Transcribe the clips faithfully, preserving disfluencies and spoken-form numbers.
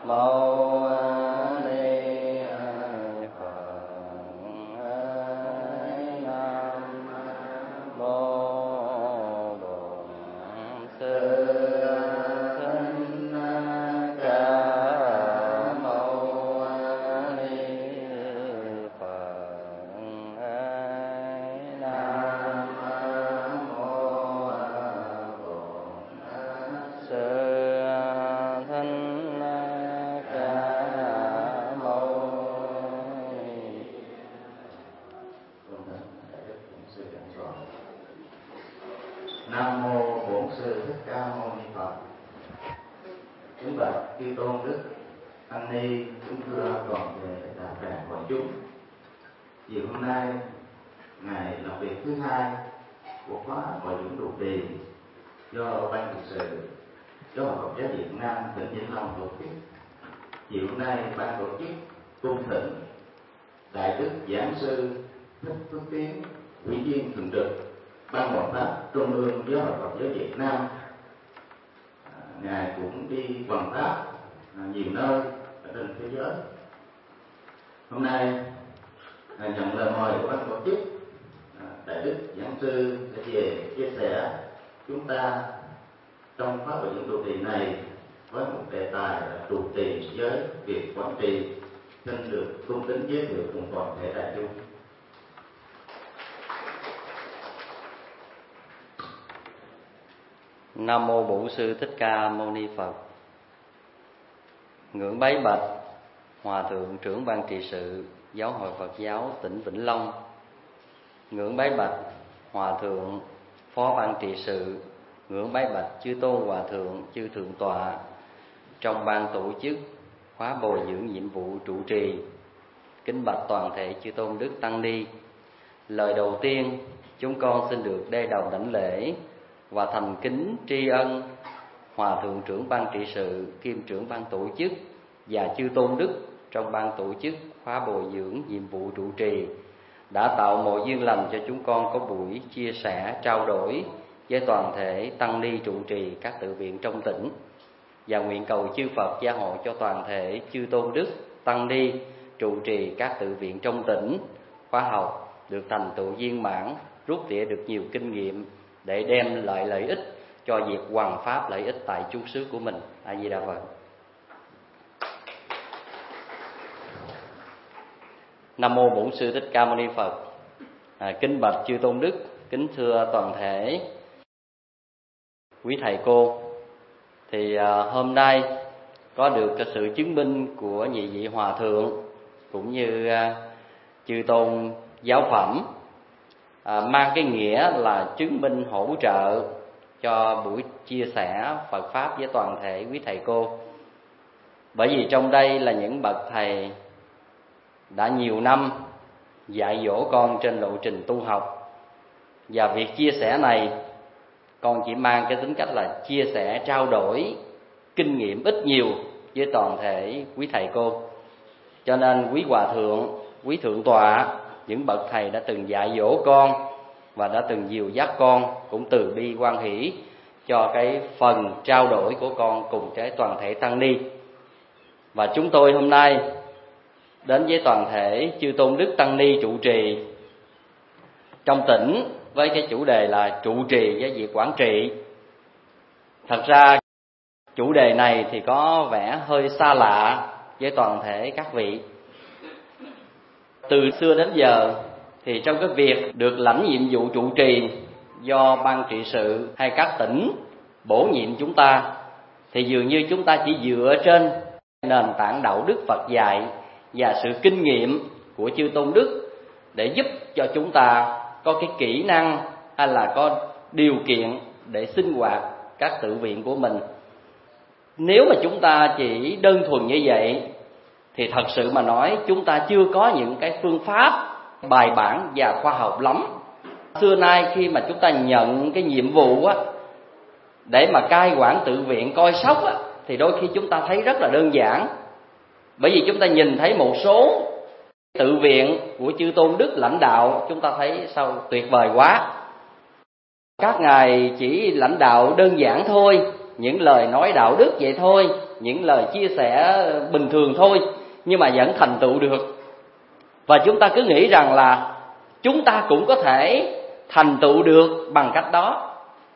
Mâu Ni Nam mô Bổn Sư Thích Ca Mâu Ni Phật. Kính bạch chư tôn đức tăng ni, kính thưa toàn thể đạo tràng hội chúng. Chiều hôm nay, ngày làm việc thứ hai của khóa hội chúng trụ trì do ban trị sự do Hội Phật giáo Việt Nam tỉnh Vĩnh Long tổ chức. Chiều hôm nay ban tổ chức cung thỉnh Đại đức Giảng sư Thích Phước Tiến, Ủy viên thường trực Ban Hoằng pháp Trung ương Giáo hội Phật giáo Việt Nam. À, ngài cũng đi hoằng pháp à, nhiều nơi ở trên thế giới. Hôm nay ngài nhận lời mời của ban tổ chức, à, Đại đức Giảng sư sẽ về chia sẻ chúng ta trong khóa hội những trụ trì này với một đề tài là trụ trì với việc quản trị. Xin được cung kính giới thiệu cùng toàn thể đại chúng. Nam mô Bổn Sư Thích Ca Mâu Ni Phật. Ngưỡng bái bạch Hòa thượng trưởng ban trị sự Giáo hội Phật giáo tỉnh Vĩnh Long. Ngưỡng bái bạch Hòa thượng phó ban trị sự. Ngưỡng bái bạch chư tôn hòa thượng, chư thượng tọa trong ban tổ chức khóa bồi dưỡng nhiệm vụ trụ trì. Kính bạch toàn thể chư tôn đức tăng ni. Lời đầu tiên, chúng con xin được đê đầu đảnh lễ và thành kính tri ân Hòa thượng trưởng ban trị sự kiêm trưởng ban tổ chức và chư tôn đức trong ban tổ chức khóa bồi dưỡng nhiệm vụ trụ trì đã tạo mọi duyên lành cho chúng con có buổi chia sẻ trao đổi với toàn thể tăng ni trụ trì các tự viện trong tỉnh, và nguyện cầu chư Phật gia hộ cho toàn thể chư tôn đức tăng ni trụ trì các tự viện trong tỉnh khóa học được thành tựu viên mãn, rút tỉa được nhiều kinh nghiệm để đem lại lợi ích cho việc hoằng pháp lợi ích tại chú xứ của mình. A Di Đà Phật. Nam mô Bổn Sư Thích Ca Mâu Ni Phật. À, kính bạch chư tôn đức, kính thưa toàn thể quý thầy cô. Thì à, hôm nay có được cái sự chứng minh của nhị vị hòa thượng cũng như à, chư tôn giáo phẩm, à, mang cái nghĩa là chứng minh hỗ trợ cho buổi chia sẻ Phật pháp với toàn thể quý thầy cô. Bởi vì trong đây là những bậc thầy đã nhiều năm dạy dỗ con trên lộ trình tu học, và việc chia sẻ này con chỉ mang cái tính cách là chia sẻ trao đổi kinh nghiệm ít nhiều với toàn thể quý thầy cô. Cho nên quý hòa thượng, quý thượng tọa, những bậc thầy đã từng dạy dỗ con và đã từng dìu dắt con cũng từ bi hoan hỷ cho cái phần trao đổi của con cùng cái toàn thể tăng ni. Và chúng tôi hôm nay đến với toàn thể chư tôn đức tăng ni trụ trì trong tỉnh với cái chủ đề là trụ trì với việc quản trị. Thật ra chủ đề này thì có vẻ hơi xa lạ với toàn thể các vị. Từ xưa đến giờ thì trong cái việc được lãnh nhiệm vụ trụ trì do ban trị sự hay các tỉnh bổ nhiệm chúng ta, thì dường như chúng ta chỉ dựa trên nền tảng đạo đức Phật dạy và sự kinh nghiệm của chư tôn đức để giúp cho chúng ta có cái kỹ năng hay là có điều kiện để sinh hoạt các tự viện của mình. Nếu mà chúng ta chỉ đơn thuần như vậy thì thật sự mà nói chúng ta chưa có những cái phương pháp bài bản và khoa học lắm. Xưa nay khi mà chúng ta nhận cái nhiệm vụ á, để mà cai quản tự viện coi sóc á, thì đôi khi chúng ta thấy rất là đơn giản. Bởi vì chúng ta nhìn thấy một số tự viện của chư tôn đức lãnh đạo, chúng ta thấy sao tuyệt vời quá. Các ngài chỉ lãnh đạo đơn giản thôi, những lời nói đạo đức vậy thôi, những lời chia sẻ bình thường thôi, nhưng mà vẫn thành tựu được. Và chúng ta cứ nghĩ rằng là chúng ta cũng có thể thành tựu được bằng cách đó.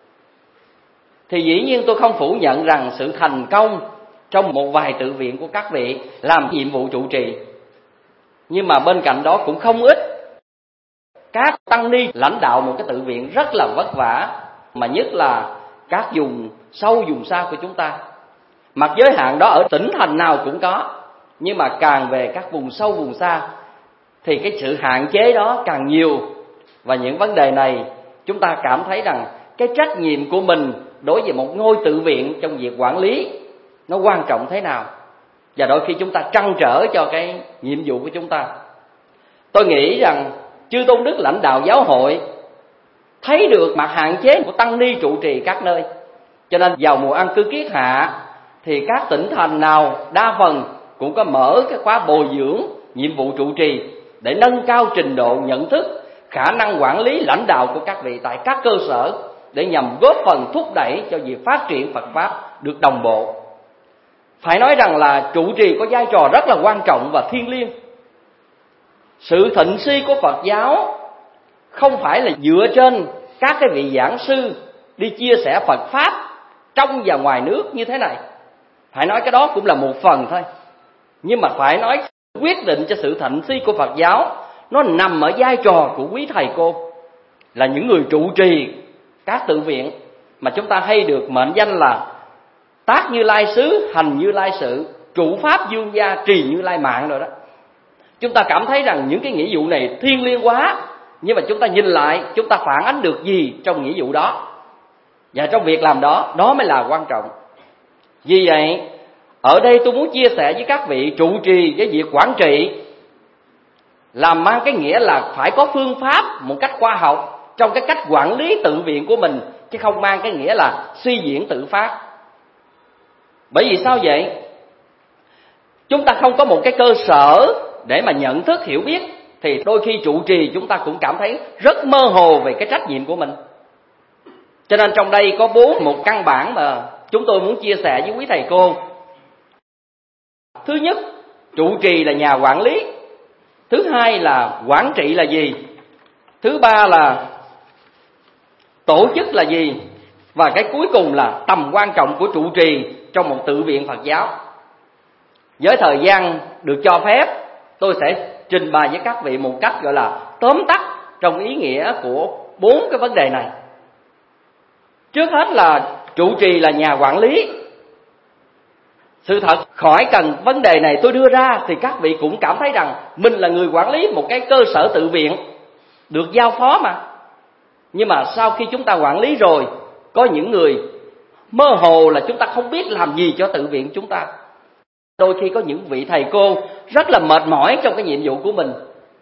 Thì dĩ nhiên tôi không phủ nhận rằng sự thành công trong một vài tự viện của các vị làm nhiệm vụ trụ trì, nhưng mà bên cạnh đó cũng không ít các tăng ni lãnh đạo một cái tự viện rất là vất vả, mà nhất là các vùng sâu vùng xa của chúng ta. Mặc giới hạn đó ở tỉnh thành nào cũng có, nhưng mà càng về các vùng sâu vùng xa thì cái sự hạn chế đó càng nhiều. Và những vấn đề này chúng ta cảm thấy rằng cái trách nhiệm của mình đối với một ngôi tự viện trong việc quản lý nó quan trọng thế nào, và đôi khi chúng ta trăn trở cho cái nhiệm vụ của chúng ta. Tôi nghĩ rằng chư tôn đức lãnh đạo giáo hội thấy được mặt hạn chế của tăng ni trụ trì các nơi, cho nên vào mùa an cư kiết hạ thì các tỉnh thành nào đa phần cũng có mở cái khóa bồi dưỡng nhiệm vụ trụ trì để nâng cao trình độ nhận thức, khả năng quản lý lãnh đạo của các vị tại các cơ sở, để nhằm góp phần thúc đẩy cho việc phát triển Phật Pháp được đồng bộ. Phải nói rằng là trụ trì có vai trò rất là quan trọng và thiêng liêng. Sự thịnh suy của Phật giáo không phải là dựa trên các cái vị giảng sư đi chia sẻ Phật Pháp trong và ngoài nước như thế này. Phải nói cái đó cũng là một phần thôi. Nhưng mà phải nói quyết định cho sự thịnh suy của Phật giáo nó nằm ở vai trò của quý thầy cô, là những người trụ trì các tự viện mà chúng ta hay được mệnh danh là tác Như Lai xứ, hành Như Lai sự, trụ pháp dương gia, trì Như Lai mạng rồi đó. Chúng ta cảm thấy rằng những cái nghĩa vụ này thiêng liêng quá, nhưng mà chúng ta nhìn lại, chúng ta phản ánh được gì trong nghĩa vụ đó, và trong việc làm đó, đó mới là quan trọng. Vì vậy, ở đây tôi muốn chia sẻ với các vị trụ trì với việc quản trị làm mang cái nghĩa là phải có phương pháp một cách khoa học trong cái cách quản lý tự viện của mình, chứ không mang cái nghĩa là suy diễn tự phát. Bởi vì sao vậy? Chúng ta không có một cái cơ sở để mà nhận thức hiểu biết, thì đôi khi trụ trì chúng ta cũng cảm thấy rất mơ hồ về cái trách nhiệm của mình. Cho nên trong đây có bốn một căn bản mà chúng tôi muốn chia sẻ với quý thầy cô. Thứ nhất, trụ trì là nhà quản lý. Thứ hai là quản trị là gì. Thứ ba là tổ chức là gì. Và cái cuối cùng là tầm quan trọng của trụ trì trong một tự viện Phật giáo. Với thời gian được cho phép, tôi sẽ trình bày với các vị một cách gọi là tóm tắt trong ý nghĩa của bốn cái vấn đề này. Trước hết là trụ trì là nhà quản lý. Sự thật khỏi cần vấn đề này tôi đưa ra thì các vị cũng cảm thấy rằng mình là người quản lý một cái cơ sở tự viện được giao phó mà. Nhưng mà sau khi chúng ta quản lý rồi, có những người mơ hồ là chúng ta không biết làm gì cho tự viện chúng ta. Đôi khi có những vị thầy cô rất là mệt mỏi trong cái nhiệm vụ của mình,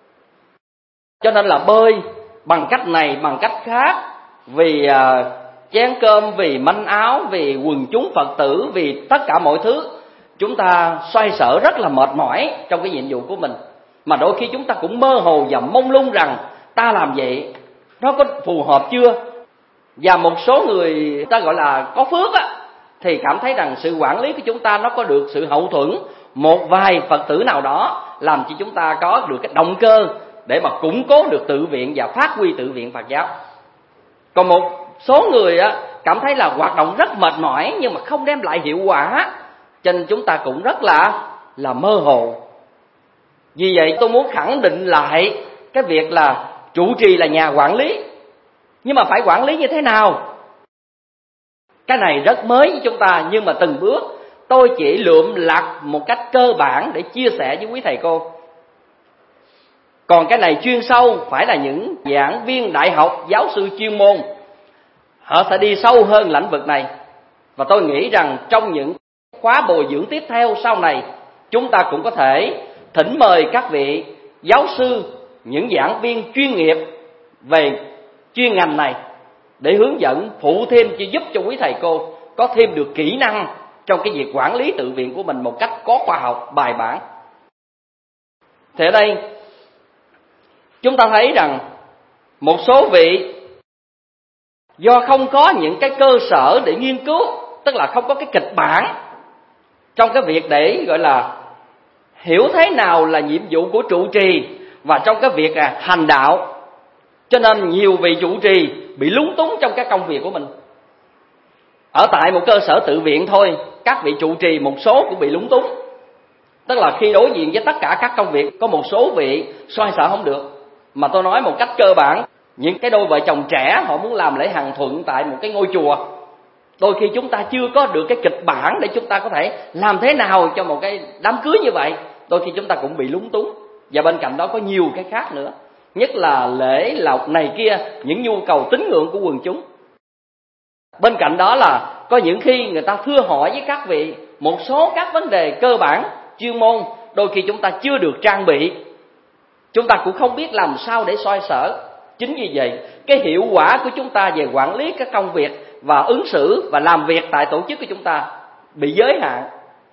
cho nên là bơi bằng cách này bằng cách khác, vì uh, chén cơm, vì manh áo, vì quần chúng Phật tử, vì tất cả mọi thứ, chúng ta xoay sở rất là mệt mỏi trong cái nhiệm vụ của mình. Mà đôi khi chúng ta cũng mơ hồ và mông lung rằng ta làm vậy nó có phù hợp chưa. Và một số người ta gọi là có phước á, thì cảm thấy rằng sự quản lý của chúng ta nó có được sự hậu thuẫn một vài Phật tử nào đó, làm cho chúng ta có được cái động cơ để mà củng cố được tự viện và phát huy tự viện Phật giáo. Còn một số người á, cảm thấy là hoạt động rất mệt mỏi nhưng mà không đem lại hiệu quả, cho nên chúng ta cũng rất là là mơ hồ. Vì vậy tôi muốn khẳng định lại cái việc là trụ trì là nhà quản lý. Nhưng mà phải quản lý như thế nào? Cái này rất mới với chúng ta, nhưng mà từng bước tôi chỉ lượm lặt một cách cơ bản để chia sẻ với quý thầy cô. Còn cái này chuyên sâu phải là những giảng viên đại học, giáo sư chuyên môn, họ sẽ đi sâu hơn lĩnh vực này. Và tôi nghĩ rằng trong những khóa bồi dưỡng tiếp theo sau này, chúng ta cũng có thể thỉnh mời các vị giáo sư, những giảng viên chuyên nghiệp về chuyên ngành này để hướng dẫn phụ thêm, cho giúp cho quý thầy cô có thêm được kỹ năng trong cái việc quản lý tự viện của mình một cách có khoa học, bài bản. Thì ở đây chúng ta thấy rằng một số vị do không có những cái cơ sở để nghiên cứu, tức là không có cái kịch bản, trong cái việc để gọi là hiểu thế nào là nhiệm vụ của trụ trì và trong cái việc à, hành đạo. Cho nên nhiều vị trụ trì bị lúng túng trong cái công việc của mình. Ở tại một cơ sở tự viện thôi, các vị trụ trì một số cũng bị lúng túng. Tức là khi đối diện với tất cả các công việc, có một số vị xoay sở không được. Mà tôi nói một cách cơ bản, những cái đôi vợ chồng trẻ họ muốn làm lễ hàng thuận tại một cái ngôi chùa, đôi khi chúng ta chưa có được cái kịch bản để chúng ta có thể làm thế nào cho một cái đám cưới như vậy. Đôi khi chúng ta cũng bị lúng túng. Và bên cạnh đó có nhiều cái khác nữa, nhất là lễ lộc này kia, những nhu cầu tín ngưỡng của quần chúng. Bên cạnh đó là có những khi người ta thưa hỏi với các vị một số các vấn đề cơ bản, chuyên môn, đôi khi chúng ta chưa được trang bị, chúng ta cũng không biết làm sao để xoay sở. Chính vì vậy, cái hiệu quả của chúng ta về quản lý các công việc và ứng xử và làm việc tại tổ chức của chúng ta bị giới hạn.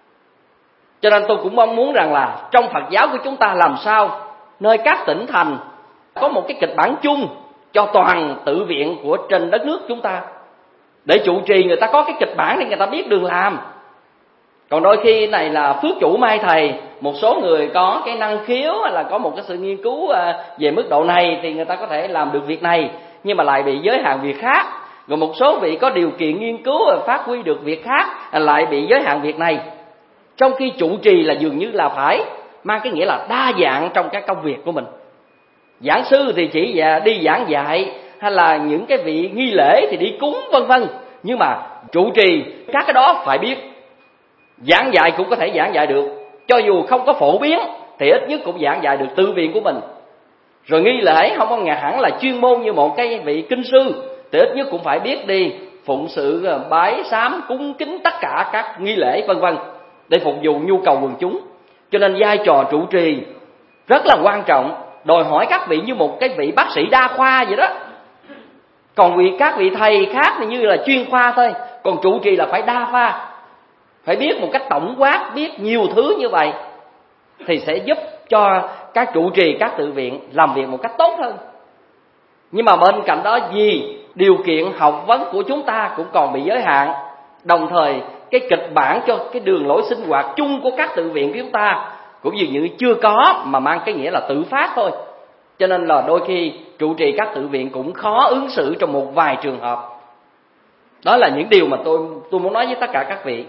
Cho nên tôi cũng mong muốn rằng là trong Phật giáo của chúng ta làm sao nơi các tỉnh thành có một cái kịch bản chung cho toàn tự viện của trên đất nước chúng ta, để trụ trì người ta có cái kịch bản để người ta biết đường làm. Còn đôi khi này là phước chủ mai thầy, một số người có cái năng khiếu hay là có một cái sự nghiên cứu về mức độ này thì người ta có thể làm được việc này, nhưng mà lại bị giới hạn việc khác. Rồi một số vị có điều kiện nghiên cứu và phát huy được việc khác, lại bị giới hạn việc này. Trong khi trụ trì là dường như là phải mang cái nghĩa là đa dạng trong các công việc của mình. Giảng sư thì chỉ đi giảng dạy, hay là những cái vị nghi lễ thì đi cúng vân vân. Nhưng mà trụ trì các cái đó phải biết. Giảng dạy cũng có thể giảng dạy được, cho dù không có phổ biến thì ít nhất cũng giảng dạy được tự viện của mình. Rồi nghi lễ không có ngà hẳn là chuyên môn như một cái vị kinh sư, thì ít nhất cũng phải biết đi phụng sự, bái sám, cúng kính tất cả các nghi lễ vân vân để phục vụ nhu cầu quần chúng. Cho nên vai trò trụ trì rất là quan trọng, đòi hỏi các vị như một cái vị bác sĩ đa khoa vậy đó. Còn vì các vị thầy khác thì như là chuyên khoa thôi, còn trụ trì là phải đa khoa, phải biết một cách tổng quát, biết nhiều thứ như vậy thì sẽ giúp cho các trụ trì, các tự viện làm việc một cách tốt hơn. Nhưng mà bên cạnh đó, vì điều kiện học vấn của chúng ta cũng còn bị giới hạn, đồng thời cái kịch bản cho cái đường lối sinh hoạt chung của các tự viện của chúng ta cũng dường như chưa có, mà mang cái nghĩa là tự phát thôi. Cho nên là đôi khi trụ trì các tự viện cũng khó ứng xử trong một vài trường hợp. Đó là những điều mà tôi tôi muốn nói với tất cả các vị.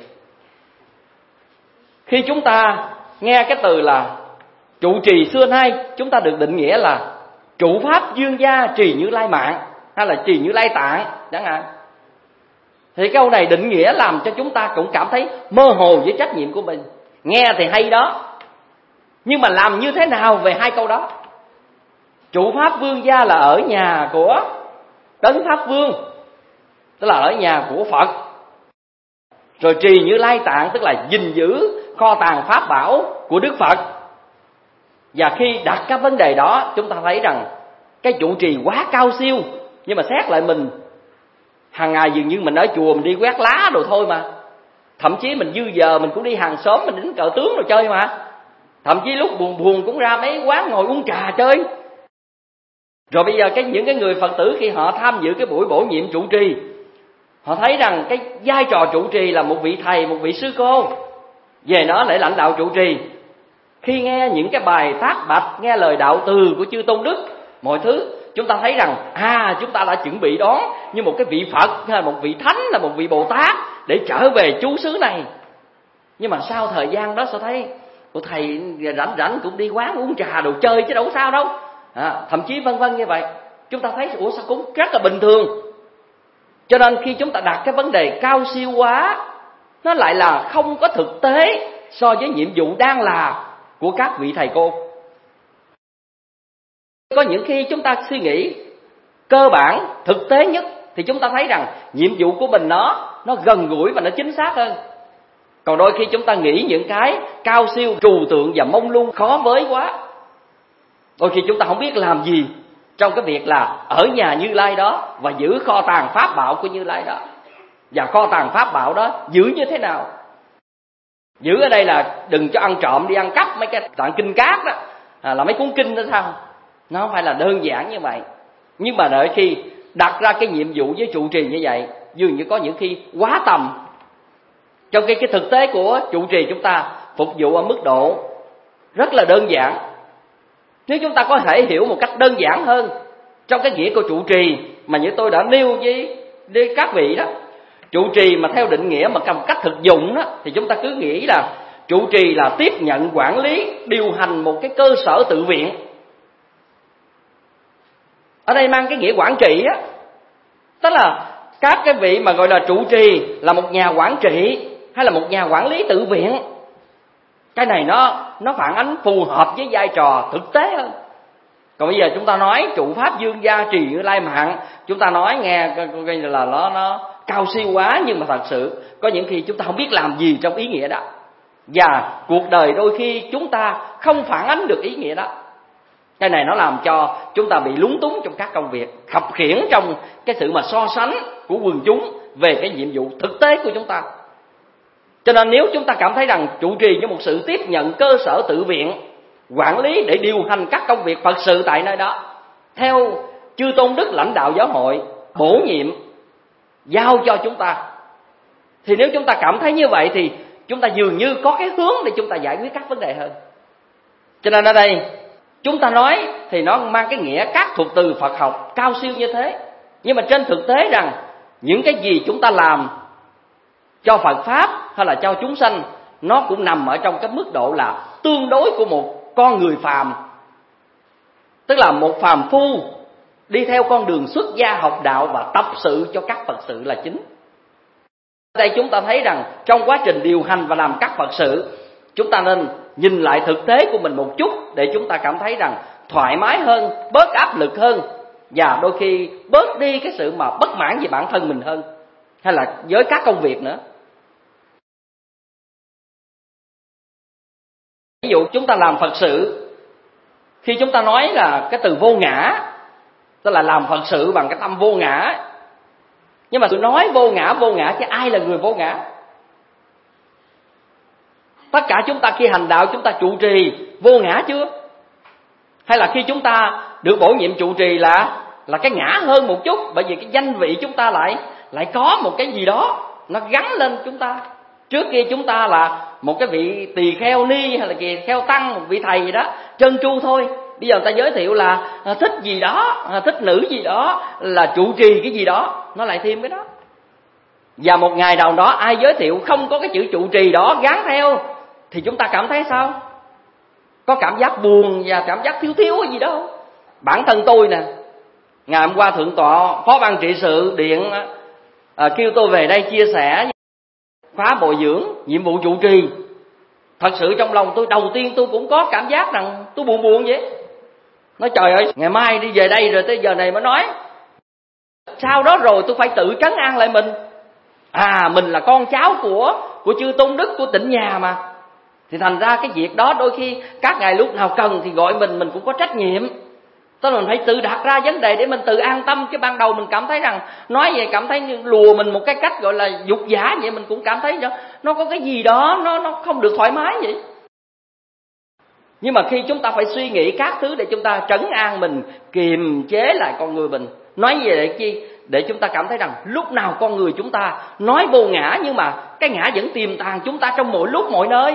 Khi chúng ta nghe cái từ là trụ trì xưa nay, chúng ta được định nghĩa là trụ pháp dương gia trì Như Lai Mạng hay là trì Như Lai Tạng chẳng hạn. Thì câu này định nghĩa làm cho chúng ta cũng cảm thấy mơ hồ với trách nhiệm của mình. Nghe thì hay đó, nhưng mà làm như thế nào về hai câu đó? Trụ pháp vương gia là ở nhà của Tấn Pháp Vương, tức là ở nhà của Phật. Rồi trì Như Lai Tạng tức là gìn giữ kho tàng pháp bảo của Đức Phật. Và khi đặt các vấn đề đó, chúng ta thấy rằng cái trụ trì quá cao siêu. Nhưng mà xét lại mình, hàng ngày dường như mình ở chùa mình đi quét lá đồ thôi mà. Thậm chí mình dư giờ mình cũng đi hàng xóm mình đánh cờ tướng rồi chơi mà. Thậm chí lúc buồn buồn cũng ra mấy quán ngồi uống trà chơi. Rồi bây giờ cái những cái người Phật tử khi họ tham dự cái buổi bổ nhiệm trụ trì, họ thấy rằng cái vai trò trụ trì là một vị thầy, một vị sư cô về nó để lãnh đạo trụ trì. Khi nghe những cái bài tác bạch, nghe lời đạo từ của chư Tôn Đức, mọi thứ chúng ta thấy rằng à, chúng ta đã chuẩn bị đón như một cái vị Phật hay một vị Thánh, là một vị Bồ Tát để trở về chú xứ này. Nhưng mà sau thời gian đó sao thấy của thầy rảnh rảnh cũng đi quán uống trà đồ chơi chứ đâu có sao đâu, à, thậm chí vân vân như vậy. Chúng ta thấy ủa sao cũng rất là bình thường. Cho nên khi chúng ta đặt cái vấn đề cao siêu quá, nó lại là không có thực tế so với nhiệm vụ đang là của các vị thầy cô. Có những khi chúng ta suy nghĩ cơ bản, thực tế nhất thì chúng ta thấy rằng nhiệm vụ của mình nó nó gần gũi và nó chính xác hơn. Còn đôi khi chúng ta nghĩ những cái cao siêu, trừu tượng và mông lung khó với quá. Đôi khi chúng ta không biết làm gì trong cái việc là ở nhà Như Lai đó và giữ kho tàng pháp bảo của Như Lai đó. Và kho tàng pháp bảo đó giữ như thế nào? Giữ ở đây là đừng cho ăn trộm đi ăn cắp mấy cái tạng kinh cát đó, à, là mấy cuốn kinh đó sao? Nó không phải là đơn giản như vậy. Nhưng mà đợi khi đặt ra cái nhiệm vụ với trụ trì như vậy, dường như có những khi quá tầm. Trong khi cái thực tế của trụ trì chúng ta phục vụ ở mức độ rất là đơn giản. Nếu chúng ta có thể hiểu một cách đơn giản hơn trong cái nghĩa của trụ trì mà như tôi đã nêu với, với các vị đó, trụ trì mà theo định nghĩa mà một cách thực dụng đó, thì chúng ta cứ nghĩ là trụ trì là tiếp nhận, quản lý, điều hành một cái cơ sở tự viện. Ở đây mang cái nghĩa quản trị á, tức là các cái vị mà gọi là trụ trì là một nhà quản trị hay là một nhà quản lý tự viện. Cái này nó nó phản ánh phù hợp với vai trò thực tế hơn. Còn bây giờ chúng ta nói trụ pháp dương gia trì Như Lai mạng, chúng ta nói nghe coi là nó nó cao siêu quá, nhưng mà thật sự có những khi chúng ta không biết làm gì trong ý nghĩa đó. Và cuộc đời đôi khi chúng ta không phản ánh được ý nghĩa đó. Cái này nó làm cho chúng ta bị lúng túng trong các công việc, khập khiễng trong cái sự mà so sánh của quần chúng về cái nhiệm vụ thực tế của chúng ta. Cho nên nếu chúng ta cảm thấy rằng trụ trì như một sự tiếp nhận cơ sở tự viện, quản lý để điều hành các công việc Phật sự tại nơi đó, theo chư tôn đức lãnh đạo giáo hội bổ nhiệm giao cho chúng ta, thì nếu chúng ta cảm thấy như vậy thì chúng ta dường như có cái hướng để chúng ta giải quyết các vấn đề hơn. Cho nên ở đây chúng ta nói thì nó mang cái nghĩa các thuật từ Phật học cao siêu như thế, nhưng mà trên thực tế rằng những cái gì chúng ta làm cho Phật Pháp hay là cho chúng sanh, nó cũng nằm ở trong cái mức độ là tương đối của một con người phàm. Tức là một phàm phu đi theo con đường xuất gia học đạo và tập sự cho các Phật sự là chính. Ở đây chúng ta thấy rằng trong quá trình điều hành và làm các Phật sự, chúng ta nên nhìn lại thực tế của mình một chút để chúng ta cảm thấy rằng thoải mái hơn, bớt áp lực hơn, và đôi khi bớt đi cái sự mà bất mãn về bản thân mình hơn, hay là với các công việc nữa. Ví dụ chúng ta làm Phật sự, khi chúng ta nói là cái từ vô ngã, tức là làm Phật sự bằng cái tâm vô ngã. Nhưng mà tôi nói vô ngã vô ngã chứ ai là người vô ngã? Tất cả chúng ta khi hành đạo chúng ta trụ trì vô ngã chưa? Hay là khi chúng ta được bổ nhiệm trụ trì là là cái ngã hơn một chút, bởi vì cái danh vị chúng ta lại lại có một cái gì đó nó gắn lên chúng ta. Trước kia chúng ta là một cái vị tỳ kheo ni hay là tỳ kheo tăng, một vị thầy gì đó trơn tru thôi. Bây giờ người ta giới thiệu là thích gì đó, thích nữ gì đó, là trụ trì cái gì đó, nó lại thêm cái đó. Và một ngày nào đó ai giới thiệu không có cái chữ trụ trì đó gắn theo thì chúng ta cảm thấy sao? Có cảm giác buồn và cảm giác thiếu thiếu cái gì đó không? Bản thân tôi nè, ngày hôm qua thượng tọa phó ban trị sự điện à, kêu tôi về đây chia sẻ khóa bồi dưỡng nhiệm vụ trụ trì. Thật sự trong lòng tôi đầu tiên tôi cũng có cảm giác rằng tôi buồn buồn vậy. Nói trời ơi, ngày mai đi về đây rồi tới giờ này mới nói. Sau đó rồi tôi phải tự trấn an lại mình. À, mình là con cháu của của chư tôn đức của tỉnh nhà mà. Thì thành ra cái việc đó đôi khi các ngài lúc nào cần thì gọi mình, mình cũng có trách nhiệm. Tức là mình phải tự đặt ra vấn đề để mình tự an tâm. Chứ ban đầu mình cảm thấy rằng nói về cảm thấy như lùa mình một cái cách gọi là dục giả vậy, mình cũng cảm thấy đó, nó có cái gì đó nó, nó không được thoải mái vậy. Nhưng mà khi chúng ta phải suy nghĩ các thứ để chúng ta trấn an mình, kiềm chế lại con người mình. Nói về để chi? Để chúng ta cảm thấy rằng lúc nào con người chúng ta nói vô ngã, nhưng mà cái ngã vẫn tiềm tàng chúng ta trong mỗi lúc mọi nơi.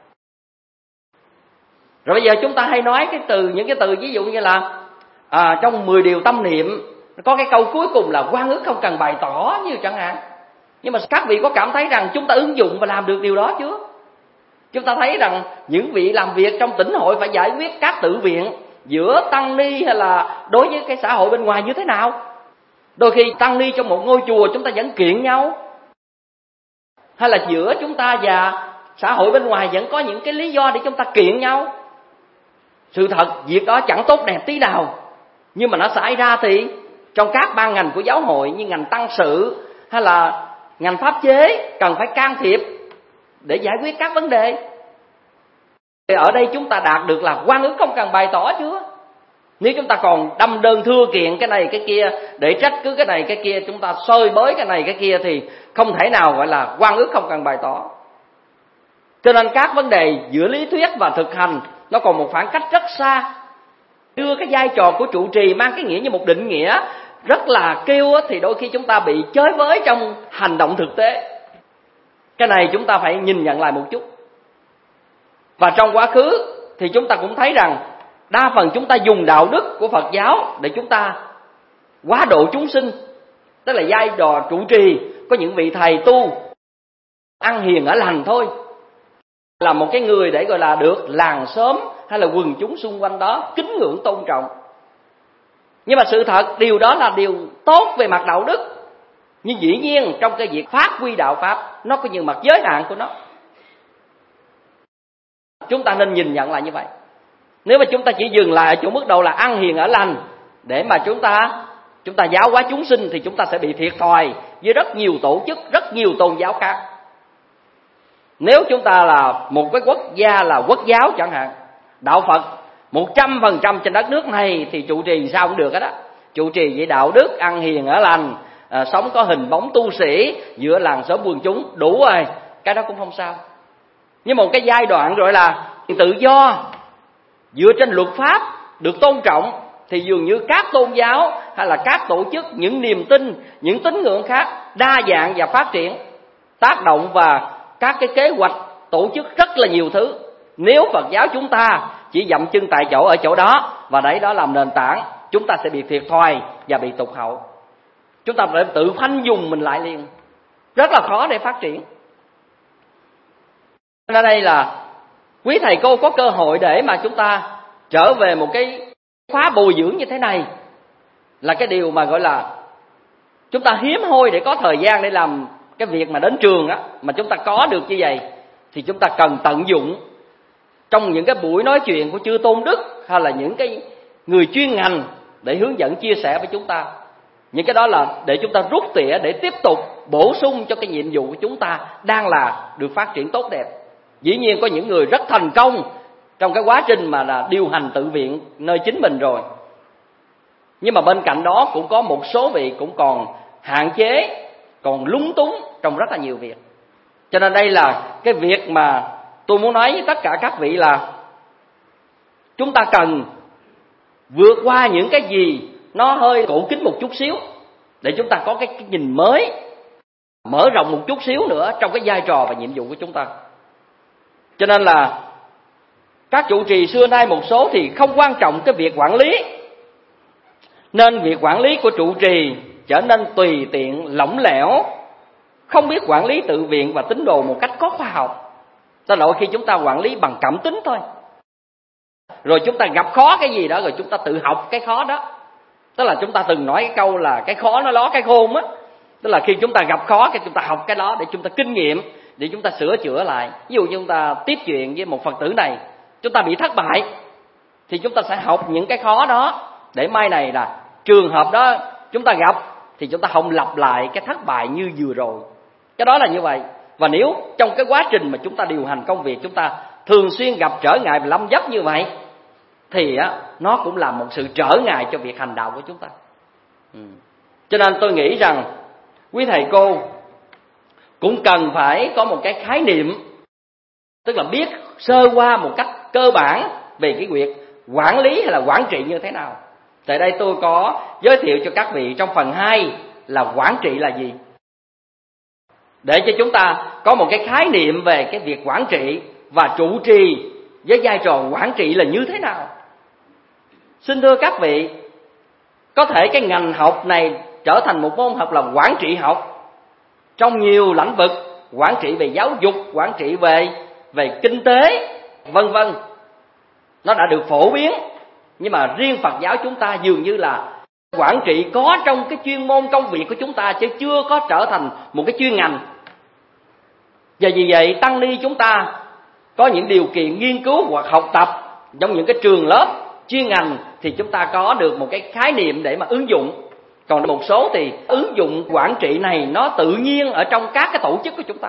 Rồi bây giờ chúng ta hay nói cái từ, những cái từ ví dụ như là à, trong mười điều tâm niệm có cái câu cuối cùng là oan ức không cần bày tỏ như chẳng hạn. Nhưng mà các vị có cảm thấy rằng chúng ta ứng dụng và làm được điều đó chưa? Chúng ta thấy rằng những vị làm việc trong tỉnh hội phải giải quyết các tự viện giữa tăng ni hay là đối với cái xã hội bên ngoài như thế nào? Đôi khi tăng ni trong một ngôi chùa chúng ta vẫn kiện nhau, hay là giữa chúng ta và xã hội bên ngoài vẫn có những cái lý do để chúng ta kiện nhau. Sự thật việc đó chẳng tốt đẹp tí nào, nhưng mà nó xảy ra thì trong các ban ngành của giáo hội như ngành tăng sự hay là ngành pháp chế cần phải can thiệp để giải quyết các vấn đề. Thì ở đây chúng ta đạt được là oan ức không cần bày tỏ chưa? Nếu chúng ta còn đâm đơn thưa kiện cái này cái kia để trách cứ cái này cái kia, chúng ta xơi bới cái này cái kia thì không thể nào gọi là oan ức không cần bày tỏ. Cho nên các vấn đề giữa lý thuyết và thực hành nó còn một khoảng cách rất xa. Đưa cái vai trò của trụ trì mang cái nghĩa như một định nghĩa rất là kêu thì đôi khi chúng ta bị chới với trong hành động thực tế. Cái này chúng ta phải nhìn nhận lại một chút. Và trong quá khứ thì chúng ta cũng thấy rằng đa phần chúng ta dùng đạo đức của Phật giáo để chúng ta quá độ chúng sinh. Tức là vai trò trụ trì có những vị thầy tu ăn hiền ở lành thôi, là một cái người để gọi là được làng xóm hay là quần chúng xung quanh đó kính ngưỡng tôn trọng. Nhưng mà sự thật điều đó là điều tốt về mặt đạo đức. Nhưng dĩ nhiên trong cái việc phát huy đạo Pháp nó có những mặt giới hạn của nó. Chúng ta nên nhìn nhận lại như vậy. Nếu mà chúng ta chỉ dừng lại ở chỗ mức độ là ăn hiền ở lành để mà chúng ta chúng ta giáo hóa chúng sinh thì chúng ta sẽ bị thiệt thòi với rất nhiều tổ chức, rất nhiều tôn giáo khác. Nếu chúng ta là một cái quốc gia là quốc giáo chẳng hạn, đạo Phật một trăm phần trăm trên đất nước này thì trụ trì sao cũng được hết đó. Trụ trì với đạo đức, ăn hiền ở lành, à, sống có hình bóng tu sĩ giữa làng xóm quần chúng, đủ rồi, cái đó cũng không sao. Nhưng một cái giai đoạn rồi là tự do dựa trên luật pháp được tôn trọng thì dường như các tôn giáo hay là các tổ chức, những niềm tin, những tín ngưỡng khác đa dạng và phát triển, tác động và các cái kế hoạch tổ chức rất là nhiều thứ. Nếu Phật giáo chúng ta chỉ dậm chân tại chỗ ở chỗ đó và đấy đó làm nền tảng, chúng ta sẽ bị thiệt thòi và bị tụt hậu. Chúng ta phải tự khoanh vùng mình lại liền, rất là khó để phát triển. Nên đây là quý thầy cô có cơ hội để mà chúng ta trở về một cái khóa bồi dưỡng như thế này, là cái điều mà gọi là chúng ta hiếm hoi để có thời gian để làm cái việc mà đến trường á, mà chúng ta có được như vậy thì chúng ta cần tận dụng trong những cái buổi nói chuyện của chư tôn đức hay là những cái người chuyên ngành để hướng dẫn chia sẻ với chúng ta. Những cái đó là để chúng ta rút tỉa để tiếp tục bổ sung cho cái nhiệm vụ của chúng ta đang là được phát triển tốt đẹp. Dĩ nhiên có những người rất thành công trong cái quá trình mà là điều hành tự viện nơi chính mình rồi. Nhưng mà bên cạnh đó cũng có một số vị cũng còn hạn chế, còn lúng túng trong rất là nhiều việc. Cho nên đây là cái việc mà tôi muốn nói với tất cả các vị là chúng ta cần vượt qua những cái gì nó hơi cổ kính một chút xíu để chúng ta có cái, cái nhìn mới, mở rộng một chút xíu nữa trong cái vai trò và nhiệm vụ của chúng ta. Cho nên là các trụ trì xưa nay một số thì không quan trọng cái việc quản lý, nên việc quản lý của trụ trì trở nên tùy tiện, lỏng lẻo, không biết quản lý tự viện và tín đồ một cách có khoa học. Tới lỗi khi chúng ta quản lý bằng cảm tính thôi, rồi chúng ta gặp khó cái gì đó rồi chúng ta tự học cái khó đó. Tức là chúng ta từng nói cái câu là cái khó nó ló cái khôn á. Tức là khi chúng ta gặp khó cái chúng ta học cái đó để chúng ta kinh nghiệm, để chúng ta sửa chữa lại. Ví dụ như chúng ta tiếp chuyện với một Phật tử này, chúng ta bị thất bại thì chúng ta sẽ học những cái khó đó để mai này là trường hợp đó chúng ta gặp thì chúng ta không lặp lại cái thất bại như vừa rồi. Cái đó là như vậy. Và nếu trong cái quá trình mà chúng ta điều hành công việc chúng ta thường xuyên gặp trở ngại và lâm dấp như vậy thì á, nó cũng là một sự trở ngại cho việc hành đạo của chúng ta. Ừ. Cho nên tôi nghĩ rằng quý thầy cô cũng cần phải có một cái khái niệm, tức là biết sơ qua một cách cơ bản về cái việc quản lý hay là quản trị như thế nào. Tại đây tôi có giới thiệu cho các vị trong phần hai là quản trị là gì, để cho chúng ta có một cái khái niệm về cái việc quản trị và trụ trì với vai trò quản trị là như thế nào. Xin thưa các vị, có thể cái ngành học này trở thành một môn học là quản trị học trong nhiều lĩnh vực, quản trị về giáo dục, quản trị về về kinh tế, vân vân. Nó đã được phổ biến, nhưng mà riêng Phật giáo chúng ta dường như là quản trị có trong cái chuyên môn công việc của chúng ta chứ chưa có trở thành một cái chuyên ngành. Và vì vậy tăng ni chúng ta có những điều kiện nghiên cứu hoặc học tập trong những cái trường lớp chuyên ngành thì chúng ta có được một cái khái niệm để mà ứng dụng. Còn một số thì ứng dụng quản trị này nó tự nhiên ở trong các cái tổ chức của chúng ta.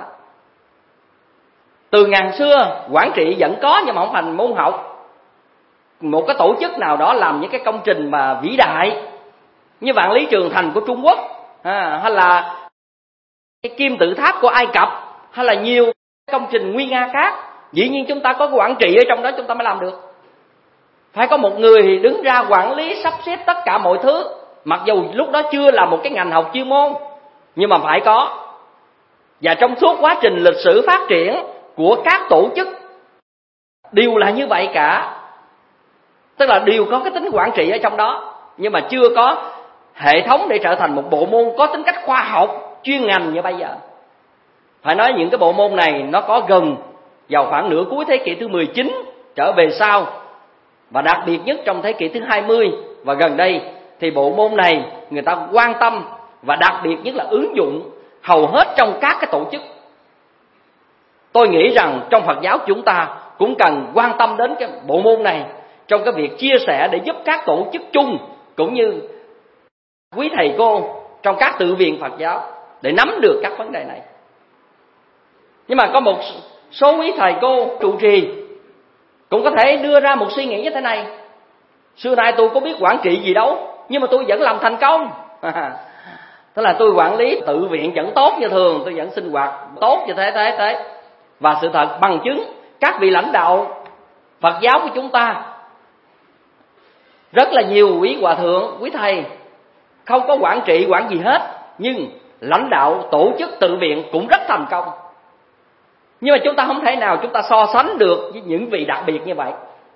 Từ ngàn xưa quản trị vẫn có nhưng mà không thành môn học. Một cái tổ chức nào đó làm những cái công trình mà vĩ đại như Vạn Lý Trường Thành của Trung Quốc, à, hay là cái kim tự tháp của Ai Cập, hay là nhiều công trình nguy nga khác, dĩ nhiên chúng ta có quản trị ở trong đó chúng ta mới làm được. Phải có một người đứng ra quản lý sắp xếp tất cả mọi thứ, mặc dù lúc đó chưa là một cái ngành học chuyên môn, nhưng mà phải có. Và trong suốt quá trình lịch sử phát triển của các tổ chức đều là như vậy cả. Tức là đều có cái tính quản trị ở trong đó, nhưng mà chưa có hệ thống để trở thành một bộ môn có tính cách khoa học chuyên ngành như bây giờ. Phải nói những cái bộ môn này nó có gần vào khoảng nửa cuối thế kỷ thứ mười chín trở về sau, và đặc biệt nhất trong thế kỷ thứ hai mươi và gần đây thì bộ môn này người ta quan tâm và đặc biệt nhất là ứng dụng hầu hết trong các cái tổ chức. Tôi nghĩ rằng trong Phật giáo chúng ta cũng cần quan tâm đến cái bộ môn này trong cái việc chia sẻ để giúp các tổ chức chung cũng như quý thầy cô trong các tự viện Phật giáo để nắm được các vấn đề này. Nhưng mà có một số quý thầy cô trụ trì cũng có thể đưa ra một suy nghĩ như thế này: xưa nay tôi có biết quản trị gì đâu, nhưng mà tôi vẫn làm thành công. Tức là tôi quản lý tự viện vẫn tốt như thường, tôi vẫn sinh hoạt tốt như thế thế thế. Và sự thật bằng chứng các vị lãnh đạo Phật giáo của chúng ta, rất là nhiều quý hòa thượng, quý thầy không có quản trị quản gì hết, nhưng lãnh đạo tổ chức tự viện cũng rất thành công. Nhưng mà chúng ta không thể nào chúng ta so sánh được với những vị đặc biệt như vậy.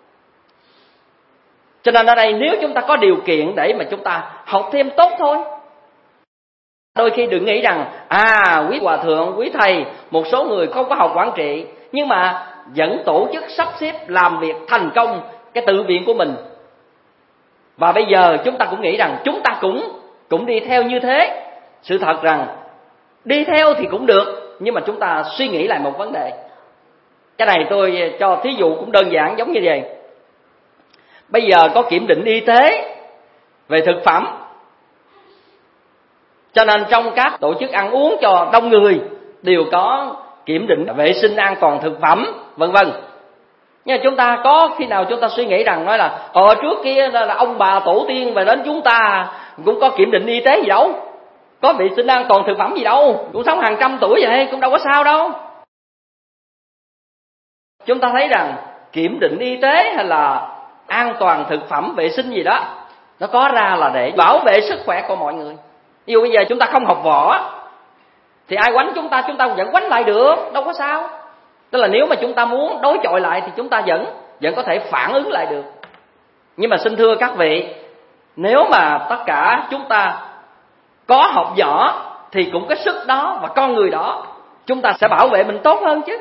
Cho nên ở đây nếu chúng ta có điều kiện để mà chúng ta học thêm tốt thôi. Đôi khi đừng nghĩ rằng à quý hòa thượng, quý thầy, một số người không có học quản trị nhưng mà vẫn tổ chức sắp xếp làm việc thành công cái tự viện của mình. Và bây giờ chúng ta cũng nghĩ rằng chúng ta cũng cũng đi theo như thế. Sự thật rằng đi theo thì cũng được, nhưng mà chúng ta suy nghĩ lại một vấn đề. Cái này tôi cho thí dụ cũng đơn giản giống như vậy. Bây giờ có kiểm định y tế về thực phẩm, cho nên trong các tổ chức ăn uống cho đông người đều có kiểm định vệ sinh an toàn thực phẩm, vân vân. Nhưng mà chúng ta có khi nào chúng ta suy nghĩ rằng nói là ờ trước kia là ông bà tổ tiên về đến chúng ta cũng có kiểm định y tế gì đâu, có vệ sinh an toàn thực phẩm gì đâu, cũng sống hàng trăm tuổi vậy, cũng đâu có sao đâu. Chúng ta thấy rằng kiểm định y tế hay là an toàn thực phẩm vệ sinh gì đó, nó có ra là để bảo vệ sức khỏe của mọi người. Ví dụ bây giờ chúng ta không học võ thì ai quánh chúng ta, chúng ta vẫn quánh lại được, đâu có sao. Tức là nếu mà chúng ta muốn đối chọi lại thì chúng ta vẫn vẫn có thể phản ứng lại được. Nhưng mà xin thưa các vị, nếu mà tất cả chúng ta có học võ thì cũng cái sức đó và con người đó chúng ta sẽ bảo vệ mình tốt hơn chứ.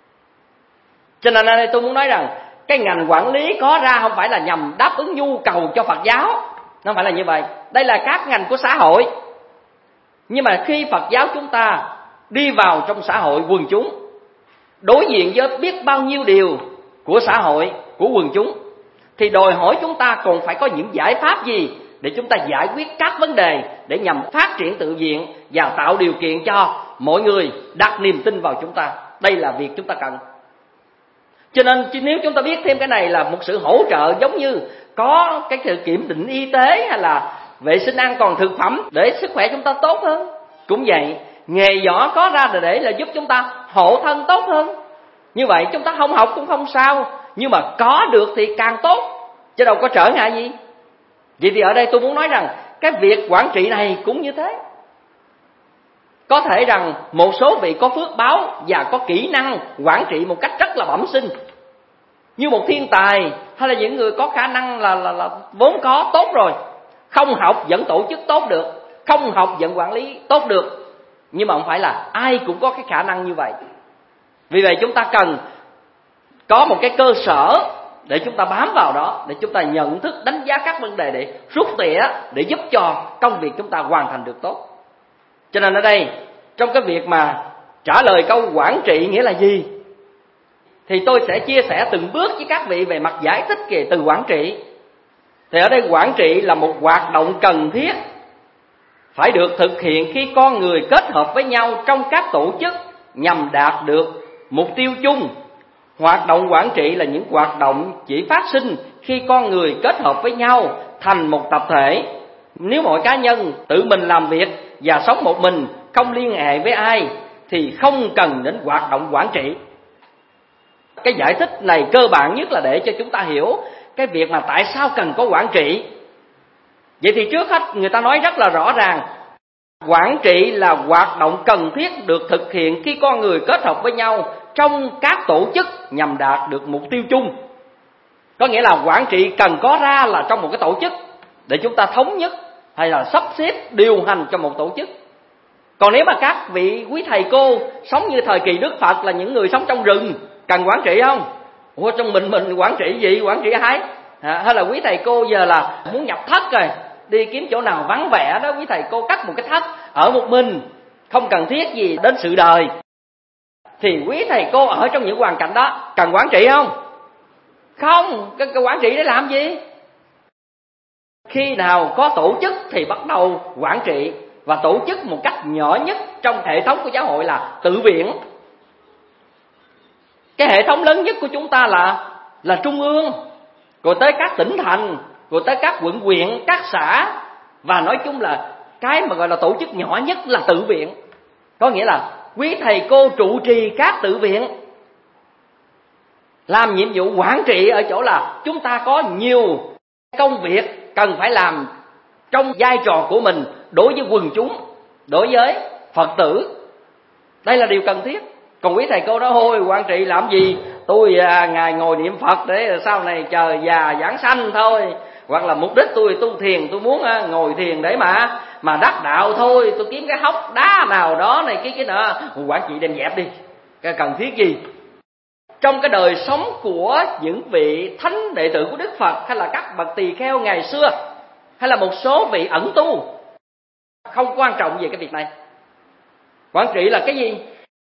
Cho nên ở đây tôi muốn nói rằng cái ngành quản lý có ra không phải là nhằm đáp ứng nhu cầu cho Phật giáo, nó không phải là như vậy. Đây là các ngành của xã hội. Nhưng mà khi Phật giáo chúng ta đi vào trong xã hội quần chúng, đối diện với biết bao nhiêu điều của xã hội, của quần chúng, thì đòi hỏi chúng ta còn phải có những giải pháp gì để chúng ta giải quyết các vấn đề để nhằm phát triển tự viện và tạo điều kiện cho mọi người đặt niềm tin vào chúng ta. Đây là việc chúng ta cần. Cho nên nếu chúng ta biết thêm cái này là một sự hỗ trợ, giống như có cái sự kiểm định y tế hay là vệ sinh an toàn thực phẩm để sức khỏe chúng ta tốt hơn. Cũng vậy, nghề võ có ra để là giúp chúng ta hộ thân tốt hơn. Như vậy chúng ta không học cũng không sao, nhưng mà có được thì càng tốt, chứ đâu có trở ngại gì. Vậy thì ở đây tôi muốn nói rằng cái việc quản trị này cũng như thế. Có thể rằng một số vị có phước báo và có kỹ năng quản trị một cách rất là bẩm sinh, như một thiên tài, hay là những người có khả năng là, là, là vốn có tốt rồi, không học vẫn tổ chức tốt được, không học vẫn quản lý tốt được. Nhưng mà không phải là ai cũng có cái khả năng như vậy. Vì vậy chúng ta cần có một cái cơ sở để chúng ta bám vào đó, để chúng ta nhận thức đánh giá các vấn đề để rút tỉa, để giúp cho công việc chúng ta hoàn thành được tốt. Cho nên ở đây, trong cái việc mà trả lời câu quản trị nghĩa là gì, thì tôi sẽ chia sẻ từng bước với các vị về mặt giải thích về từ quản trị. Thì ở đây quản trị là một hoạt động cần thiết, phải được thực hiện khi con người kết hợp với nhau trong các tổ chức nhằm đạt được mục tiêu chung. Hoạt động quản trị là những hoạt động chỉ phát sinh khi con người kết hợp với nhau thành một tập thể. Nếu mỗi cá nhân tự mình làm việc và sống một mình, không liên hệ với ai, thì không cần đến hoạt động quản trị. Cái giải thích này cơ bản nhất là để cho chúng ta hiểu cái việc mà tại sao cần có quản trị. Vậy thì trước hết người ta nói rất là rõ ràng, Quản trị là hoạt động cần thiết được thực hiện khi con người kết hợp với nhau trong các tổ chức nhằm đạt được mục tiêu chung. Có nghĩa là quản trị cần có ra là trong một cái tổ chức để chúng ta thống nhất hay là sắp xếp điều hành cho một tổ chức. Còn nếu mà các vị quý thầy cô sống như thời kỳ Đức Phật là những người sống trong rừng, cần quản trị không? Ủa trong mình mình quản trị gì? Quản trị ai? À, hay là quý thầy cô giờ là muốn nhập thất rồi, đi kiếm chỗ nào vắng vẻ đó, quý thầy cô cắt một cái thất ở một mình, không cần thiết gì đến sự đời. Thì quý thầy cô ở trong những hoàn cảnh đó cần quản trị không? Không, cái, cái quản trị để làm gì? Khi nào có tổ chức thì bắt đầu quản trị, và tổ chức một cách nhỏ nhất trong hệ thống của giáo hội là tự viện. Cái hệ thống lớn nhất của chúng ta là là trung ương, rồi tới các tỉnh thành, rồi tới các quận huyện, các xã, và nói chung là cái mà gọi là tổ chức nhỏ nhất là tự viện. Có nghĩa là quý thầy cô trụ trì các tự viện, làm nhiệm vụ quản trị ở chỗ là chúng ta có nhiều công việc cần phải làm trong vai trò của mình đối với quần chúng, đối với Phật tử. Đây là điều cần thiết. Còn quý thầy cô nói thôi quản trị làm gì, tôi à, ngày ngồi niệm Phật để sau này chờ già giảng sanh thôi, hoặc là mục đích tôi tu thiền, tôi muốn à, ngồi thiền để mà mà đắc đạo thôi, tôi kiếm cái hốc đá nào đó này cái cái nọ, quản trị đem dẹp đi, cái cần thiết gì? Trong cái đời sống của những vị thánh đệ tử của Đức Phật, hay là các bậc tỳ kheo ngày xưa, hay là một số vị ẩn tu, không quan trọng về cái việc này. Quản trị là cái gì?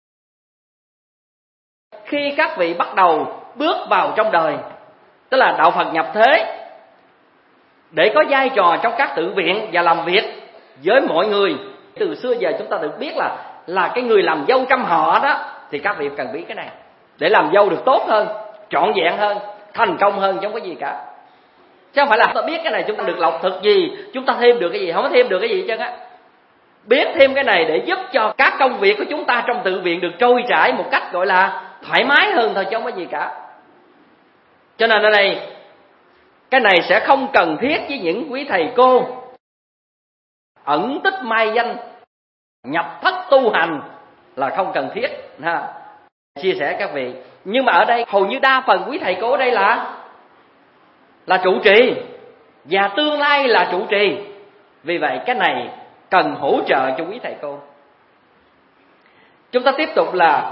Khi các vị bắt đầu bước vào trong đời, tức là đạo Phật nhập thế, để có vai trò trong các tự viện và làm việc với mọi người. Từ xưa giờ chúng ta được biết là là cái người làm dâu trăm họ đó, thì các vị cần biết cái này để làm dâu được tốt hơn, trọn vẹn hơn, thành công hơn, chứ không có gì cả. Chứ không phải là chúng ta biết cái này chúng ta được lộc thực gì, chúng ta thêm được cái gì, không có thêm được cái gì chứ á. Biết thêm cái này để giúp cho các công việc của chúng ta trong tự viện được trôi chảy một cách gọi là thoải mái hơn thôi, chứ không có gì cả. Cho nên ở đây cái này sẽ không cần thiết với những quý thầy cô ẩn tích mai danh, nhập thất tu hành là không cần thiết ha. Chia sẻ các vị. Nhưng mà ở đây hầu như đa phần quý thầy cô ở đây là là trụ trì, và tương lai là trụ trì. Vì vậy cái này cần hỗ trợ cho quý thầy cô. Chúng ta tiếp tục là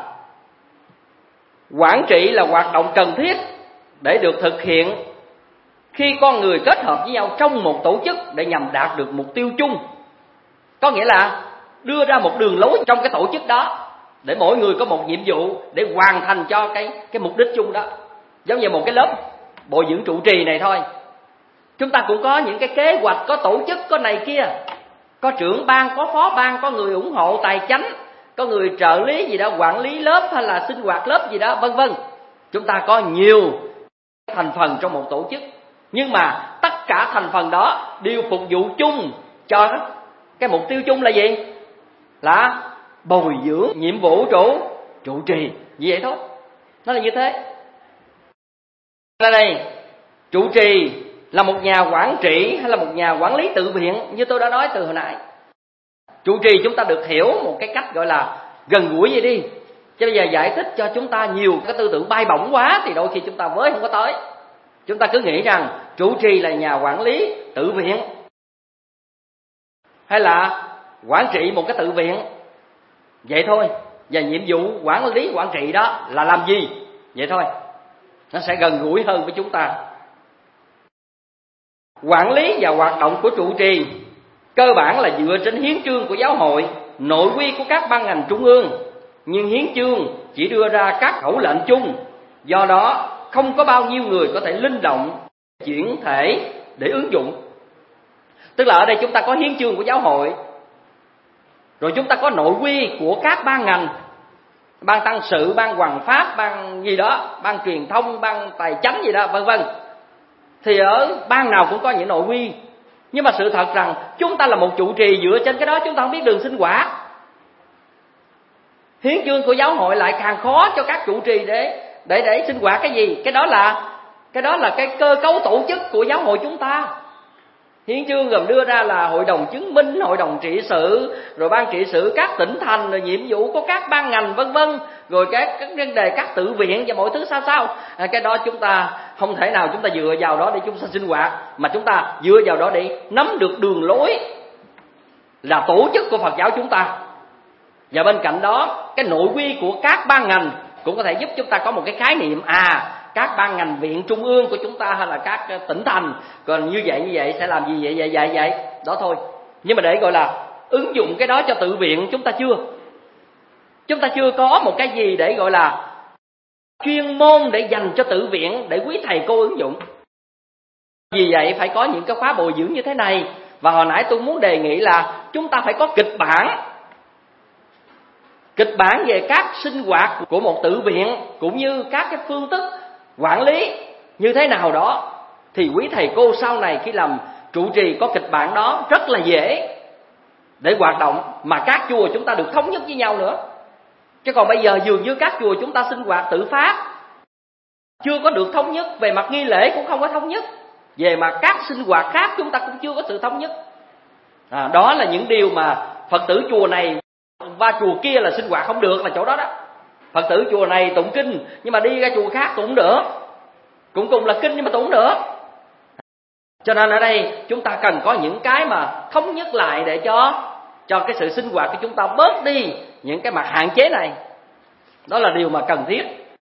quản trị là hoạt động cần thiết để được thực hiện khi con người kết hợp với nhau trong một tổ chức để nhằm đạt được mục tiêu chung. Có nghĩa là đưa ra một đường lối trong cái tổ chức đó để mỗi người có một nhiệm vụ để hoàn thành cho cái, cái mục đích chung đó. Giống như một cái lớp bồi dưỡng trụ trì này thôi, chúng ta cũng có những cái kế hoạch, có tổ chức, có này kia, có trưởng ban, có phó ban, có người ủng hộ tài chánh, có người trợ lý gì đó, quản lý lớp hay là sinh hoạt lớp gì đó, vân vân. Chúng ta có nhiều thành phần trong một tổ chức, nhưng mà tất cả thành phần đó đều phục vụ chung cho cái mục tiêu chung là gì? Là bồi dưỡng nhiệm vụ trụ trụ trì, như vậy thôi. Nó là như thế. Ở đây trụ trì là một nhà quản trị hay là một nhà quản lý tự viện, như tôi đã nói từ hồi nãy. Trụ trì chúng ta được hiểu một cái cách gọi là gần gũi vậy đi, chứ bây giờ giải thích cho chúng ta nhiều cái tư tưởng bay bổng quá thì đôi khi chúng ta với không có tới. Chúng ta cứ nghĩ rằng trụ trì là nhà quản lý tự viện, hay là quản trị một cái tự viện, vậy thôi. Và nhiệm vụ quản lý quản trị đó là làm gì, vậy thôi. Nó sẽ gần gũi hơn với chúng ta. Quản lý và hoạt động của trụ trì cơ bản là dựa trên hiến chương của giáo hội, nội quy của các ban ngành trung ương. Nhưng hiến chương chỉ đưa ra các khẩu lệnh chung, do đó không có bao nhiêu người có thể linh động, chuyển thể để ứng dụng. Tức là ở đây chúng ta có hiến chương của giáo hội, rồi chúng ta có nội quy của các ban ngành, ban tăng sự, ban hoàng pháp, ban gì đó, ban truyền thông, ban tài chánh gì đó, vân vân. Thì ở ban nào cũng có những nội quy. Nhưng mà sự thật rằng chúng ta là một trụ trì, dựa trên cái đó chúng ta không biết đường sinh hoạt. Hiến chương của giáo hội lại càng khó cho các trụ trì để để để sinh hoạt cái gì? Cái đó là cái đó là cái cơ cấu tổ chức của giáo hội chúng ta. Hiến chương gồm đưa ra là hội đồng chứng minh, hội đồng trị sự, rồi ban trị sự các tỉnh thành, rồi nhiệm vụ của các ban ngành vân vân, rồi các các vấn đề các tự viện và mọi thứ sao sao. À, cái đó chúng ta không thể nào chúng ta dựa vào đó để chúng ta sinh hoạt, mà chúng ta dựa vào đó để nắm được đường lối là tổ chức của Phật giáo chúng ta. Và bên cạnh đó, cái nội quy của các ban ngành cũng có thể giúp chúng ta có một cái khái niệm, à các ban ngành viện trung ương của chúng ta hay là các tỉnh thành còn như vậy như vậy sẽ làm gì vậy vậy vậy vậy đó thôi. Nhưng mà để gọi là ứng dụng cái đó cho tự viện, chúng ta chưa chúng ta chưa có một cái gì để gọi là chuyên môn để dành cho tự viện để quý thầy cô ứng dụng. Vì vậy phải có những cái khóa bồi dưỡng như thế này. Và hồi nãy tôi muốn đề nghị là chúng ta phải có kịch bản kịch bản về các sinh hoạt của một tự viện, cũng như các cái phương thức quản lý như thế nào đó, thì quý thầy cô sau này khi làm trụ trì có kịch bản đó rất là dễ để hoạt động, mà các chùa chúng ta được thống nhất với nhau nữa. Chứ còn bây giờ dường như các chùa chúng ta sinh hoạt tự phát, chưa có được thống nhất, về mặt nghi lễ cũng không có thống nhất, về mặt các sinh hoạt khác chúng ta cũng chưa có sự thống nhất. À, đó là những điều mà Phật tử chùa này và chùa kia là sinh hoạt không được, là chỗ đó đó. Phật tử chùa này tụng kinh nhưng mà đi ra chùa khác tụng được, cũng cùng là kinh nhưng mà tụng được. Cho nên ở đây chúng ta cần có những cái mà thống nhất lại để cho cho cái sự sinh hoạt của chúng ta bớt đi những cái mặt hạn chế này. Đó là điều mà cần thiết.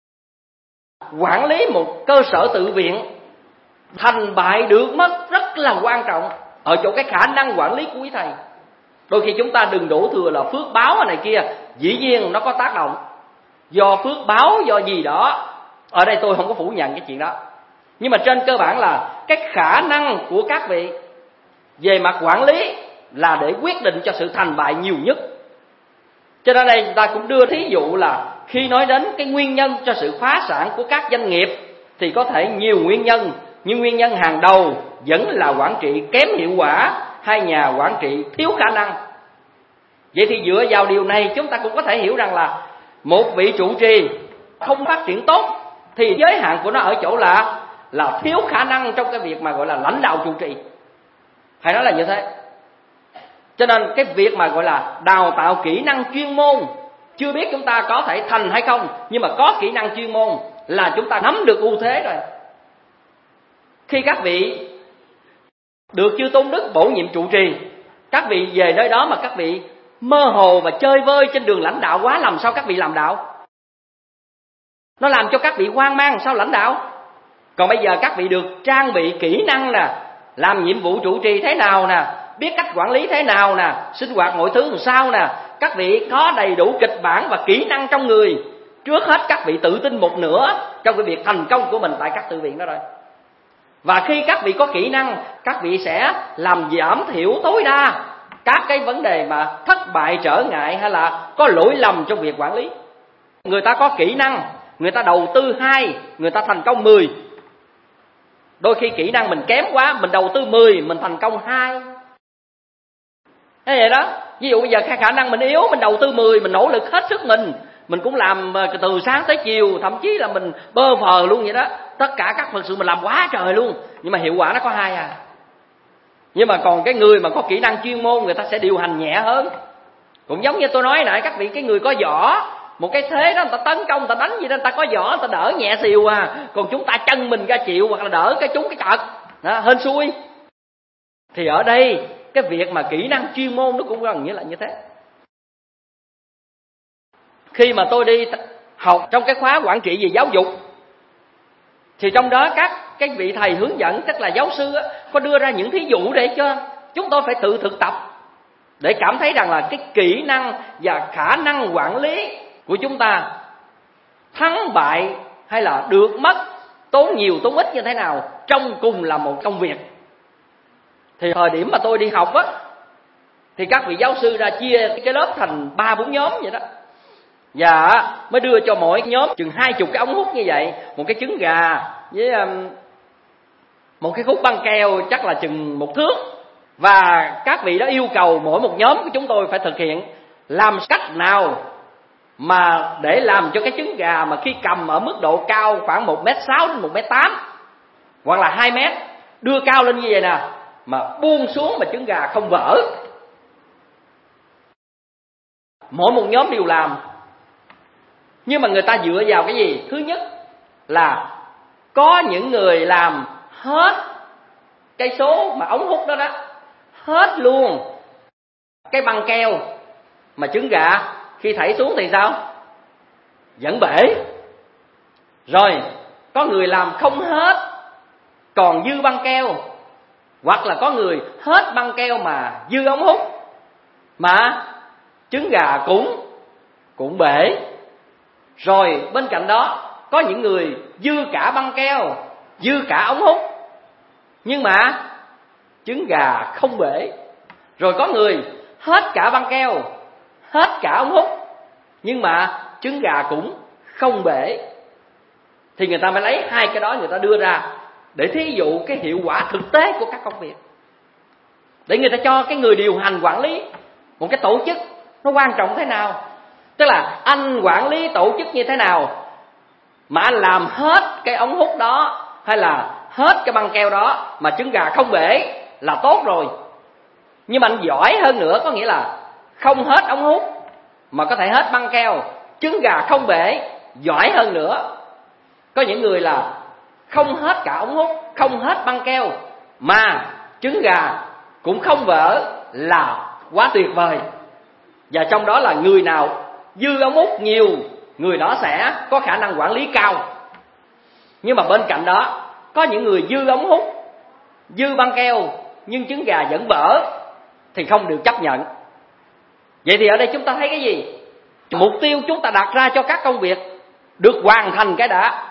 Quản lý một cơ sở tự viện, thành bại được mất rất là quan trọng ở chỗ cái khả năng quản lý của quý thầy. Đôi khi chúng ta đừng đổ thừa là phước báo này kia, dĩ nhiên nó có tác động do phước báo, do gì đó. Ở đây tôi không có phủ nhận cái chuyện đó, nhưng mà trên cơ bản là cái khả năng của các vị về mặt quản lý là để quyết định cho sự thành bại nhiều nhất. Cho nên đây ta cũng đưa thí dụ là khi nói đến cái nguyên nhân cho sự phá sản của các doanh nghiệp thì có thể nhiều nguyên nhân, nhưng nguyên nhân hàng đầu vẫn là quản trị kém hiệu quả hay nhà quản trị thiếu khả năng. Vậy thì dựa vào điều này chúng ta cũng có thể hiểu rằng là một vị trụ trì không phát triển tốt thì giới hạn của nó ở chỗ là là thiếu khả năng trong cái việc mà gọi là lãnh đạo trụ trì, hay nói là như thế. Cho nên cái việc mà gọi là đào tạo kỹ năng chuyên môn, chưa biết chúng ta có thể thành hay không, nhưng mà có kỹ năng chuyên môn là chúng ta nắm được ưu thế rồi. Khi các vị được chư tôn đức bổ nhiệm trụ trì, các vị về nơi đó mà các vị mơ hồ và chơi vơi trên đường lãnh đạo quá, làm sao các vị làm đạo? Nó làm cho các vị hoang mang, sao lãnh đạo? Còn bây giờ các vị được trang bị kỹ năng nè, làm nhiệm vụ trụ trì thế nào nè, biết cách quản lý thế nào nè, sinh hoạt mọi thứ làm sao nè, các vị có đầy đủ kịch bản và kỹ năng trong người. Trước hết các vị tự tin một nửa trong cái việc thành công của mình tại các tự viện đó rồi. Và khi các vị có kỹ năng, các vị sẽ làm giảm thiểu tối đa các cái vấn đề mà thất bại, trở ngại hay là có lỗi lầm trong việc quản lý. Người ta có kỹ năng, người ta đầu tư hai, người ta thành công mười. Đôi khi kỹ năng mình kém quá, mình đầu tư mười, mình thành công hai. Thế vậy đó. Ví dụ bây giờ khả năng mình yếu, mình đầu tư mười, mình nỗ lực hết sức mình, mình cũng làm từ sáng tới chiều, thậm chí là mình bơ phờ luôn vậy đó. Tất cả các phần sự mình làm quá trời luôn, nhưng mà hiệu quả nó có hai à. Nhưng mà còn cái người mà có kỹ năng chuyên môn, người ta sẽ điều hành nhẹ hơn. Cũng giống như tôi nói nãy các vị, cái người có võ, một cái thế đó người ta tấn công, người ta đánh gì đó, người ta có võ, người ta đỡ nhẹ xìu à. Còn chúng ta chân mình ra chịu hoặc là đỡ cái trúng cái trật đó, hên xui. Thì ở đây cái việc mà kỹ năng chuyên môn nó cũng gần như là như thế. Khi mà tôi đi học trong cái khóa quản trị về giáo dục, thì trong đó các cái vị thầy hướng dẫn, tức là giáo sư á, có đưa ra những thí dụ để cho chúng tôi phải tự thực tập, để cảm thấy rằng là cái kỹ năng và khả năng quản lý của chúng ta thắng bại hay là được mất, tốn nhiều tốn ít như thế nào trong cùng là một công việc. Thì thời điểm mà tôi đi học á, thì các vị giáo sư ra chia cái lớp thành ba bốn nhóm vậy đó. Và mới đưa cho mỗi nhóm chừng hai chục cái ống hút như vậy, một cái trứng gà với um, một cái khúc băng keo chắc là chừng một thước. Và các vị đó yêu cầu mỗi một nhóm của chúng tôi phải thực hiện làm cách nào mà để làm cho cái trứng gà mà khi cầm ở mức độ cao khoảng một mét sáu đến một mét tám hoặc là hai mét, đưa cao lên như vậy nè, mà buông xuống mà trứng gà không vỡ. Mỗi một nhóm đều làm, nhưng mà người ta dựa vào cái gì? Thứ nhất là có những người làm hết cây số mà ống hút đó đó, hết luôn cái băng keo, mà trứng gà khi thảy xuống thì sao? Vẫn bể. Rồi có người làm không hết, còn dư băng keo, hoặc là có người hết băng keo mà dư ống hút, mà trứng gà cũng cũng bể. Rồi bên cạnh đó có những người dư cả băng keo, dư cả ống hút, nhưng mà trứng gà không bể. Rồi có người hết cả băng keo, hết cả ống hút, nhưng mà trứng gà cũng không bể. Thì người ta mới lấy hai cái đó người ta đưa ra để thí dụ cái hiệu quả thực tế của các công việc, để người ta cho cái người điều hành quản lý một cái tổ chức nó quan trọng thế nào. Tức là anh quản lý tổ chức như thế nào mà anh làm hết cái ống hút đó hay là hết cái băng keo đó mà trứng gà không bể là tốt rồi. Nhưng mà anh giỏi hơn nữa, có nghĩa là không hết ống hút mà có thể hết băng keo, trứng gà không bể, giỏi hơn nữa. Có những người là không hết cả ống hút, không hết băng keo mà trứng gà cũng không vỡ là quá tuyệt vời. Và trong đó là người nào dư ống hút nhiều, người đó sẽ có khả năng quản lý cao. Nhưng mà bên cạnh đó có những người dư ống hút, dư băng keo nhưng trứng gà vẫn vỡ thì không được chấp nhận. Vậy thì ở đây chúng ta thấy cái gì? Mục tiêu chúng ta đặt ra cho các công việc được hoàn thành cái đã,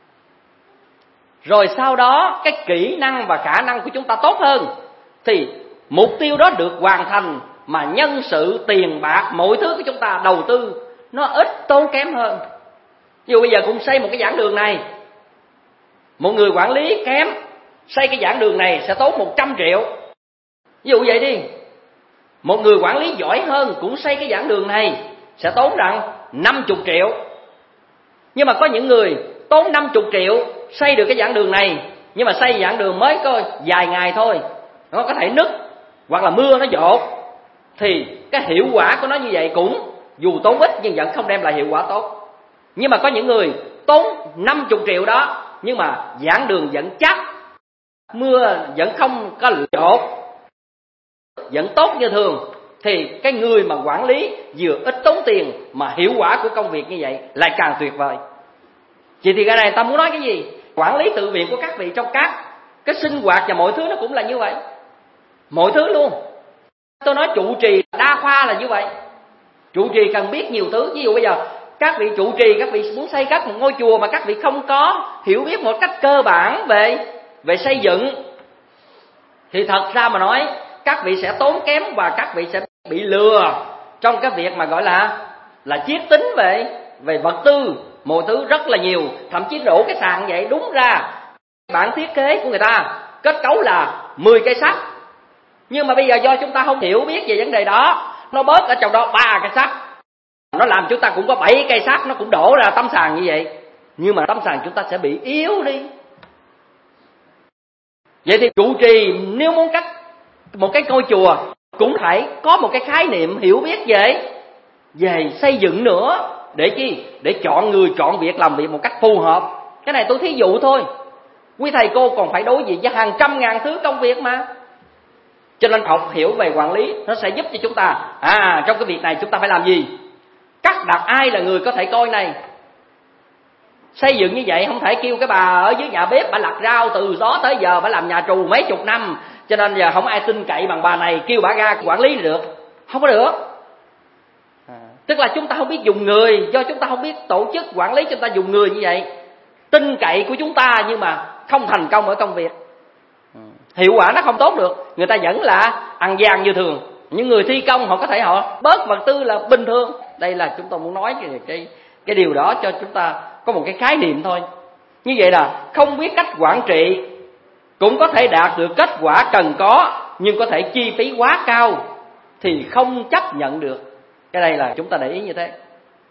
rồi sau đó cái kỹ năng và khả năng của chúng ta tốt hơn, thì mục tiêu đó được hoàn thành mà nhân sự, tiền bạc, mọi thứ của chúng ta đầu tư nó ít tốn kém hơn. Ví dụ bây giờ cũng xây một cái giảng đường này, một người quản lý kém xây cái giảng đường này sẽ tốn một trăm triệu. Ví dụ vậy đi. Một người quản lý giỏi hơn cũng xây cái giảng đường này sẽ tốn rằng năm mươi triệu. Nhưng mà có những người tốn năm mươi triệu xây được cái giảng đường này, nhưng mà xây giảng đường mới có vài ngày thôi, nó có thể nứt hoặc là mưa nó dột, thì cái hiệu quả của nó như vậy cũng dù tốn ít nhưng vẫn không đem lại hiệu quả tốt. Nhưng mà có những người tốn năm mươi triệu đó nhưng mà giảng đường vẫn chắc, mưa vẫn không có dột, vẫn tốt như thường, thì cái người mà quản lý vừa ít tốn tiền mà hiệu quả của công việc như vậy lại càng tuyệt vời. Vậy thì cái này ta muốn nói cái gì? Quản lý tự viện của các vị trong các cái sinh hoạt và mọi thứ nó cũng là như vậy. Mọi thứ luôn. Tôi nói trụ trì đa khoa là như vậy. Trụ trì cần biết nhiều thứ. Ví dụ bây giờ các vị trụ trì, các vị muốn xây cất một ngôi chùa mà các vị không có hiểu biết một cách cơ bản về về xây dựng, thì thật ra mà nói các vị sẽ tốn kém và các vị sẽ bị lừa trong cái việc mà gọi là là chiết tính về về vật tư, mọi thứ rất là nhiều. Thậm chí đổ cái sàn vậy, đúng ra bản thiết kế của người ta kết cấu là mười cây sắt, nhưng mà bây giờ do chúng ta không hiểu biết về vấn đề đó, nó bớt ở trong đó ba cây sắt, nó làm chúng ta cũng có bảy cây sắt, nó cũng đổ ra tấm sàn như vậy, nhưng mà tấm sàn chúng ta sẽ bị yếu đi. Vậy thì trụ trì nếu muốn cắt một cái ngôi chùa cũng phải có một cái khái niệm hiểu biết về về xây dựng nữa, để chi? Để chọn người, chọn việc, làm việc một cách phù hợp. Cái này tôi thí dụ thôi. Quý thầy cô còn phải đối diện với hàng trăm ngàn thứ công việc mà. Cho nên học hiểu về quản lý nó sẽ giúp cho chúng ta, à trong cái việc này chúng ta phải làm gì, cắt đặt ai là người có thể coi này. Xây dựng như vậy không thể kêu cái bà ở dưới nhà bếp bà lặt rau từ đó tới giờ bà làm nhà trù mấy chục năm, cho nên giờ không ai tin cậy bằng bà này, kêu bà ra quản lý được, không có được. Tức là chúng ta không biết dùng người, do chúng ta không biết tổ chức quản lý, chúng ta dùng người như vậy, tin cậy của chúng ta nhưng mà không thành công ở công việc, hiệu quả nó không tốt được. Người ta vẫn là ăn gian như thường, những người thi công họ có thể họ bớt vật tư là bình thường. Đây là chúng tôi muốn nói cái cái cái điều đó cho chúng ta có một cái khái niệm thôi. Như vậy là không biết cách quản trị cũng có thể đạt được kết quả cần có, nhưng có thể chi phí quá cao thì không chấp nhận được. Cái đây là chúng ta để ý như thế.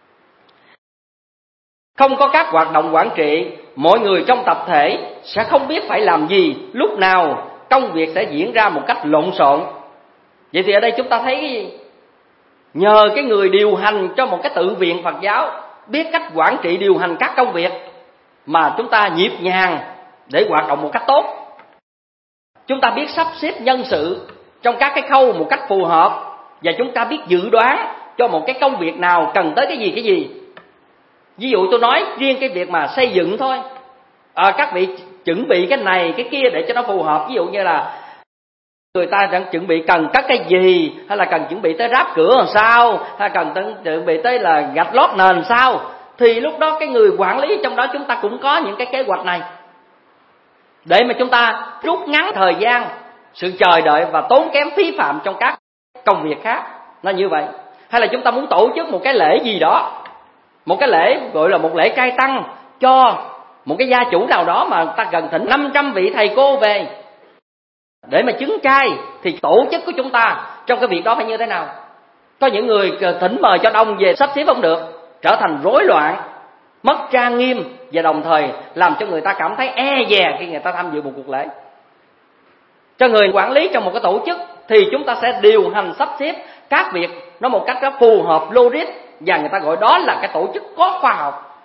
Không có các hoạt động quản trị, mọi người trong tập thể sẽ không biết phải làm gì, lúc nào công việc sẽ diễn ra một cách lộn xộn. Vậy thì ở đây chúng ta thấy cái gì? Nhờ cái người điều hành cho một cái tự viện Phật giáo biết cách quản trị điều hành các công việc mà chúng ta nhịp nhàng để hoạt động một cách tốt. Chúng ta biết sắp xếp nhân sự trong các cái khâu một cách phù hợp, và chúng ta biết dự đoán cho một cái công việc nào cần tới cái gì cái gì. Ví dụ tôi nói riêng cái việc mà xây dựng thôi, à, các vị chuẩn bị cái này cái kia để cho nó phù hợp. Ví dụ như là người ta đang chuẩn bị cần cất cái gì, hay là cần chuẩn bị tới ráp cửa làm sao, hay cần chuẩn bị tới là gạch lót nền sao, thì lúc đó cái người quản lý trong đó chúng ta cũng có những cái kế hoạch này để mà chúng ta rút ngắn thời gian, sự chờ đợi và tốn kém phí phạm trong các công việc khác. Nó như vậy. Hay là chúng ta muốn tổ chức một cái lễ gì đó, một cái lễ gọi là một lễ cai tăng cho một cái gia chủ nào đó mà ta cần thỉnh năm trăm vị thầy cô về để mà chứng cai, thì tổ chức của chúng ta trong cái việc đó phải như thế nào? Có những người thỉnh mời cho đông về sắp xếp không được, trở thành rối loạn, mất trang nghiêm, và đồng thời làm cho người ta cảm thấy e dè khi người ta tham dự một cuộc lễ. Cho người quản lý trong một cái tổ chức thì chúng ta sẽ điều hành sắp xếp các việc nó một cách rất phù hợp, logic, và người ta gọi đó là cái tổ chức có khoa học.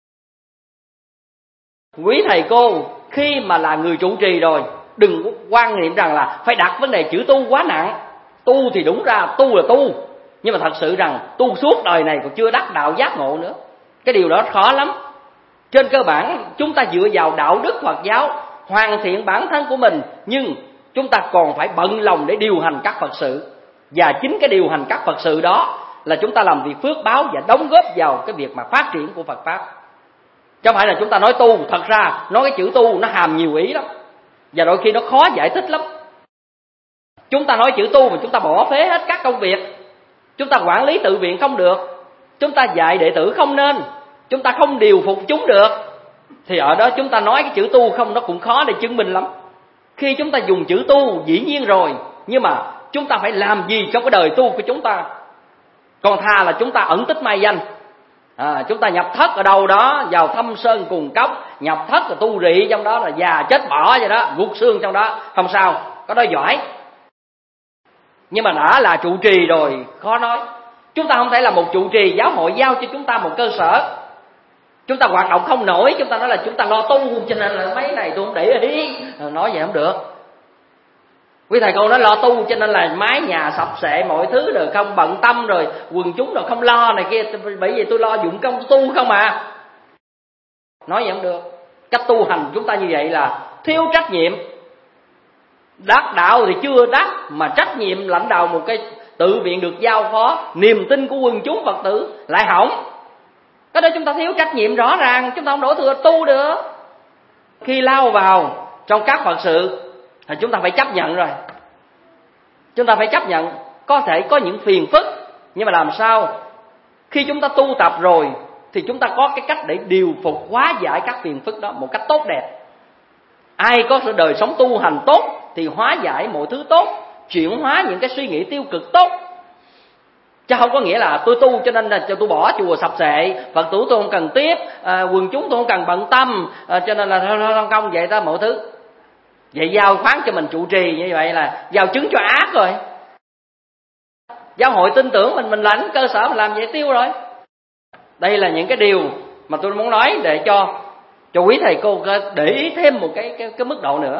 Quý thầy cô khi mà là người trụ trì rồi, đừng quan niệm rằng là phải đặt vấn đề chữ tu quá nặng. Tu thì đúng ra tu là tu, nhưng mà thật sự rằng tu suốt đời này còn chưa đắc đạo giác ngộ nữa. Cái điều đó khó lắm. Trên cơ bản chúng ta dựa vào đạo đức Phật giáo hoàn thiện bản thân của mình, nhưng chúng ta còn phải bận lòng để điều hành các Phật sự. Và chính cái điều hành các Phật sự đó là chúng ta làm việc phước báo và đóng góp vào cái việc mà phát triển của Phật Pháp. Chứ không phải là chúng ta nói tu, thật ra nói cái chữ tu nó hàm nhiều ý lắm, và đôi khi nó khó giải thích lắm. Chúng ta nói chữ tu mà chúng ta bỏ phế hết các công việc, chúng ta quản lý tự viện không được, chúng ta dạy đệ tử không nên, chúng ta không điều phục chúng được, thì ở đó chúng ta nói cái chữ tu không, nó cũng khó để chứng minh lắm. Khi chúng ta dùng chữ tu dĩ nhiên rồi, nhưng mà chúng ta phải làm gì cho cái đời tu của chúng ta. Còn thà là chúng ta ẩn tích mai danh, à, chúng ta nhập thất ở đâu đó, vào thâm sơn cùng cốc, nhập thất là tu rị trong đó, là già chết bỏ vậy đó, gục xương trong đó, không sao, có đó giỏi. Nhưng mà đã là trụ trì rồi, khó nói. Chúng ta không thể là một trụ trì giáo hội giao cho chúng ta một cơ sở, chúng ta hoạt động không nổi, chúng ta nói là chúng ta lo tu cho nên là mấy này tôi không để ý, nói vậy không được. Quý thầy cô nói lo tu cho nên là mái nhà sập sệ, mọi thứ rồi không bận tâm, rồi quần chúng rồi không lo này kia, bởi vì tôi lo dụng công tu không à. Nói vậy không được. Cách tu hành chúng ta như vậy là thiếu trách nhiệm. Đắc đạo thì chưa đắc, mà trách nhiệm lãnh đạo một cái tự viện được giao phó, niềm tin của quần chúng Phật tử lại hỏng. Cái đó chúng ta thiếu trách nhiệm rõ ràng, chúng ta không đổ thừa tu được. Khi lao vào trong các Phật sự thì chúng ta phải chấp nhận rồi. Chúng ta phải chấp nhận có thể có những phiền phức, nhưng mà làm sao khi chúng ta tu tập rồi thì chúng ta có cái cách để điều phục hóa giải các phiền phức đó một cách tốt đẹp. Ai có sự đời sống tu hành tốt thì hóa giải mọi thứ tốt, chuyển hóa những cái suy nghĩ tiêu cực tốt. Chứ không có nghĩa là tôi tu cho nên là cho tôi bỏ chùa sập sệ, Phật tử tôi không cần tiếp, à, quần chúng tôi không cần bận tâm, à, cho nên là không công vậy đó mọi thứ. Vậy giao khoán cho mình trụ trì như vậy là giao chứng cho ác rồi. Giáo hội tin tưởng mình, mình lãnh cơ sở mình làm vậy tiêu rồi. Đây là những cái điều mà tôi muốn nói để cho cho quý thầy cô để ý thêm một cái cái, cái mức độ nữa.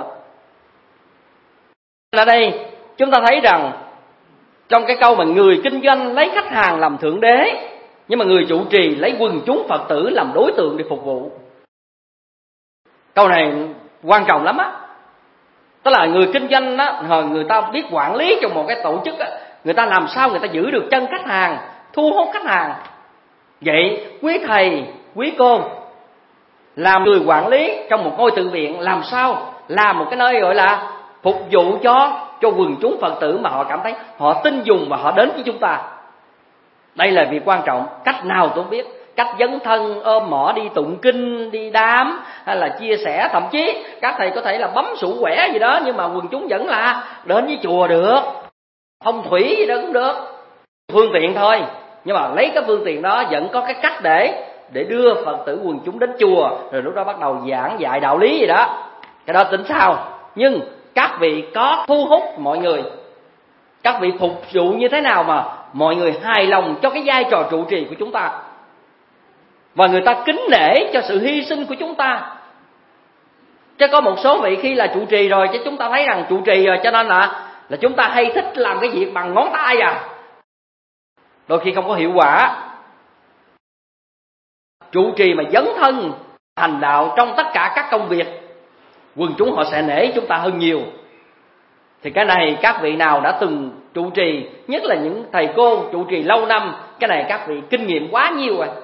Ở đây chúng ta thấy rằng trong cái câu mà người kinh doanh lấy khách hàng làm thượng đế, nhưng mà người trụ trì lấy quần chúng Phật tử làm đối tượng để phục vụ. Câu này quan trọng lắm á. Tức là người kinh doanh á, người ta biết quản lý trong một cái tổ chức á, người ta làm sao người ta giữ được chân khách hàng, thu hút khách hàng. Vậy quý thầy, quý cô làm người quản lý trong một ngôi tự viện, làm sao làm một cái nơi gọi là phục vụ cho cho quần chúng Phật tử mà họ cảm thấy họ tin dùng và họ đến với chúng ta. Đây là việc quan trọng. Cách nào tôi không biết, cách dấn thân, ôm mỏ đi tụng kinh, đi đám, hay là chia sẻ, thậm chí các thầy có thể là bấm sủ quẻ gì đó, nhưng mà quần chúng vẫn là đến với chùa được, phong thủy gì đó cũng được, phương tiện thôi. Nhưng mà lấy cái phương tiện đó vẫn có cái cách để để đưa Phật tử quần chúng đến chùa, rồi lúc đó bắt đầu giảng dạy đạo lý gì đó, cái đó tính sao. Nhưng các vị có thu hút mọi người, các vị phục vụ như thế nào mà mọi người hài lòng cho cái vai trò trụ trì của chúng ta, và người ta kính nể cho sự hy sinh của chúng ta. Chứ có một số vị khi là trụ trì rồi, chứ chúng ta thấy rằng trụ trì rồi cho nên là là chúng ta hay thích làm cái việc bằng ngón tay à, đôi khi không có hiệu quả. Trụ trì mà dấn thân hành đạo trong tất cả các công việc, quần chúng họ sẽ nể chúng ta hơn nhiều. Thì cái này các vị nào đã từng trụ trì, nhất là những thầy cô trụ trì lâu năm, cái này các vị kinh nghiệm quá nhiều rồi.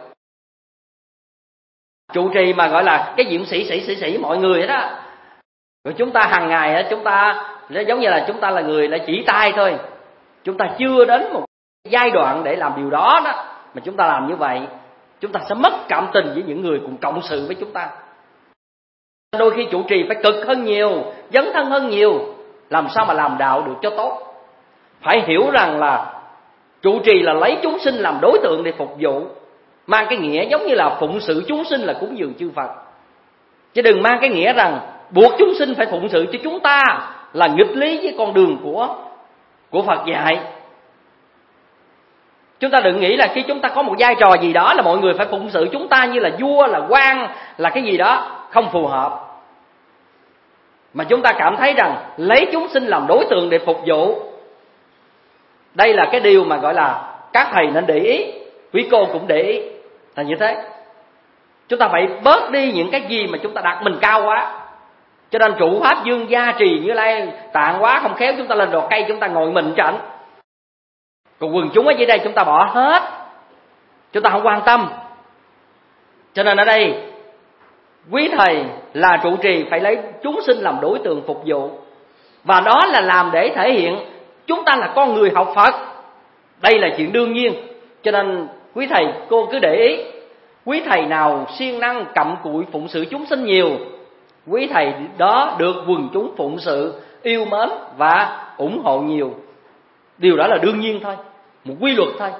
Trụ trì mà gọi là cái diện sĩ sĩ sĩ sĩ mọi người đó, rồi chúng ta hàng ngày đó, chúng ta giống như là chúng ta là người đã chỉ tay thôi, chúng ta chưa đến một giai đoạn để làm điều đó đó, mà chúng ta làm như vậy, chúng ta sẽ mất cảm tình với những người cùng cộng sự với chúng ta. Đôi khi trụ trì phải cực hơn nhiều, dấn thân hơn nhiều, làm sao mà làm đạo được cho tốt. Phải hiểu rằng là trụ trì là lấy chúng sinh làm đối tượng để phục vụ, mang cái nghĩa giống như là phụng sự chúng sinh là cúng dường chư Phật. Chứ đừng mang cái nghĩa rằng buộc chúng sinh phải phụng sự cho chúng ta, là nghịch lý với con đường của, của Phật dạy. Chúng ta đừng nghĩ là khi chúng ta có một vai trò gì đó là mọi người phải phụng sự chúng ta như là vua, là quan, là cái gì đó, không phù hợp. Mà chúng ta cảm thấy rằng lấy chúng sinh làm đối tượng để phục vụ, đây là cái điều mà gọi là các thầy nên để ý, quý cô cũng để ý là như thế. Chúng ta phải bớt đi những cái gì mà chúng ta đặt mình cao quá. Cho nên trụ pháp Dương Gia Trì Như Lai Tạng quá, không khéo chúng ta lên đọt cây chúng ta ngồi mình chảnh. Còn quần chúng ở dưới đây chúng ta bỏ hết, chúng ta không quan tâm. Cho nên ở đây quý thầy là trụ trì phải lấy chúng sinh làm đối tượng phục vụ, và đó là làm để thể hiện chúng ta là con người học Phật. Đây là chuyện đương nhiên. Cho nên quý thầy cô cứ để ý, quý thầy nào siêng năng cặm cụi phụng sự chúng sinh nhiều, quý thầy đó được quần chúng phụng sự yêu mến và ủng hộ nhiều. Điều đó là đương nhiên thôi, một quy luật thôi.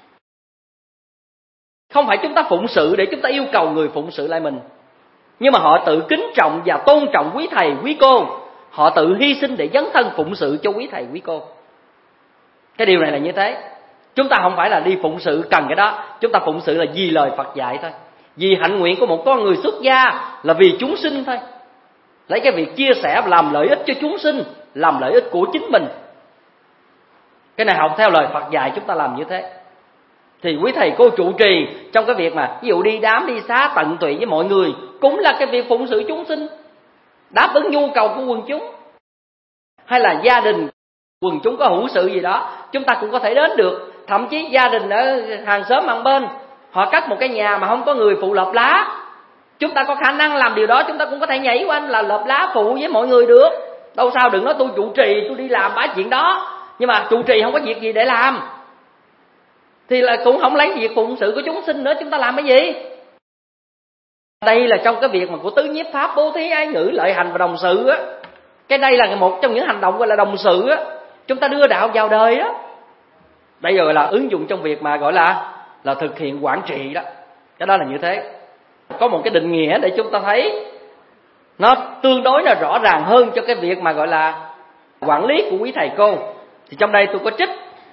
Không phải chúng ta phụng sự để chúng ta yêu cầu người phụng sự lại mình, nhưng mà họ tự kính trọng và tôn trọng quý thầy quý cô, họ tự hy sinh để dấn thân phụng sự cho quý thầy quý cô. Cái điều này là như thế. Chúng ta không phải là đi phụng sự cần cái đó, chúng ta phụng sự là vì lời Phật dạy thôi, vì hạnh nguyện của một con người xuất gia, là vì chúng sinh thôi. Lấy cái việc chia sẻ và làm lợi ích cho chúng sinh, làm lợi ích của chính mình. Cái này học theo lời Phật dạy, chúng ta làm như thế. Thì quý thầy cô trụ trì trong cái việc mà ví dụ đi đám đi xá tận tụy với mọi người, cũng là cái việc phụng sự chúng sinh, đáp ứng nhu cầu của quần chúng. Hay là gia đình quần chúng có hữu sự gì đó, chúng ta cũng có thể đến được. Thậm chí gia đình ở hàng xóm ăn bên, họ cất một cái nhà mà không có người phụ lợp lá, chúng ta có khả năng làm điều đó, chúng ta cũng có thể nhảy qua là lợp lá phụ với mọi người được. Đâu sao, đừng nói tôi trụ trì tôi đi làm bả chuyện đó, nhưng mà trụ trì không có việc gì để làm thì là cũng không lấy việc phụng sự của chúng sinh nữa, chúng ta làm cái gì? Đây là trong cái việc mà của tứ nhiếp pháp, bố thí, ái ngữ, lợi hành và đồng sự á. Cái đây là một trong những hành động gọi là đồng sự á, chúng ta đưa đạo vào đời á. Đây rồi là ứng dụng trong việc mà gọi là là thực hiện quản trị đó. Cái đó là như thế. Có một cái định nghĩa để chúng ta thấy nó tương đối là rõ ràng hơn cho cái việc mà gọi là quản lý của quý thầy cô. Thì trong đây tôi có trích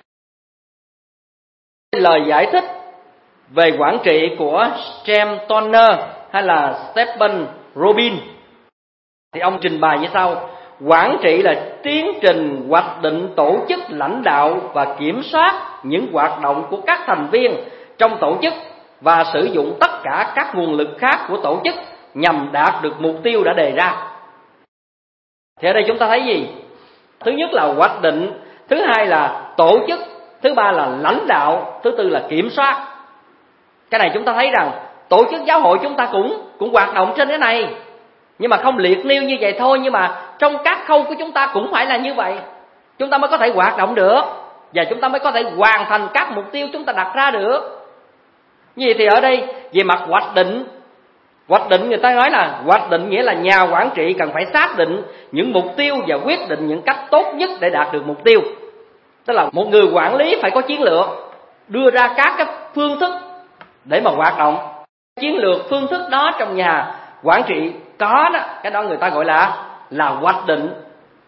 lời giải thích về quản trị của James Turner hay là Stephen Robin. Thì ông trình bày như sau: quản trị là tiến trình hoạch định, tổ chức, lãnh đạo và kiểm soát những hoạt động của các thành viên trong tổ chức và sử dụng tất cả các nguồn lực khác của tổ chức nhằm đạt được mục tiêu đã đề ra. Thì ở đây chúng ta thấy gì? Thứ nhất là hoạch định, thứ hai là tổ chức, thứ ba là lãnh đạo, thứ tư là kiểm soát. Cái này chúng ta thấy rằng tổ chức giáo hội chúng ta cũng cũng hoạt động trên cái này, nhưng mà không liệt nêu như vậy thôi. Nhưng mà trong các khâu của chúng ta cũng phải là như vậy, chúng ta mới có thể hoạt động được, và chúng ta mới có thể hoàn thành các mục tiêu chúng ta đặt ra được. Như vậy thì ở đây về mặt hoạch định, hoạch định người ta nói là hoạch định nghĩa là nhà quản trị cần phải xác định những mục tiêu và quyết định những cách tốt nhất để đạt được mục tiêu. Tức là một người quản lý phải có chiến lược, đưa ra các cái phương thức để mà hoạt động. Chiến lược, phương thức đó trong nhà quản trị có đó, cái đó người ta gọi là là hoạch định.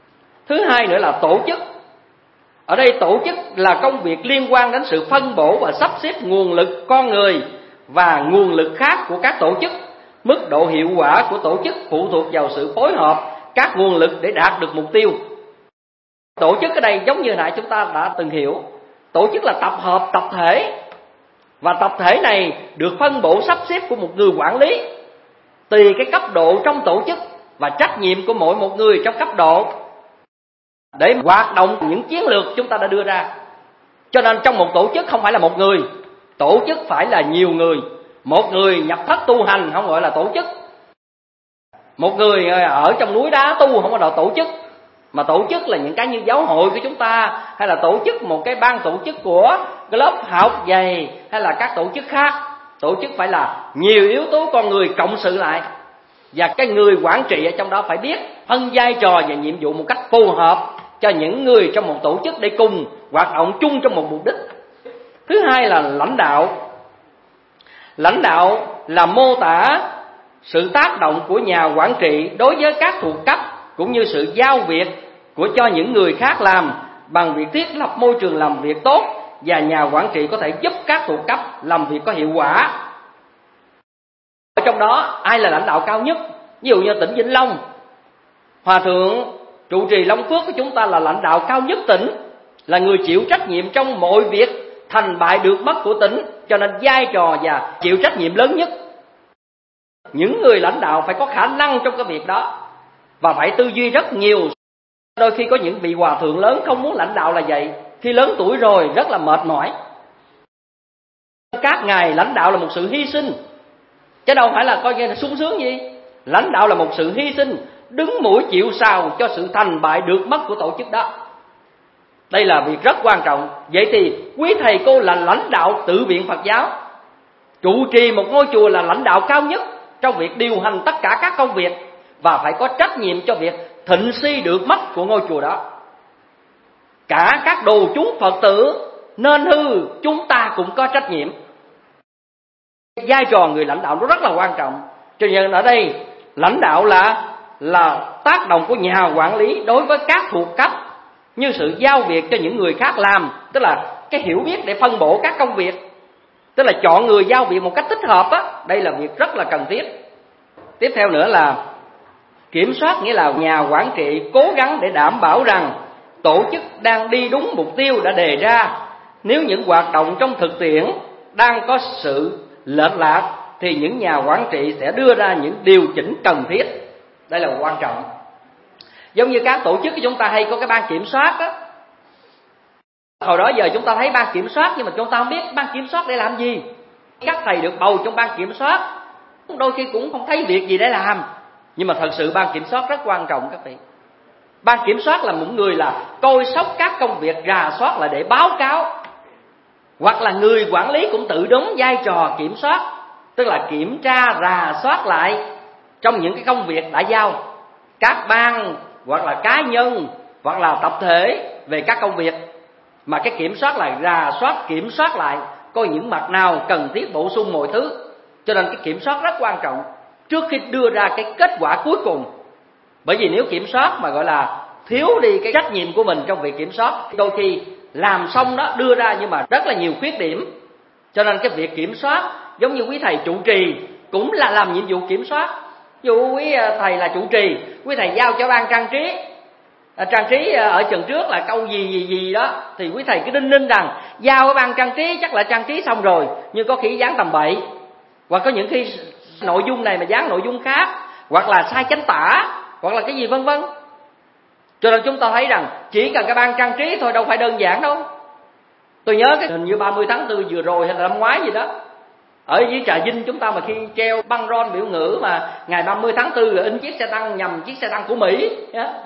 Thứ hai nữa là tổ chức. Ở đây tổ chức là công việc liên quan đến sự phân bổ và sắp xếp nguồn lực con người và nguồn lực khác của các tổ chức. Mức độ hiệu quả của tổ chức phụ thuộc vào sự phối hợp các nguồn lực để đạt được mục tiêu. Tổ chức ở đây giống như nãy chúng ta đã từng hiểu, tổ chức là tập hợp tập thể, và tập thể này được phân bổ sắp xếp của một người quản lý tùy cái cấp độ trong tổ chức và trách nhiệm của mỗi một người trong cấp độ để hoạt động những chiến lược chúng ta đã đưa ra. Cho nên trong một tổ chức không phải là một người, tổ chức phải là nhiều người. Một người nhập thất tu hành không gọi là tổ chức, một người ở trong núi đá tu không gọi là tổ chức, mà tổ chức là những cái như giáo hội của chúng ta, hay là tổ chức một cái ban tổ chức của cái lớp học dày, hay là các tổ chức khác. Tổ chức phải là nhiều yếu tố con người cộng sự lại, và cái người quản trị ở trong đó phải biết phân vai trò và nhiệm vụ một cách phù hợp cho những người trong một tổ chức để cùng hoạt động chung trong một mục đích. Thứ hai là lãnh đạo. Lãnh đạo là mô tả sự tác động của nhà quản trị đối với các thuộc cấp, cũng như sự giao việc của cho những người khác làm bằng việc thiết lập môi trường làm việc tốt, và nhà quản trị có thể giúp các thuộc cấp làm việc có hiệu quả. Ở trong đó ai là lãnh đạo cao nhất? Ví dụ như tỉnh Vĩnh Long, Hòa thượng trụ trì Long Phước của chúng ta là lãnh đạo cao nhất tỉnh, là người chịu trách nhiệm trong mọi việc thành bại được mất của tỉnh, cho nên vai trò và chịu trách nhiệm lớn nhất. Những người lãnh đạo phải có khả năng trong cái việc đó và phải tư duy rất nhiều. Đôi khi có những vị hòa thượng lớn không muốn lãnh đạo là vậy, khi lớn tuổi rồi rất là mệt mỏi. Các ngài lãnh đạo là một sự hy sinh, chứ đâu phải là coi như là sung sướng gì. Lãnh đạo là một sự hy sinh, đứng mũi chịu sào cho sự thành bại được mất của tổ chức đó. Đây là việc rất quan trọng. Vậy thì quý thầy cô là lãnh đạo tự viện Phật giáo, trụ trì một ngôi chùa là lãnh đạo cao nhất trong việc điều hành tất cả các công việc, và phải có trách nhiệm cho việc thịnh suy được mất của ngôi chùa đó. Cả các đồ chúng Phật tử nên hư, chúng ta cũng có trách nhiệm. Vai trò người lãnh đạo nó rất là quan trọng. Cho nên ở đây lãnh đạo là là tác động của nhà quản lý đối với các thuộc cấp, như sự giao việc cho những người khác làm, tức là cái hiểu biết để phân bổ các công việc, tức là chọn người giao việc một cách thích hợp á. Đây là việc rất là cần thiết. Tiếp theo nữa là kiểm soát, nghĩa là nhà quản trị cố gắng để đảm bảo rằng tổ chức đang đi đúng mục tiêu đã đề ra. Nếu những hoạt động trong thực tiễn đang có sự lệch lạc thì những nhà quản trị sẽ đưa ra những điều chỉnh cần thiết. Đây là quan trọng. Giống như các tổ chức của chúng ta hay có cái ban kiểm soát á. Hồi đó giờ chúng ta thấy ban kiểm soát, nhưng mà chúng ta không biết ban kiểm soát để làm gì. Các thầy được bầu trong ban kiểm soát đôi khi cũng không thấy việc gì để làm. Nhưng mà thật sự ban kiểm soát rất quan trọng các vị. Ban kiểm soát là một người là coi sóc các công việc, rà soát lại để báo cáo. Hoặc là người quản lý cũng tự đóng vai trò kiểm soát, tức là kiểm tra, rà soát lại trong những cái công việc đã giao. Các ban hoặc là cá nhân hoặc là tập thể về các công việc, mà cái kiểm soát là rà soát, kiểm soát lại coi những mặt nào cần thiết bổ sung mọi thứ. Cho nên cái kiểm soát rất quan trọng trước khi đưa ra cái kết quả cuối cùng. Bởi vì nếu kiểm soát mà gọi là thiếu đi cái trách nhiệm của mình trong việc kiểm soát, đôi khi làm xong đó đưa ra nhưng mà rất là nhiều khuyết điểm. Cho nên cái việc kiểm soát giống như quý thầy trụ trì cũng là làm nhiệm vụ kiểm soát. Ví dụ quý thầy là trụ trì, quý thầy giao cho ban trang trí, trang trí ở chừng trước là câu gì gì gì đó, thì quý thầy cứ đinh ninh rằng giao cái ban trang trí chắc là trang trí xong rồi, nhưng có khi dán tầm bậy, hoặc có những khi nội dung này mà dán nội dung khác, hoặc là sai chánh tả, hoặc là cái gì vân vân. Cho nên chúng ta thấy rằng chỉ cần cái ban trang trí thôi, đâu phải đơn giản đâu. Tôi nhớ cái hình như ba mươi tháng tư vừa rồi hay là năm ngoái gì đó, ở dưới Trà Vinh chúng ta mà khi treo băng rôn biểu ngữ mà ngày ba mươi tháng tư rồi in chiếc xe tăng nhằm chiếc xe tăng của Mỹ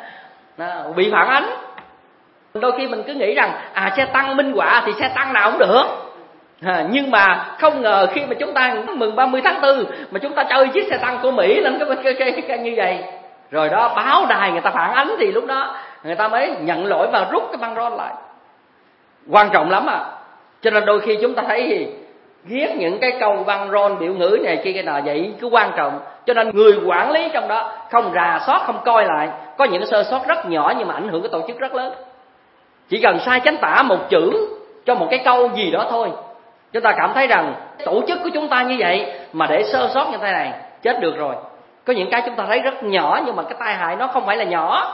bị phản ánh. Đôi khi mình cứ nghĩ rằng à xe tăng minh họa thì xe tăng nào cũng được, à, nhưng mà không ngờ khi mà chúng ta mừng ba mươi tháng tư mà chúng ta chơi chiếc xe tăng của Mỹ lên cái, cái, cái, cái, cái như vậy, rồi đó báo đài người ta phản ánh thì lúc đó người ta mới nhận lỗi và rút cái băng rôn lại. Quan trọng lắm à. Cho nên đôi khi chúng ta thấy ghét những cái câu băng rôn biểu ngữ này kia cái nào vậy cứ quan trọng. Cho nên người quản lý trong đó không rà soát, không coi lại, có những sơ sót rất nhỏ nhưng mà ảnh hưởng cái tổ chức rất lớn. Chỉ cần sai chánh tả một chữ cho một cái câu gì đó thôi, chúng ta cảm thấy rằng tổ chức của chúng ta như vậy mà để sơ sót như thế này, chết được rồi. Có những cái chúng ta thấy rất nhỏ nhưng mà cái tai hại nó không phải là nhỏ.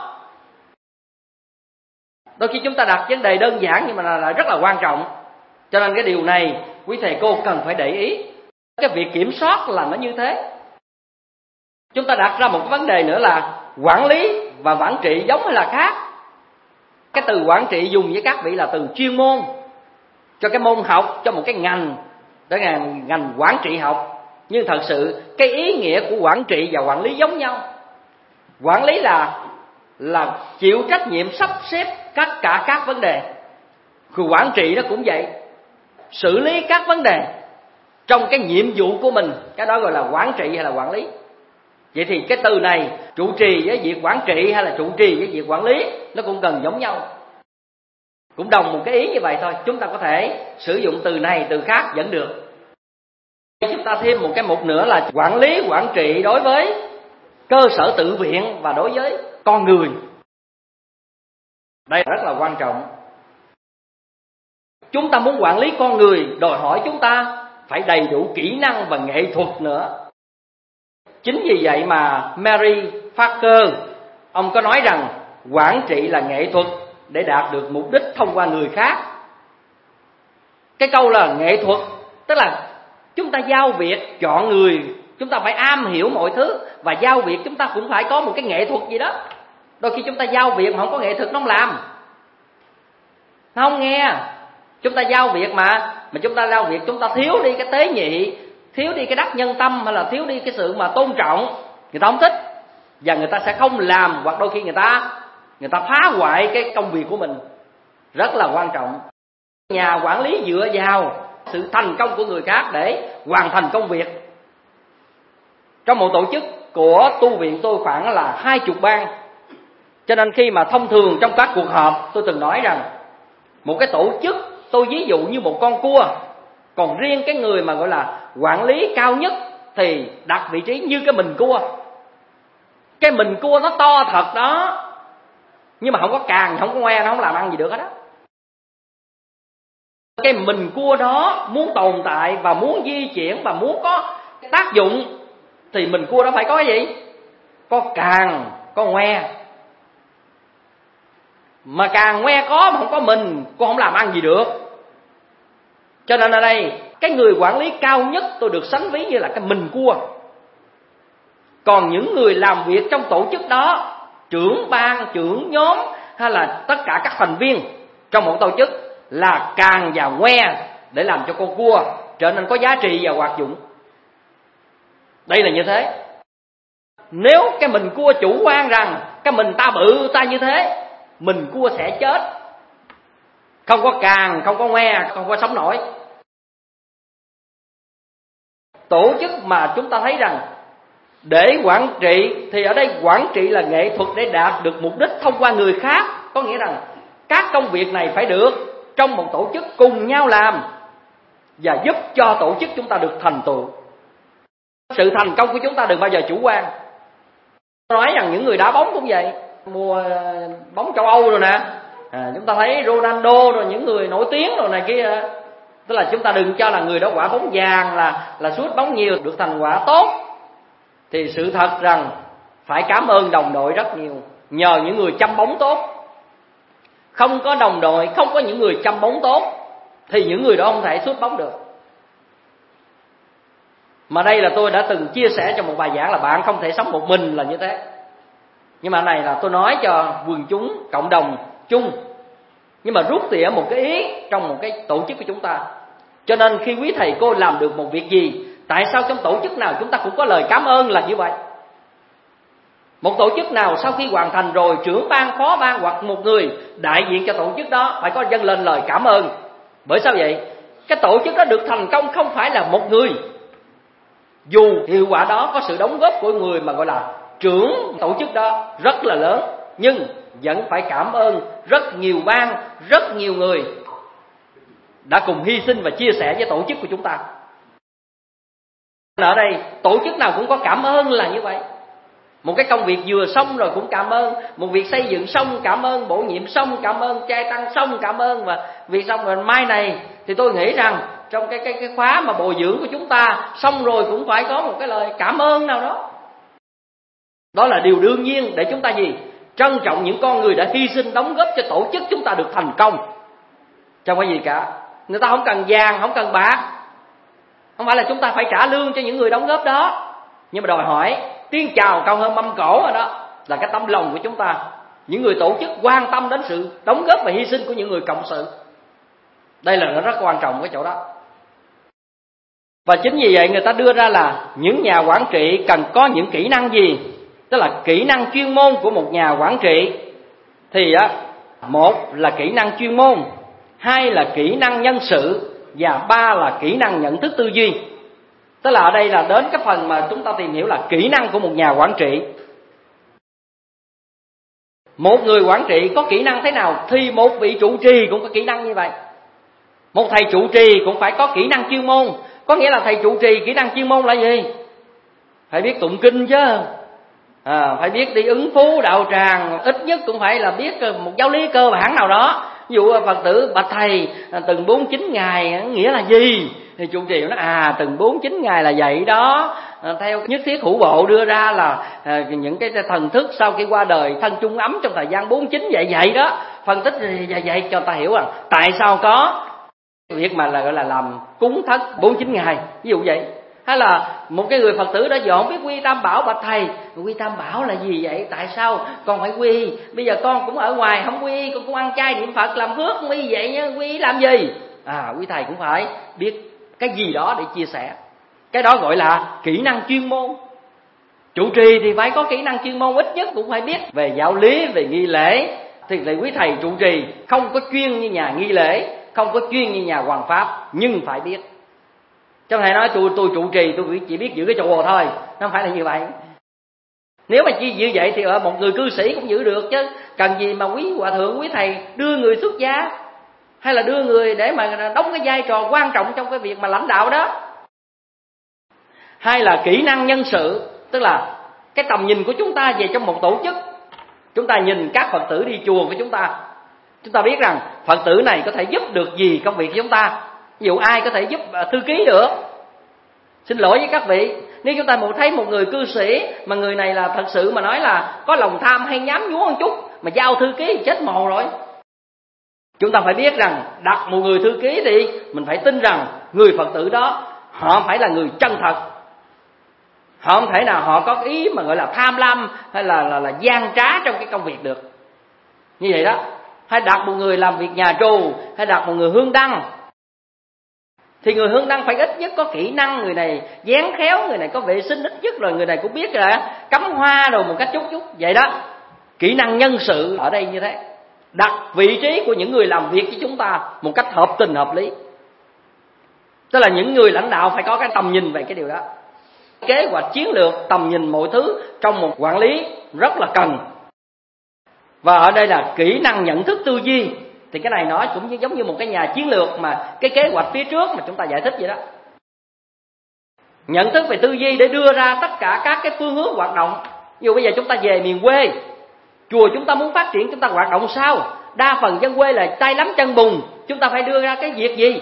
Đôi khi chúng ta đặt vấn đề đơn giản nhưng mà là rất là quan trọng. Cho nên cái điều này quý thầy cô cần phải để ý. Cái việc kiểm soát là nó như thế. Chúng ta đặt ra một cái vấn đề nữa là quản lý và quản trị giống hay là khác? Cái từ quản trị dùng với các vị là từ chuyên môn, cho cái môn học, cho một cái ngành, đó là ngành quản trị học. Nhưng thật sự cái ý nghĩa của quản trị và quản lý giống nhau. Quản lý là là chịu trách nhiệm sắp xếp tất cả các vấn đề. Thì quản trị nó cũng vậy, xử lý các vấn đề trong cái nhiệm vụ của mình, cái đó gọi là quản trị hay là quản lý. Vậy thì cái từ này trụ trì với việc quản trị hay là trụ trì với việc quản lý nó cũng gần giống nhau, cũng đồng một cái ý như vậy thôi. Chúng ta có thể sử dụng từ này từ khác vẫn được. Chúng ta thêm một cái mục nữa là quản lý quản trị đối với cơ sở tự viện và đối với con người. Đây rất là quan trọng. Chúng ta muốn quản lý con người đòi hỏi chúng ta phải đầy đủ kỹ năng và nghệ thuật nữa. Chính vì vậy mà Mary Parker, ông có nói rằng quản trị là nghệ thuật để đạt được mục đích thông qua người khác. Cái câu là nghệ thuật, tức là chúng ta giao việc, chọn người, chúng ta phải am hiểu mọi thứ. Và giao việc chúng ta cũng phải có một cái nghệ thuật gì đó. Đôi khi chúng ta giao việc mà không có nghệ thuật nó không làm, nó không nghe. Chúng ta giao việc mà Mà chúng ta giao việc chúng ta thiếu đi cái tế nhị, thiếu đi cái đắc nhân tâm, hay là thiếu đi cái sự mà tôn trọng, người ta không thích. Và người ta sẽ không làm, hoặc đôi khi người ta Người ta phá hoại cái công việc của mình. Rất là quan trọng. Nhà quản lý dựa vào sự thành công của người khác để hoàn thành công việc. Trong một tổ chức của tu viện tôi khoảng là hai chục ban. Cho nên khi mà thông thường trong các cuộc họp, tôi từng nói rằng một cái tổ chức, tôi ví dụ như một con cua. Còn riêng cái người mà gọi là quản lý cao nhất thì đặt vị trí như cái mình cua. Cái mình cua nó to thật đó, nhưng mà không có càng, không có ngoe, nó không làm ăn gì được hết đó. Cái mình cua đó muốn tồn tại và muốn di chuyển và muốn có tác dụng thì mình cua đó phải có cái gì? Có càng, có ngoe. Mà càng ngoe có mà không có mình, cô không làm ăn gì được. Cho nên ở đây cái người quản lý cao nhất tôi được sánh ví như là cái mình cua. Còn những người làm việc trong tổ chức đó, trưởng ban, trưởng nhóm hay là tất cả các thành viên trong một tổ chức là càng và ngoe để làm cho con cua trở nên có giá trị và hoạt dụng. Đây là như thế. Nếu cái mình cua chủ quan rằng cái mình ta bự ta như thế, mình cua sẽ chết, không có càng, không có ngoe, không có sống nổi. Tổ chức mà chúng ta thấy rằng để quản trị thì ở đây quản trị là nghệ thuật để đạt được mục đích thông qua người khác. Có nghĩa rằng các công việc này phải được trong một tổ chức cùng nhau làm và giúp cho tổ chức chúng ta được thành tựu. Sự thành công của chúng ta đừng bao giờ chủ quan. Nói rằng những người đá bóng cũng vậy, mùa bóng châu Âu rồi nè, à, chúng ta thấy Ronaldo rồi những người nổi tiếng rồi này kia. Tức là chúng ta đừng cho là người đó quả bóng vàng là là sút bóng nhiều được thành quả tốt. Thì sự thật rằng phải cảm ơn đồng đội rất nhiều, nhờ những người chăm bóng tốt. Không có đồng đội, không có những người chăm bóng tốt thì những người đó không thể sút bóng được. Mà đây là tôi đã từng chia sẻ trong một bài giảng là bạn không thể sống một mình là như thế. Nhưng mà này là tôi nói cho quần chúng, cộng đồng chung. Nhưng mà rút tỉa một cái ý trong một cái tổ chức của chúng ta. Cho nên khi quý thầy cô làm được một việc gì, tại sao trong tổ chức nào chúng ta cũng có lời cảm ơn là như vậy. Một tổ chức nào sau khi hoàn thành rồi, trưởng ban, phó ban hoặc một người đại diện cho tổ chức đó phải có dâng lên lời cảm ơn. Bởi sao vậy? Cái tổ chức đó được thành công không phải là một người. Dù hiệu quả đó có sự đóng góp của người mà gọi là trưởng tổ chức đó rất là lớn, nhưng vẫn phải cảm ơn rất nhiều ban, rất nhiều người đã cùng hy sinh và chia sẻ với tổ chức của chúng ta. Ở đây tổ chức nào cũng có cảm ơn là như vậy. Một cái công việc vừa xong rồi cũng cảm ơn, một việc xây dựng xong cảm ơn, bổ nhiệm xong cảm ơn, trai tăng xong cảm ơn, và việc xong rồi mai này thì tôi nghĩ rằng trong cái cái cái khóa mà bồi dưỡng của chúng ta xong rồi cũng phải có một cái lời cảm ơn nào đó. Đó là điều đương nhiên để chúng ta gì? Trân trọng những con người đã hy sinh đóng góp cho tổ chức chúng ta được thành công. Chẳng có gì cả. Người ta không cần vàng, không cần bạc. Không phải là chúng ta phải trả lương cho những người đóng góp đó, nhưng mà đòi hỏi tiếng chào cao hơn mâm cổ rồi đó, là cái tấm lòng của chúng ta. Những người tổ chức quan tâm đến sự đóng góp và hy sinh của những người cộng sự. Đây là nó rất quan trọng cái chỗ đó. Và chính vì vậy người ta đưa ra là những nhà quản trị cần có những kỹ năng gì? Tức là kỹ năng chuyên môn của một nhà quản trị. Thì á, một là kỹ năng chuyên môn, hai là kỹ năng nhân sự, và ba là kỹ năng nhận thức tư duy. Tức là ở đây là đến cái phần mà chúng ta tìm hiểu là kỹ năng của một nhà quản trị. Một người quản trị có kỹ năng thế nào thì một vị trụ trì cũng có kỹ năng như vậy. Một thầy trụ trì cũng phải có kỹ năng chuyên môn. Có nghĩa là thầy trụ trì kỹ năng chuyên môn là gì? Phải biết tụng kinh chứ, à, phải biết đi ứng phú đạo tràng, ít nhất cũng phải là biết một giáo lý cơ bản nào đó. Ví dụ Phật tử bạch thầy từng bốn chín ngày nghĩa là gì? Thì trụ trì nói à từng bốn chín ngày là vậy đó. À, theo nhất thiết hữu bộ đưa ra là à, những cái thần thức sau khi qua đời thân chung ấm trong thời gian bốn chín vậy vậy đó. Phân tích vậy vậy cho ta hiểu rằng tại sao có việc mà là gọi là làm cúng thất bốn chín ngày, ví dụ vậy. Hay là một cái người Phật tử đã giờ không biết quy tam bảo, bạch thầy quy tam bảo là gì vậy, tại sao con phải quy? Bây giờ con cũng ở ngoài không quy, con cũng ăn chay niệm Phật làm phước không quy vậy nhá, quy làm gì? À quý thầy cũng phải biết cái gì đó để chia sẻ. Cái đó gọi là kỹ năng chuyên môn. Trụ trì thì phải có kỹ năng chuyên môn, ít nhất cũng phải biết về giáo lý, về nghi lễ. Thì lại quý thầy trụ trì không có chuyên như nhà nghi lễ, không có chuyên như nhà hoàng pháp, nhưng phải biết. Chứ không thể nói tôi tôi trụ trì tôi chỉ biết giữ cái chùa thôi, nó không phải là như vậy. Nếu mà chỉ như vậy thì ở một người cư sĩ cũng giữ được chứ, cần gì mà quý hòa thượng quý thầy đưa người xuất gia, hay là đưa người để mà đóng cái vai trò quan trọng trong cái việc mà lãnh đạo đó. Hay là kỹ năng nhân sự, tức là cái tầm nhìn của chúng ta về trong một tổ chức. Chúng ta nhìn các Phật tử đi chùa của chúng ta, chúng ta biết rằng Phật tử này có thể giúp được gì công việc của chúng ta. Ví dụ ai có thể giúp thư ký được. Xin lỗi với các vị, nếu chúng ta một thấy một người cư sĩ mà người này là thật sự mà nói là có lòng tham hay nhám nhúa một chút mà giao thư ký thì chết mồ rồi. Chúng ta phải biết rằng đặt một người thư ký thì mình phải tin rằng người Phật tử đó họ phải là người chân thật. Họ không thể nào họ có ý mà gọi là tham lam hay là là, là gian trá trong cái công việc được. Như vậy đó. Hay đặt một người làm việc nhà trù, hay đặt một người hương đăng, thì người hương đăng phải ít nhất có kỹ năng, người này dán khéo, người này có vệ sinh ít nhất, rồi người này cũng biết là cắm hoa rồi một cách chút chút vậy đó. Kỹ năng nhân sự ở đây như thế, đặt vị trí của những người làm việc với chúng ta một cách hợp tình hợp lý. Tức là những người lãnh đạo phải có cái tầm nhìn về cái điều đó. Kế hoạch chiến lược, tầm nhìn mọi thứ trong một quản lý rất là cần. Và ở đây là kỹ năng nhận thức tư duy. Thì cái này nó cũng giống như một cái nhà chiến lược mà cái kế hoạch phía trước mà chúng ta giải thích vậy đó. Nhận thức về tư duy để đưa ra tất cả các cái phương hướng hoạt động. Ví dụ bây giờ chúng ta về miền quê, chùa chúng ta muốn phát triển, chúng ta hoạt động sao? Đa phần dân quê là tay lắm chân bùn, chúng ta phải đưa ra cái việc gì?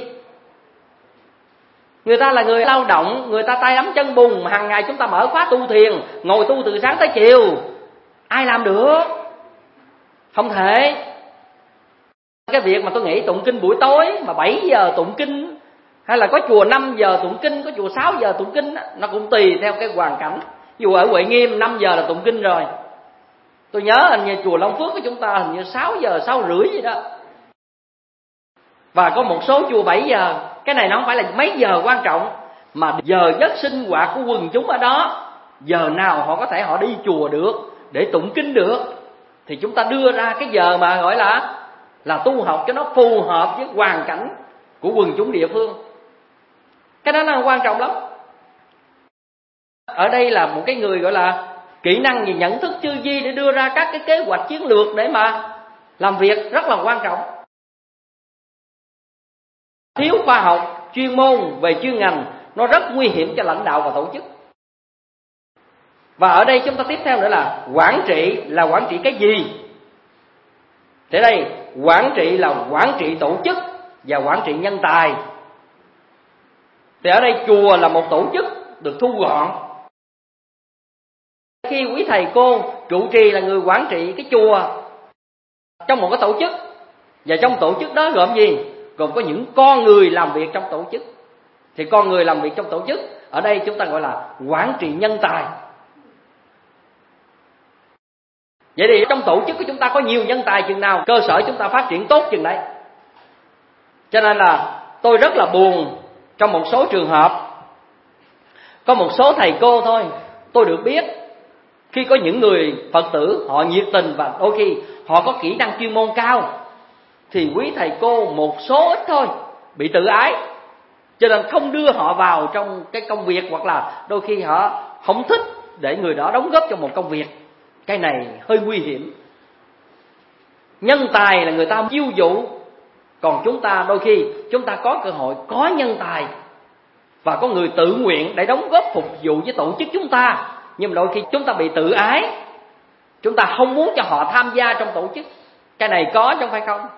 Người ta là người lao động, người ta tay lắm chân bùn, mà hàng ngày chúng ta mở khóa tu thiền, ngồi tu từ sáng tới chiều. Ai làm được? Không thể. Cái việc mà tôi nghĩ tụng kinh buổi tối mà bảy giờ tụng kinh, hay là có chùa năm giờ tụng kinh, có chùa sáu giờ tụng kinh, nó cũng tùy theo cái hoàn cảnh. Ví dụ ở Huệ Nghiêm năm giờ là tụng kinh rồi. Tôi nhớ hình như chùa Long Phước của chúng ta hình như sáu giờ, sáu rưỡi gì đó. Và có một số chùa bảy giờ. Cái này nó không phải là mấy giờ quan trọng, mà giờ giấc sinh hoạt của quần chúng ở đó, giờ nào họ có thể họ đi chùa được để tụng kinh được, thì chúng ta đưa ra cái giờ mà gọi là là tu học cho nó phù hợp với hoàn cảnh của quần chúng địa phương. Cái đó nó quan trọng lắm. Ở đây là một cái người gọi là kỹ năng về nhận thức tư duy để đưa ra các cái kế hoạch chiến lược để mà làm việc rất là quan trọng. Thiếu khoa học chuyên môn về chuyên ngành nó rất nguy hiểm cho lãnh đạo và tổ chức. Và ở đây chúng ta tiếp theo nữa là quản trị là quản trị cái gì? Thế đây, quản trị là quản trị tổ chức và quản trị nhân tài. Thì ở đây chùa là một tổ chức được thu gọn. Khi quý thầy cô trụ trì là người quản trị cái chùa trong một cái tổ chức, và trong tổ chức đó gồm gì? Gồm có những con người làm việc trong tổ chức. Thì con người làm việc trong tổ chức ở đây chúng ta gọi là quản trị nhân tài. Vậy thì trong tổ chức của chúng ta có nhiều nhân tài chừng nào, cơ sở chúng ta phát triển tốt chừng đấy. Cho nên là tôi rất là buồn trong một số trường hợp, có một số thầy cô thôi tôi được biết, khi có những người Phật tử họ nhiệt tình và đôi khi họ có kỹ năng chuyên môn cao, thì quý thầy cô một số ít thôi bị tự ái, cho nên không đưa họ vào trong cái công việc, hoặc là đôi khi họ không thích để người đó đóng góp cho một công việc. Cái này hơi nguy hiểm. Nhân tài là người ta chiêu dụ, còn chúng ta đôi khi chúng ta có cơ hội có nhân tài và có người tự nguyện để đóng góp phục vụ với tổ chức chúng ta, nhưng mà đôi khi chúng ta bị tự ái, chúng ta không muốn cho họ tham gia trong tổ chức. Cái này có chứ không phải không.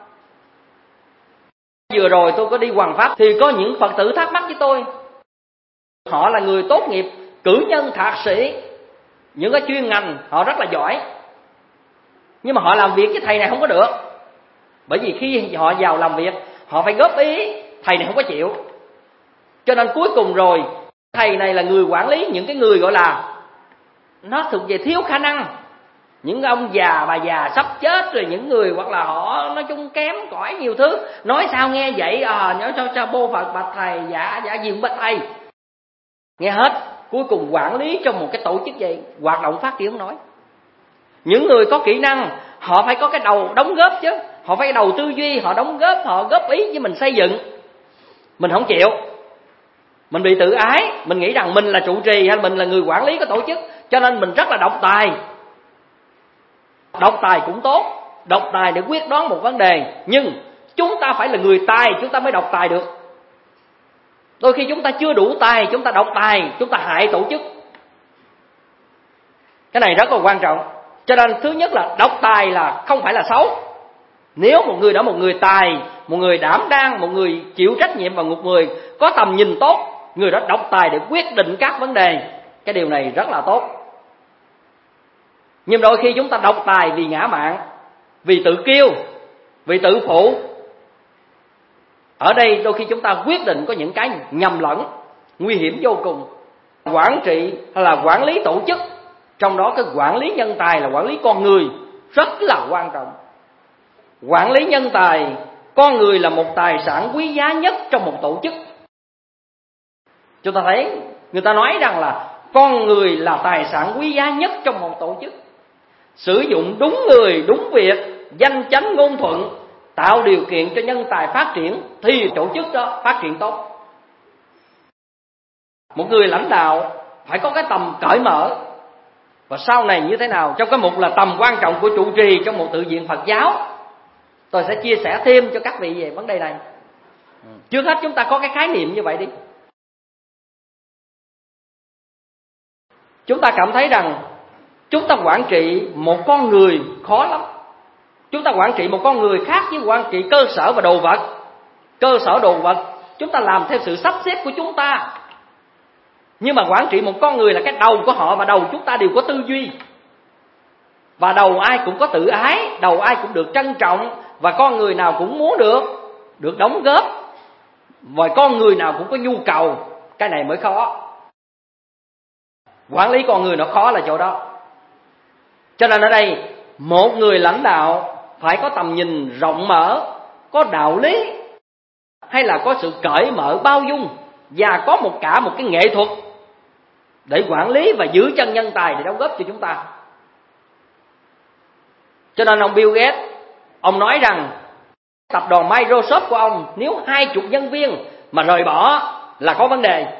Vừa rồi tôi có đi Hoàng Pháp thì có những Phật tử thắc mắc với tôi, họ là người tốt nghiệp cử nhân thạc sĩ, những cái chuyên ngành họ rất là giỏi, nhưng mà họ làm việc với thầy này không có được. Bởi vì khi họ vào làm việc họ phải góp ý, thầy này không có chịu. Cho nên cuối cùng rồi thầy này là người quản lý những cái người gọi là nó thuộc về thiếu khả năng, những ông già bà già sắp chết rồi, những người hoặc là họ nói chung kém cỏi nhiều thứ, nói sao nghe vậy, à nói cho cho bô Phật bạch thầy, dạ dạ gì cũng bạch thầy, nghe hết. Cuối cùng quản lý trong một cái tổ chức vậy, hoạt động phát triển không nói. Những người có kỹ năng họ phải có cái đầu đóng góp chứ, họ phải đầu tư duy, họ đóng góp, họ góp ý với mình xây dựng. Mình không chịu, mình bị tự ái, mình nghĩ rằng mình là trụ trì hay mình là người quản lý của tổ chức, cho nên mình rất là độc tài. Độc tài cũng tốt, độc tài để quyết đoán một vấn đề, nhưng chúng ta phải là người tài chúng ta mới độc tài được. Đôi khi chúng ta chưa đủ tài, chúng ta độc tài, chúng ta hại tổ chức. Cái này rất là quan trọng. Cho nên thứ nhất là độc tài là không phải là xấu. Nếu một người đó một người tài, một người đảm đang, một người chịu trách nhiệm và một người có tầm nhìn tốt, người đó độc tài để quyết định các vấn đề, cái điều này rất là tốt. Nhưng đôi khi chúng ta độc tài vì ngã mạn, vì tự kiêu, vì tự phụ. Ở đây đôi khi chúng ta quyết định có những cái nhầm lẫn, nguy hiểm vô cùng. Quản trị hay là quản lý tổ chức, trong đó cái quản lý nhân tài là quản lý con người rất là quan trọng. Quản lý nhân tài, con người là một tài sản quý giá nhất trong một tổ chức. Chúng ta thấy người ta nói rằng là con người là tài sản quý giá nhất trong một tổ chức. Sử dụng đúng người, đúng việc, danh chánh ngôn thuận, tạo điều kiện cho nhân tài phát triển thì tổ chức đó phát triển tốt. Một người lãnh đạo phải có cái tầm cởi mở. Và sau này như thế nào, trong cái mục là tầm quan trọng của trụ trì trong một tự viện Phật giáo, tôi sẽ chia sẻ thêm cho các vị về vấn đề này. Trước hết chúng ta có cái khái niệm như vậy đi. Chúng ta cảm thấy rằng chúng ta quản trị một con người khó lắm. Chúng ta quản trị một con người khác với quản trị cơ sở và đồ vật. Cơ sở đồ vật chúng ta làm theo sự sắp xếp của chúng ta. Nhưng mà quản trị một con người là cái đầu của họ, và đầu chúng ta đều có tư duy. Và đầu ai cũng có tự ái, đầu ai cũng được trân trọng, và con người nào cũng muốn được được đóng góp, và con người nào cũng có nhu cầu. Cái này mới khó. Quản lý con người nó khó là chỗ đó. Cho nên ở đây một người lãnh đạo phải có tầm nhìn rộng mở, có đạo lý, hay là có sự cởi mở bao dung, và có một cả một cái nghệ thuật để quản lý và giữ chân nhân tài để đóng góp cho chúng ta. Cho nên ông Bill Gates, ông nói rằng tập đoàn Microsoft của ông nếu hai chục nhân viên mà rời bỏ là có vấn đề.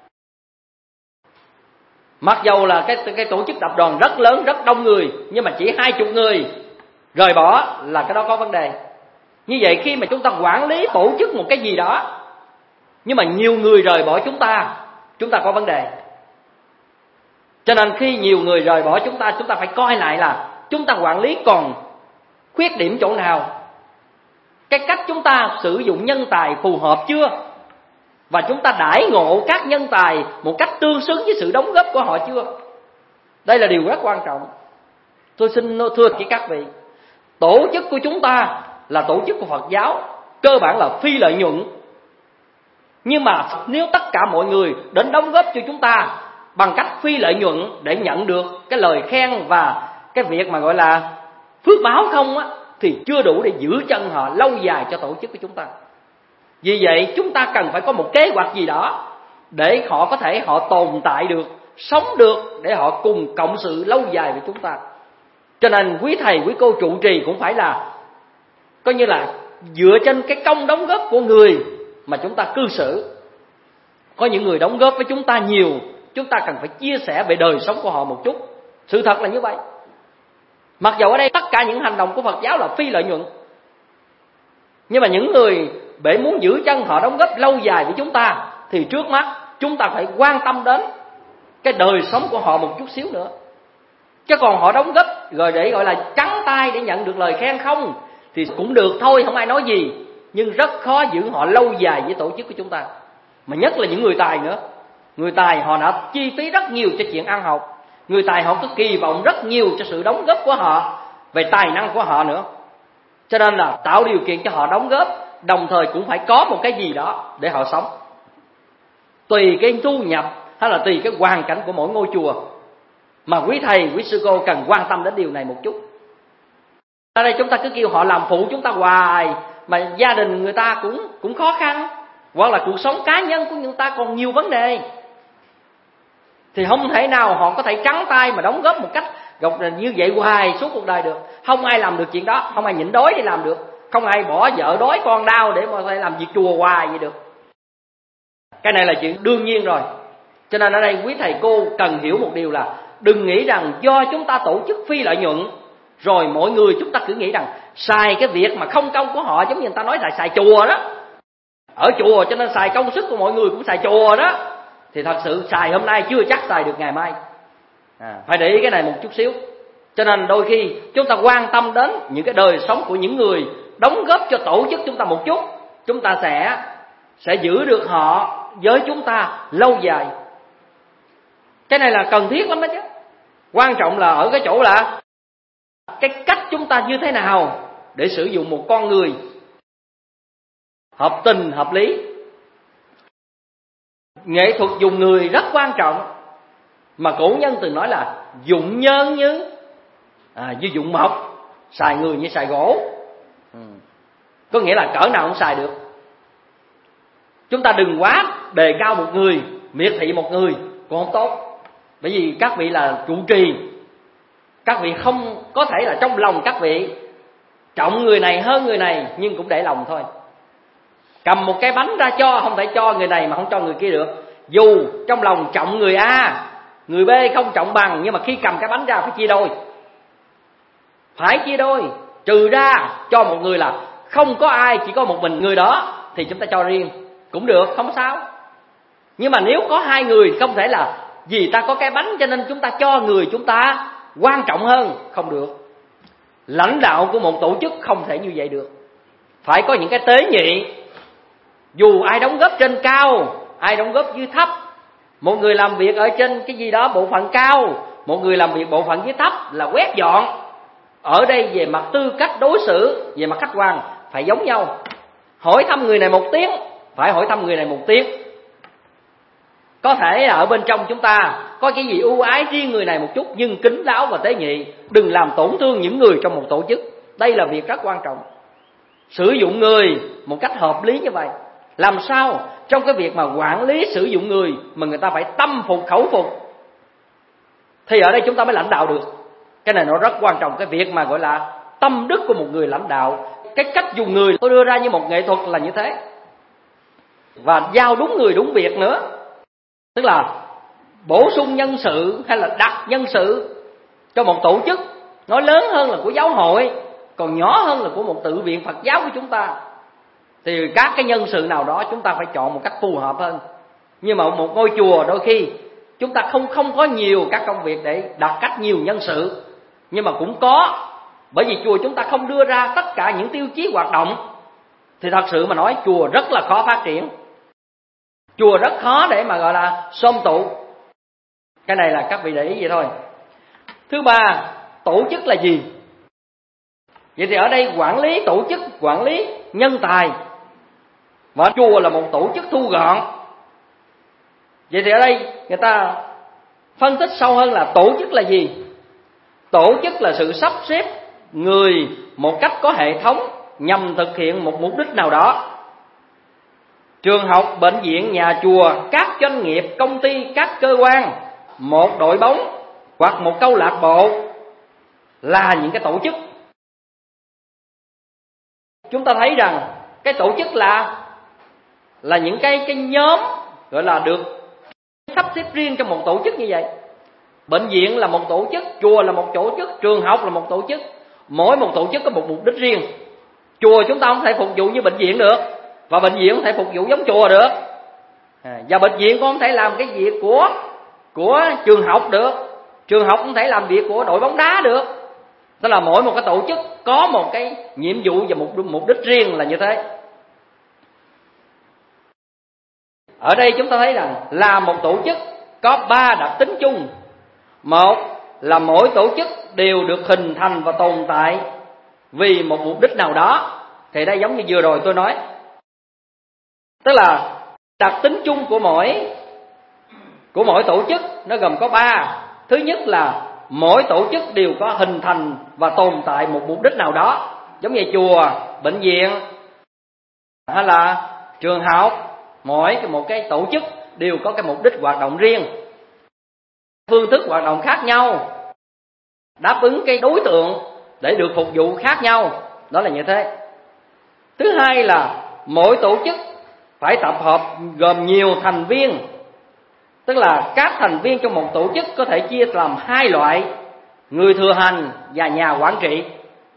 Mặc dầu là cái, cái tổ chức tập đoàn rất lớn, rất đông người, nhưng mà chỉ hai chục người rời bỏ là cái đó có vấn đề. Như vậy khi mà chúng ta quản lý tổ chức một cái gì đó, nhưng mà nhiều người rời bỏ chúng ta, chúng ta có vấn đề. Cho nên khi nhiều người rời bỏ chúng ta, chúng ta phải coi lại là chúng ta quản lý còn khuyết điểm chỗ nào, cái cách chúng ta sử dụng nhân tài phù hợp chưa, và chúng ta đãi ngộ các nhân tài một cách tương xứng với sự đóng góp của họ chưa. Đây là điều rất quan trọng. Tôi xin thưa với các vị, tổ chức của chúng ta là tổ chức của Phật giáo, cơ bản là phi lợi nhuận. Nhưng mà nếu tất cả mọi người đến đóng góp cho chúng ta bằng cách phi lợi nhuận để nhận được cái lời khen và cái việc mà gọi là phước báo không á, thì chưa đủ để giữ chân họ lâu dài cho tổ chức của chúng ta. Vì vậy chúng ta cần phải có một kế hoạch gì đó để họ có thể họ tồn tại được, sống được, để họ cùng cộng sự lâu dài với chúng ta. Cho nên quý thầy, quý cô trụ trì cũng phải là coi như là dựa trên cái công đóng góp của người mà chúng ta cư xử. Có những người đóng góp với chúng ta nhiều, chúng ta cần phải chia sẻ về đời sống của họ một chút. Sự thật là như vậy. Mặc dù ở đây tất cả những hành động của Phật giáo là phi lợi nhuận, nhưng mà những người để muốn giữ chân họ đóng góp lâu dài với chúng ta thì trước mắt chúng ta phải quan tâm đến cái đời sống của họ một chút xíu nữa. Chứ còn họ đóng góp rồi để gọi là trắng tay để nhận được lời khen không thì cũng được thôi, không ai nói gì, nhưng rất khó giữ họ lâu dài với tổ chức của chúng ta. Mà nhất là những người tài nữa. Người tài họ đã chi phí rất nhiều cho chuyện ăn học. Người tài họ có kỳ vọng rất nhiều cho sự đóng góp của họ, về tài năng của họ nữa. Cho nên là tạo điều kiện cho họ đóng góp, đồng thời cũng phải có một cái gì đó để họ sống. Tùy cái thu nhập hay là tùy cái hoàn cảnh của mỗi ngôi chùa, mà quý thầy, quý sư cô cần quan tâm đến điều này một chút. Ở đây chúng ta cứ kêu họ làm phụ chúng ta hoài, mà gia đình người ta cũng cũng khó khăn, hoặc là cuộc sống cá nhân của người ta còn nhiều vấn đề, thì không thể nào họ có thể trắng tay mà đóng góp một cách gọc như vậy hoài suốt cuộc đời được. Không ai làm được chuyện đó, không ai nhịn đói để làm được, không ai bỏ vợ đói con đau để mà phải làm việc chùa hoài vậy được. Cái này là chuyện đương nhiên rồi. Cho nên ở đây quý thầy cô cần hiểu một điều là đừng nghĩ rằng do chúng ta tổ chức phi lợi nhuận rồi mọi người chúng ta cứ nghĩ rằng xài cái việc mà không công của họ, giống như người ta nói là xài chùa đó, ở chùa cho nên xài công sức của mọi người cũng xài chùa đó, thì thật sự xài hôm nay chưa chắc xài được ngày mai. À, phải để ý cái này một chút xíu. Cho nên đôi khi chúng ta quan tâm đến những cái đời sống của những người đóng góp cho tổ chức chúng ta một chút, chúng ta sẽ sẽ giữ được họ với chúng ta lâu dài. Cái này là cần thiết lắm đó chứ. Quan trọng là ở cái chỗ là cái cách chúng ta như thế nào để sử dụng một con người hợp tình, hợp lý. Nghệ thuật dùng người rất quan trọng, mà cổ nhân từng nói là dụng nhân như à, như dụng mộc, xài người như xài gỗ. ừ. Có nghĩa là cỡ nào cũng xài được. Chúng ta đừng quá đề cao một người, miệt thị một người cũng không tốt. Bởi vì các vị là trụ trì, các vị không có thể là trong lòng các vị trọng người này hơn người này, nhưng cũng để lòng thôi. Cầm một cái bánh ra cho, không thể cho người này mà không cho người kia được. Dù trong lòng trọng người A, người B không trọng bằng, nhưng mà khi cầm cái bánh ra phải chia đôi. Phải chia đôi. Trừ ra cho một người là không có ai, chỉ có một mình người đó, thì chúng ta cho riêng cũng được, không sao. Nhưng mà nếu có hai người, không thể là vì ta có cái bánh cho nên chúng ta cho người chúng ta quan trọng hơn, không được. Lãnh đạo của một tổ chức không thể như vậy được. Phải có những cái tế nhị. Dù ai đóng góp trên cao, ai đóng góp dưới thấp, một người làm việc ở trên cái gì đó bộ phận cao, một người làm việc bộ phận dưới thấp là quét dọn. Ở đây về mặt tư cách đối xử, về mặt khách quan phải giống nhau. Hỏi thăm người này một tiếng, phải hỏi thăm người này một tiếng. Có thể ở bên trong chúng ta có cái gì ưu ái riêng người này một chút, nhưng kính đáo và tế nhị, đừng làm tổn thương những người trong một tổ chức. Đây là việc rất quan trọng. Sử dụng người một cách hợp lý như vậy, làm sao trong cái việc mà quản lý sử dụng người mà người ta phải tâm phục khẩu phục, thì ở đây chúng ta mới lãnh đạo được. Cái này nó rất quan trọng, cái việc mà gọi là tâm đức của một người lãnh đạo. Cái cách dùng người tôi đưa ra như một nghệ thuật là như thế. Và giao đúng người đúng việc nữa. Tức là bổ sung nhân sự hay là đặt nhân sự cho một tổ chức, nói lớn hơn là của giáo hội, còn nhỏ hơn là của một tự viện Phật giáo của chúng ta, thì các cái nhân sự nào đó chúng ta phải chọn một cách phù hợp hơn. Nhưng mà một ngôi chùa đôi khi chúng ta không không có nhiều các công việc để đặt cách nhiều nhân sự, nhưng mà cũng có. Bởi vì chùa chúng ta không đưa ra tất cả những tiêu chí hoạt động thì thật sự mà nói chùa rất là khó phát triển. Chùa rất khó để mà gọi là xôm tụ. Cái này là các vị để ý vậy thôi. Thứ ba, tổ chức là gì? Vậy thì ở đây quản lý tổ chức, quản lý nhân tài. Và chùa là một tổ chức thu gọn. Vậy thì ở đây người ta phân tích sâu hơn là tổ chức là gì? Tổ chức là sự sắp xếp người một cách có hệ thống nhằm thực hiện một mục đích nào đó. Trường học, bệnh viện, nhà chùa, các doanh nghiệp, công ty, các cơ quan, một đội bóng hoặc một câu lạc bộ là những cái tổ chức. Chúng ta thấy rằng cái tổ chức là là những cái cái nhóm gọi là được sắp xếp riêng trong một tổ chức như vậy. Bệnh viện là một tổ chức, chùa là một tổ chức, trường học là một tổ chức. Mỗi một tổ chức có một mục đích riêng. Chùa chúng ta không thể phục vụ như bệnh viện được, và bệnh viện không thể phục vụ giống chùa được. À, và bệnh viện cũng không thể làm cái việc của của trường học được, trường học không thể làm việc của đội bóng đá được. Tức là mỗi một cái tổ chức có một cái nhiệm vụ và một mục đích riêng là như thế. Ở đây chúng ta thấy rằng là một tổ chức có ba đặc tính chung. Một là mỗi tổ chức đều được hình thành và tồn tại vì một mục đích nào đó. Thì đây giống như vừa rồi tôi nói, tức là đặc tính chung của mỗi của mỗi tổ chức nó gồm có ba. Thứ nhất là mỗi tổ chức đều có hình thành và tồn tại một mục đích nào đó, giống như chùa, bệnh viện hay là trường học. Mỗi một cái tổ chức đều có cái mục đích hoạt động riêng, phương thức hoạt động khác nhau, đáp ứng cái đối tượng để được phục vụ khác nhau. Đó là như thế. Thứ hai là mỗi tổ chức phải tập hợp gồm nhiều thành viên, tức là các thành viên trong một tổ chức có thể chia làm hai loại: người thừa hành và nhà quản trị.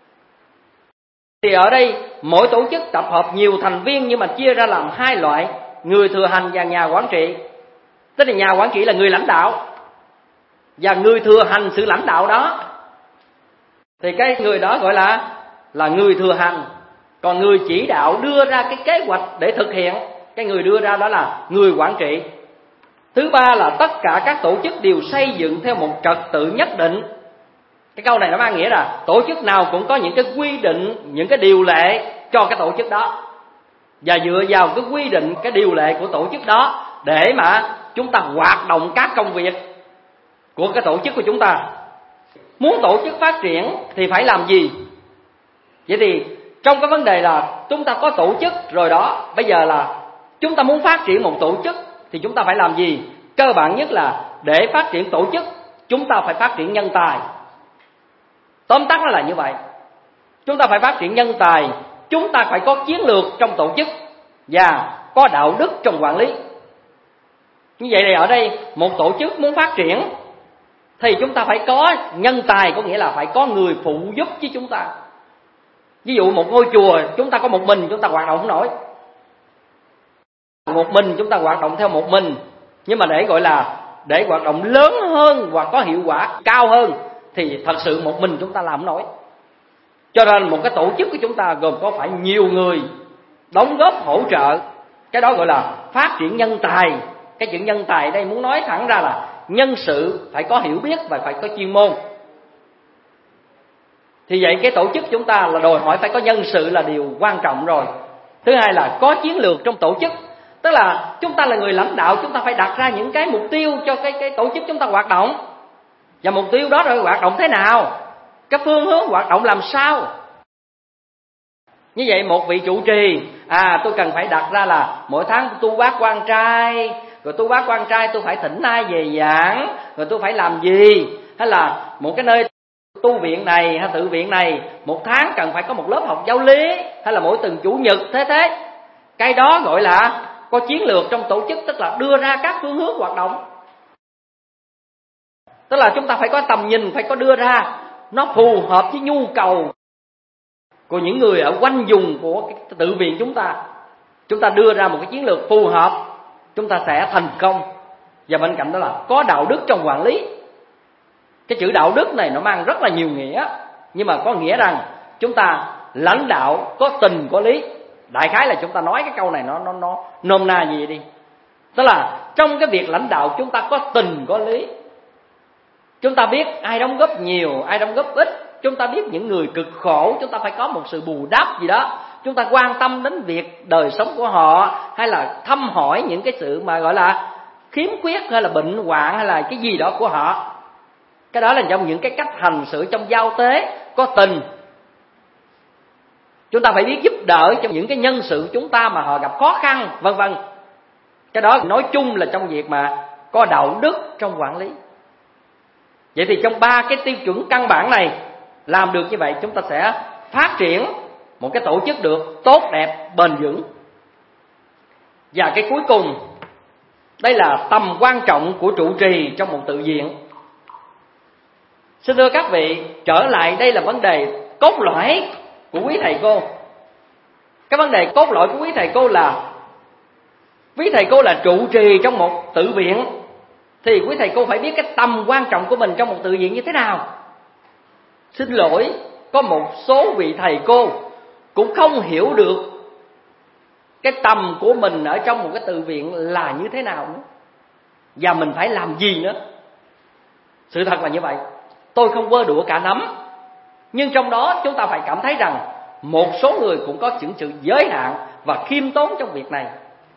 Thì ở đây mỗi tổ chức tập hợp nhiều thành viên nhưng mà chia ra làm hai loại: người thừa hành và nhà quản trị. Tức là nhà quản trị là người lãnh đạo, và người thừa hành sự lãnh đạo đó. Thì cái người đó gọi là là người thừa hành. Còn người chỉ đạo đưa ra cái kế hoạch để thực hiện, cái người đưa ra đó là người quản trị. Thứ ba là tất cả các tổ chức đều xây dựng theo một trật tự nhất định. Cái câu này nó mang nghĩa là tổ chức nào cũng có những cái quy định, những cái điều lệ cho cái tổ chức đó, và dựa vào cái quy định, cái điều lệ của tổ chức đó để mà chúng ta hoạt động các công việc của cái tổ chức của chúng ta. Muốn tổ chức phát triển thì phải làm gì? Vậy thì trong cái vấn đề là chúng ta có tổ chức rồi đó, bây giờ là chúng ta muốn phát triển một tổ chức thì chúng ta phải làm gì? Cơ bản nhất là để phát triển tổ chức, chúng ta phải phát triển nhân tài. Tóm tắt nó là như vậy. Chúng ta phải phát triển nhân tài, chúng ta phải có chiến lược trong tổ chức và có đạo đức trong quản lý. Như vậy thì ở đây một tổ chức muốn phát triển thì chúng ta phải có nhân tài, có nghĩa là phải có người phụ giúp với chúng ta. Ví dụ một ngôi chùa chúng ta có một mình chúng ta hoạt động không nổi. Một mình chúng ta hoạt động theo một mình, nhưng mà để gọi là để hoạt động lớn hơn và có hiệu quả cao hơn thì thật sự một mình chúng ta làm không nổi. Cho nên một cái tổ chức của chúng ta gồm có phải nhiều người đóng góp hỗ trợ. Cái đó gọi là phát triển nhân tài. Cái chuyện nhân tài đây muốn nói thẳng ra là nhân sự phải có hiểu biết và phải có chuyên môn. Thì vậy cái tổ chức chúng ta là đòi hỏi phải có nhân sự là điều quan trọng rồi. Thứ hai là có chiến lược trong tổ chức. Tức là chúng ta là người lãnh đạo, chúng ta phải đặt ra những cái mục tiêu cho cái, cái tổ chức chúng ta hoạt động. Và mục tiêu đó rồi hoạt động thế nào, cái phương hướng hoạt động làm sao. Như vậy một vị trụ trì, à tôi cần phải đặt ra là mỗi tháng tu bác quan trai, rồi tu bác quan trai tôi phải thỉnh ai về giảng, rồi tôi phải làm gì. Hay là một cái nơi tu viện này hay tự viện này một tháng cần phải có một lớp học giáo lý, hay là mỗi tuần chủ nhật thế thế. Cái đó gọi là có chiến lược trong tổ chức, tức là đưa ra các phương hướng hoạt động. Tức là chúng ta phải có tầm nhìn, phải có đưa ra nó phù hợp với nhu cầu của những người ở quanh vùng của cái tự viện chúng ta. Chúng ta đưa ra một cái chiến lược phù hợp chúng ta sẽ thành công. Và bên cạnh đó là có đạo đức trong quản lý. Cái chữ đạo đức này nó mang rất là nhiều nghĩa, nhưng mà có nghĩa rằng chúng ta lãnh đạo có tình có lý. Đại khái là chúng ta nói cái câu này nó nó nó nôm na gì đi, tức là trong cái việc lãnh đạo chúng ta có tình có lý. Chúng ta biết ai đóng góp nhiều, ai đóng góp ít. Chúng ta biết những người cực khổ, chúng ta phải có một sự bù đắp gì đó. Chúng ta quan tâm đến việc đời sống của họ, hay là thăm hỏi những cái sự mà gọi là khiếm khuyết hay là bệnh hoạn hay là cái gì đó của họ. Cái đó là trong những cái cách hành xử trong giao tế có tình. Chúng ta phải biết giúp đỡ cho những cái nhân sự chúng ta mà họ gặp khó khăn, vân vân. Cái đó nói chung là trong việc mà có đạo đức trong quản lý. Vậy thì trong ba cái tiêu chuẩn căn bản này làm được như vậy, chúng ta sẽ phát triển một cái tổ chức được tốt đẹp, bền vững. Và cái cuối cùng, đây là tầm quan trọng của trụ trì trong một tự viện. Xin thưa các vị, trở lại đây là vấn đề cốt lõi của quý thầy cô. Cái vấn đề cốt lõi của quý thầy cô là quý thầy cô là trụ trì trong một tự viện, thì quý thầy cô phải biết cái tầm quan trọng của mình trong một tự viện như thế nào. Xin lỗi, có một số vị thầy cô cũng không hiểu được cái tầm của mình ở trong một cái tự viện là như thế nào nữa, và mình phải làm gì nữa. Sự thật là như vậy. Tôi không vơ đũa cả nắm, nhưng trong đó chúng ta phải cảm thấy rằng một số người cũng có những sự giới hạn và khiêm tốn trong việc này.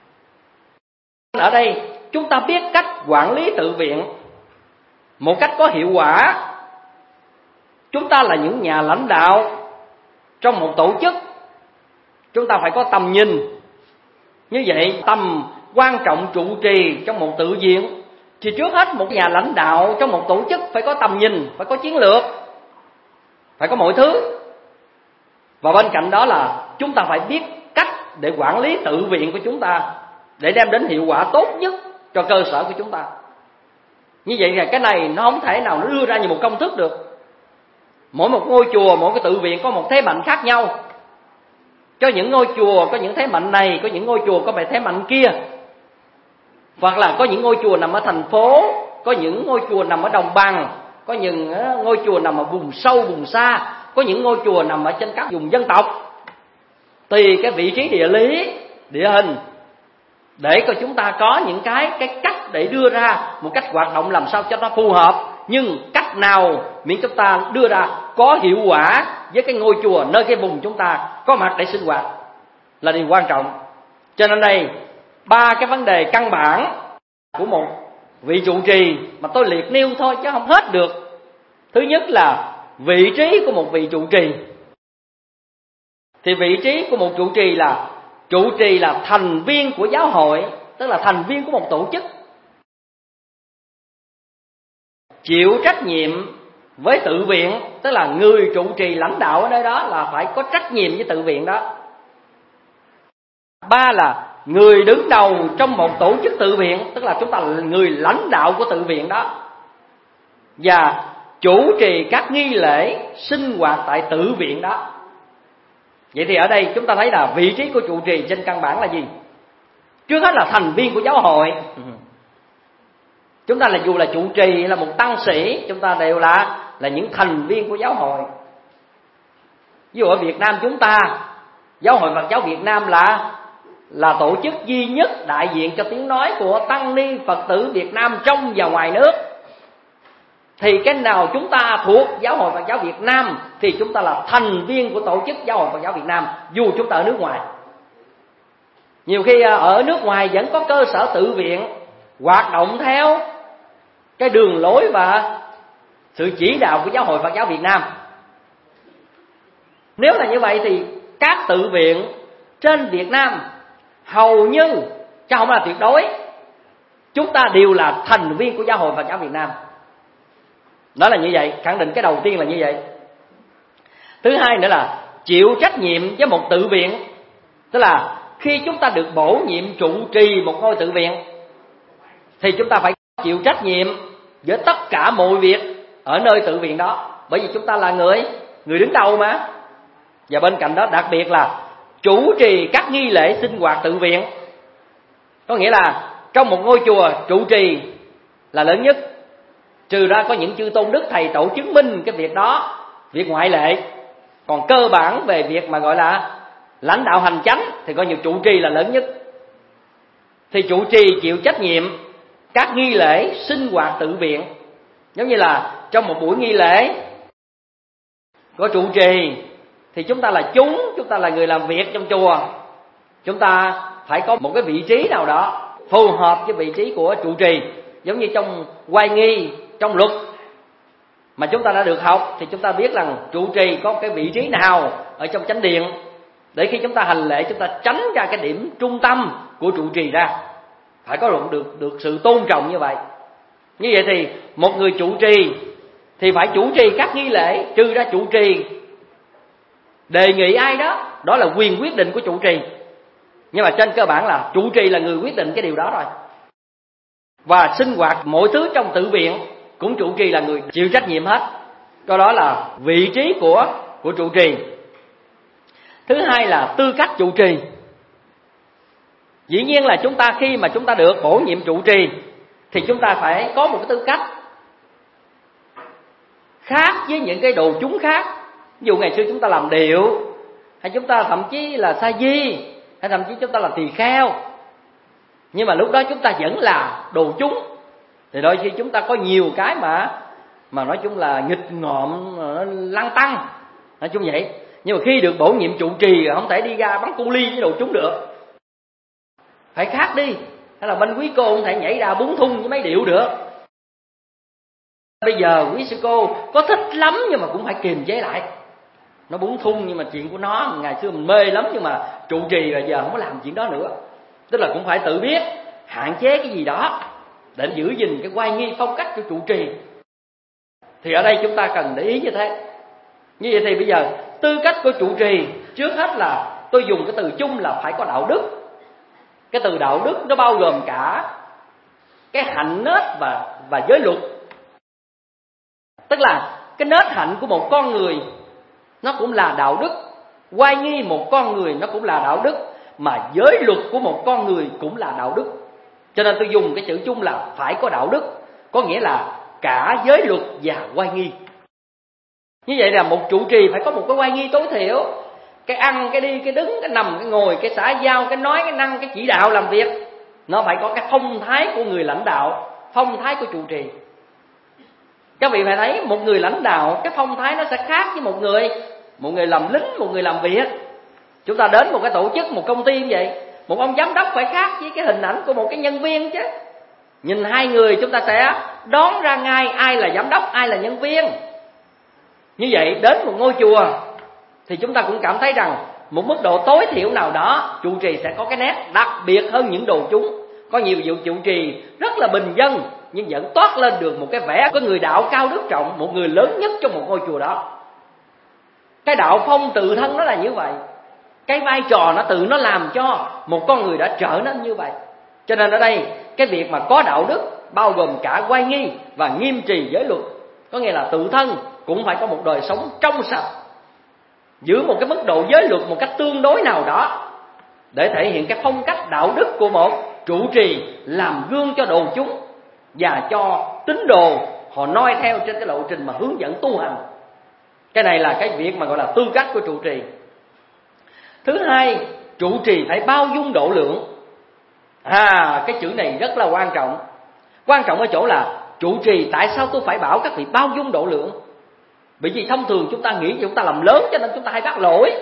Ở đây chúng ta biết cách quản lý tự viện một cách có hiệu quả. Chúng ta là những nhà lãnh đạo trong một tổ chức, chúng ta phải có tầm nhìn. Như vậy tầm quan trọng trụ trì trong một tự viện, thì trước hết một nhà lãnh đạo trong một tổ chức phải có tầm nhìn, phải có chiến lược, phải có mọi thứ. Và bên cạnh đó là chúng ta phải biết cách để quản lý tự viện của chúng ta, để đem đến hiệu quả tốt nhất cho cơ sở của chúng ta. Như vậy là cái này nó không thể nào nó đưa ra như một công thức được. Mỗi một ngôi chùa, mỗi cái tự viện có một thế mạnh khác nhau. Cho những ngôi chùa có những thế mạnh này, có những ngôi chùa có vẻ thế mạnh kia. Hoặc là có những ngôi chùa nằm ở thành phố, có những ngôi chùa nằm ở đồng bằng, có những ngôi chùa nằm ở vùng sâu, vùng xa, có những ngôi chùa nằm ở trên các vùng dân tộc. Tùy cái vị trí địa lý, địa hình, để cho chúng ta có những cái, cái cách để đưa ra một cách hoạt động làm sao cho nó phù hợp. Nhưng cách nào miễn chúng ta đưa ra có hiệu quả với cái ngôi chùa nơi cái vùng chúng ta có mặt để sinh hoạt là điều quan trọng. Cho nên đây, ba cái vấn đề căn bản của một vị trụ trì mà tôi liệt nêu thôi chứ không hết được. Thứ nhất là vị trí của một vị trụ trì. Thì vị trí của một trụ trì là trụ trì là thành viên của giáo hội, tức là thành viên của một tổ chức, chịu trách nhiệm với tự viện, tức là người trụ trì lãnh đạo ở nơi đó là phải có trách nhiệm với tự viện đó. Ba là người đứng đầu trong một tổ chức tự viện, tức là chúng ta là người lãnh đạo của tự viện đó, và chủ trì các nghi lễ sinh hoạt tại tự viện đó. Vậy thì ở đây chúng ta thấy là vị trí của trụ trì trên căn bản là gì? Trước hết là thành viên của giáo hội. Chúng ta là dù là trụ trì hay là một tăng sĩ, chúng ta đều là là những thành viên của giáo hội. Ví dụ ở Việt Nam chúng ta, Giáo hội Phật giáo Việt Nam là là tổ chức duy nhất đại diện cho tiếng nói của tăng ni Phật tử Việt Nam trong và ngoài nước. Thì cái nào chúng ta thuộc Giáo hội Phật giáo Việt Nam thì chúng ta là thành viên của tổ chức Giáo hội Phật giáo Việt Nam, dù chúng ta ở nước ngoài. Nhiều khi ở nước ngoài vẫn có cơ sở tự viện hoạt động theo cái đường lối và sự chỉ đạo của Giáo hội Phật giáo Việt Nam. Nếu là như vậy thì các tự viện trên Việt Nam hầu như, chứ không là tuyệt đối, chúng ta đều là thành viên của Giáo hội Phật giáo Việt Nam. Đó là như vậy, khẳng định cái đầu tiên là như vậy. Thứ hai nữa là chịu trách nhiệm với một tự viện, tức là khi chúng ta được bổ nhiệm trụ trì một ngôi tự viện thì chúng ta phải chịu trách nhiệm với tất cả mọi việc ở nơi tự viện đó, bởi vì chúng ta là người người đứng đầu mà. Và bên cạnh đó đặc biệt là chủ trì các nghi lễ sinh hoạt tự viện, có nghĩa là trong một ngôi chùa trụ trì là lớn nhất, trừ ra có những chư tôn đức thầy tổ chứng minh cái việc đó, việc ngoại lệ. Còn cơ bản về việc mà gọi là lãnh đạo hành chánh thì coi như trụ trì là lớn nhất. Thì trụ trì chịu trách nhiệm các nghi lễ sinh hoạt tự viện. Giống như là trong một buổi nghi lễ có trụ trì thì chúng ta là chúng, chúng ta là người làm việc trong chùa, chúng ta phải có một cái vị trí nào đó phù hợp với vị trí của trụ trì. Giống như trong oai nghi, trong luật mà chúng ta đã được học thì chúng ta biết rằng trụ trì có cái vị trí nào ở trong chánh điện, để khi chúng ta hành lễ chúng ta tránh ra cái điểm trung tâm của trụ trì ra. Phải có được, được, được sự tôn trọng như vậy. Như vậy thì một người trụ trì thì phải chủ trì các nghi lễ, trừ ra trụ trì đề nghị ai đó, đó là quyền quyết định của trụ trì. Nhưng mà trên cơ bản là trụ trì là người quyết định cái điều đó rồi. Và sinh hoạt mọi thứ trong tự viện cũng trụ trì là người chịu trách nhiệm hết. Cái đó là vị trí của, của trụ trì. Thứ hai là tư cách trụ trì. Dĩ nhiên là chúng ta khi mà chúng ta được bổ nhiệm trụ trì thì chúng ta phải có một cái tư cách khác với những cái đồ chúng khác. Ví dụ ngày xưa chúng ta làm điệu, hay chúng ta thậm chí là sa di, hay thậm chí chúng ta là tỳ kheo, nhưng mà lúc đó chúng ta vẫn là đồ chúng. Thì đôi khi chúng ta có nhiều cái mà mà nói chung là nghịch ngợm, lăng tăng, nói chung vậy. Nhưng mà khi được bổ nhiệm trụ trì không thể đi ra bắn cu ly với đồ chúng được, phải khác đi. Hay là bên quý cô không thể nhảy ra búng thung với mấy điệu được. Bây giờ quý sư cô có thích lắm nhưng mà cũng phải kiềm chế lại. Nó búng thung nhưng mà chuyện của nó, ngày xưa mình mê lắm nhưng mà trụ trì bây giờ không có làm chuyện đó nữa. Tức là cũng phải tự biết hạn chế cái gì đó để giữ gìn cái oai nghi phong cách của trụ trì. Thì ở đây chúng ta cần để ý như thế. Như vậy thì bây giờ tư cách của trụ trì, trước hết là tôi dùng cái từ chung là phải có đạo đức. Cái từ đạo đức nó bao gồm cả cái hạnh nết và, và giới luật. Tức là cái nết hạnh của một con người nó cũng là đạo đức, oai nghi một con người nó cũng là đạo đức, mà giới luật của một con người cũng là đạo đức. Cho nên tôi dùng cái chữ chung là phải có đạo đức, có nghĩa là cả giới luật và oai nghi. Như vậy là một trụ trì phải có một cái oai nghi tối thiểu. Cái ăn, cái đi, cái đứng, cái nằm, cái ngồi, cái xã giao, cái nói, cái năng, cái chỉ đạo làm việc, nó phải có cái phong thái của người lãnh đạo, phong thái của trụ trì. Các vị phải thấy một người lãnh đạo, cái phong thái nó sẽ khác với một người Một người làm lính, một người làm việc. Chúng ta đến một cái tổ chức, một công ty như vậy, một ông giám đốc phải khác với cái hình ảnh của một cái nhân viên chứ. Nhìn hai người chúng ta sẽ đoán ra ngay ai là giám đốc, ai là nhân viên. Như vậy đến một ngôi chùa thì chúng ta cũng cảm thấy rằng một mức độ tối thiểu nào đó trụ trì sẽ có cái nét đặc biệt hơn những đồ chúng. Có nhiều vụ trụ trì rất là bình dân nhưng vẫn toát lên được một cái vẻ có người đạo cao đức trọng, một người lớn nhất trong một ngôi chùa đó. Cái đạo phong tự thân nó là như vậy. Cái vai trò nó tự nó làm cho một con người đã trở nên như vậy. Cho nên ở đây cái việc mà có đạo đức bao gồm cả oai nghi và nghiêm trì giới luật. Có nghĩa là tự thân cũng phải có một đời sống trong sạch, giữ một cái mức độ giới luật một cách tương đối nào đó để thể hiện cái phong cách đạo đức của một trụ trì, làm gương cho đồ chúng và cho tín đồ họ noi theo trên cái lộ trình mà hướng dẫn tu hành. Cái này là cái việc mà gọi là tư cách của trụ trì. Thứ hai, trụ trì phải bao dung độ lượng. À, cái chữ này rất là quan trọng. Quan trọng ở chỗ là trụ trì tại sao tôi phải bảo các vị bao dung độ lượng? Bởi vì thông thường chúng ta nghĩ chúng ta làm lớn cho nên chúng ta hay bắt lỗi.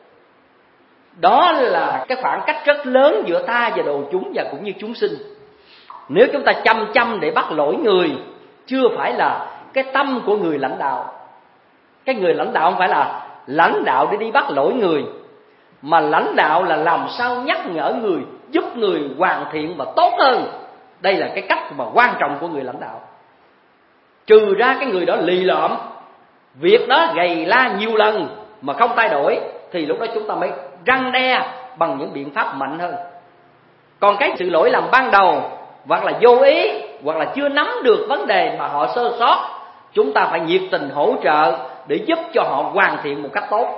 Đó là cái khoảng cách rất lớn giữa ta và đồ chúng và cũng như chúng sinh. Nếu chúng ta chăm chăm để bắt lỗi người, chưa phải là cái tâm của người lãnh đạo. Cái người lãnh đạo không phải là lãnh đạo để đi bắt lỗi người, mà lãnh đạo là làm sao nhắc nhở người, giúp người hoàn thiện và tốt hơn. Đây là cái cách mà quan trọng của người lãnh đạo. Trừ ra cái người đó lì lợm, việc đó gầy la nhiều lần mà không thay đổi, thì lúc đó chúng ta mới răn đe bằng những biện pháp mạnh hơn. Còn cái sự lỗi lầm ban đầu, hoặc là vô ý, hoặc là chưa nắm được vấn đề mà họ sơ sót, chúng ta phải nhiệt tình hỗ trợ để giúp cho họ hoàn thiện một cách tốt.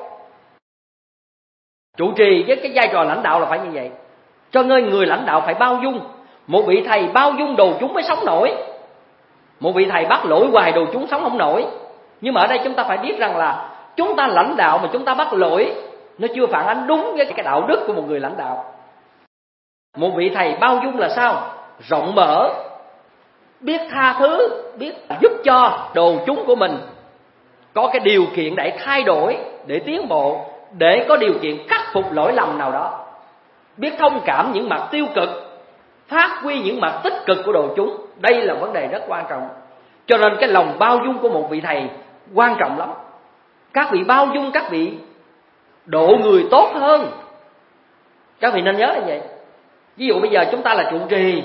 Trụ trì với cái vai trò lãnh đạo là phải như vậy. Cho nên người lãnh đạo phải bao dung. Một vị thầy bao dung đồ chúng mới sống nổi. Một vị thầy bắt lỗi hoài đồ chúng sống không nổi. Nhưng mà ở đây chúng ta phải biết rằng là chúng ta lãnh đạo mà chúng ta bắt lỗi, nó chưa phản ánh đúng với cái đạo đức của một người lãnh đạo. Một vị thầy bao dung là sao? Rộng mở, biết tha thứ, biết giúp cho đồ chúng của mình có cái điều kiện để thay đổi, để tiến bộ, để có điều kiện khắc phục lỗi lầm nào đó. Biết thông cảm những mặt tiêu cực, phát huy những mặt tích cực của đồ chúng. Đây là vấn đề rất quan trọng. Cho nên cái lòng bao dung của một vị thầy quan trọng lắm. Các vị bao dung, các vị độ người tốt hơn. Các vị nên nhớ là vậy. Ví dụ bây giờ chúng ta là trụ trì,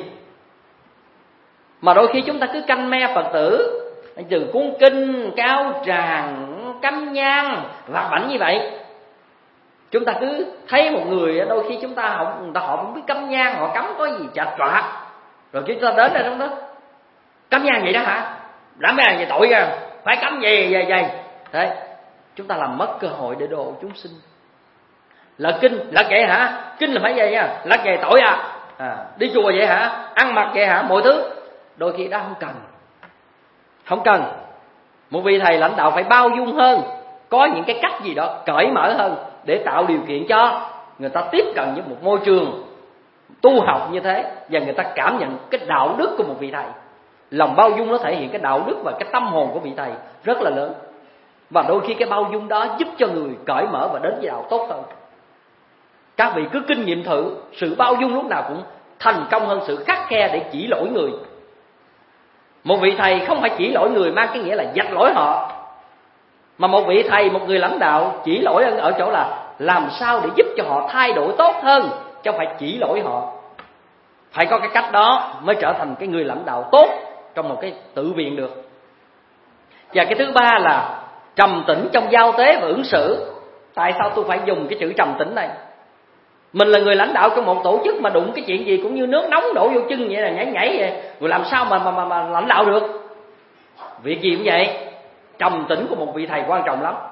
mà đôi khi chúng ta cứ canh me Phật tử, từ cuốn kinh, cao tràng, cắm nhang, vặt vãnh như vậy. Chúng ta cứ thấy một người, đôi khi chúng ta không, người ta họ không biết cắm nhang, họ cắm có gì chạch choạc, rồi chúng ta đến đây trong đó cắm nhang vậy đó hả? Làm cái này về tội ra, phải cắm gì vậy vậy? Thế chúng ta làm mất cơ hội để độ chúng sinh. Là kinh, là vậy hả? Kinh là phải vậy nha, là vậy tội à? À, đi chùa vậy hả? Ăn mặc vậy hả? Mọi thứ đôi khi đó không cần, không cần. Một vị thầy lãnh đạo phải bao dung hơn, có những cái cách gì đó cởi mở hơn để tạo điều kiện cho người ta tiếp cận với một môi trường tu học như thế, và người ta cảm nhận cái đạo đức của một vị thầy. Lòng bao dung nó thể hiện cái đạo đức và cái tâm hồn của vị thầy rất là lớn. Và đôi khi cái bao dung đó giúp cho người cởi mở và đến với đạo tốt hơn. Các vị cứ kinh nghiệm thử, sự bao dung lúc nào cũng thành công hơn sự khắt khe để chỉ lỗi người. Một vị thầy không phải chỉ lỗi người mang cái nghĩa là dạch lỗi họ, mà một vị thầy, một người lãnh đạo chỉ lỗi ở chỗ là làm sao để giúp cho họ thay đổi tốt hơn, chứ không phải chỉ lỗi họ. Phải có cái cách đó mới trở thành cái người lãnh đạo tốt trong một cái tự viện được. Và cái thứ ba là trầm tĩnh trong giao tế và ứng xử. Tại sao tôi phải dùng cái chữ trầm tĩnh này? Mình là người lãnh đạo trong một tổ chức mà đụng cái chuyện gì cũng như nước nóng đổ vô chân vậy, là nhảy nhảy vậy, rồi làm sao mà mà mà, mà lãnh đạo được? Việc gì cũng vậy, trầm tĩnh của một vị thầy quan trọng lắm.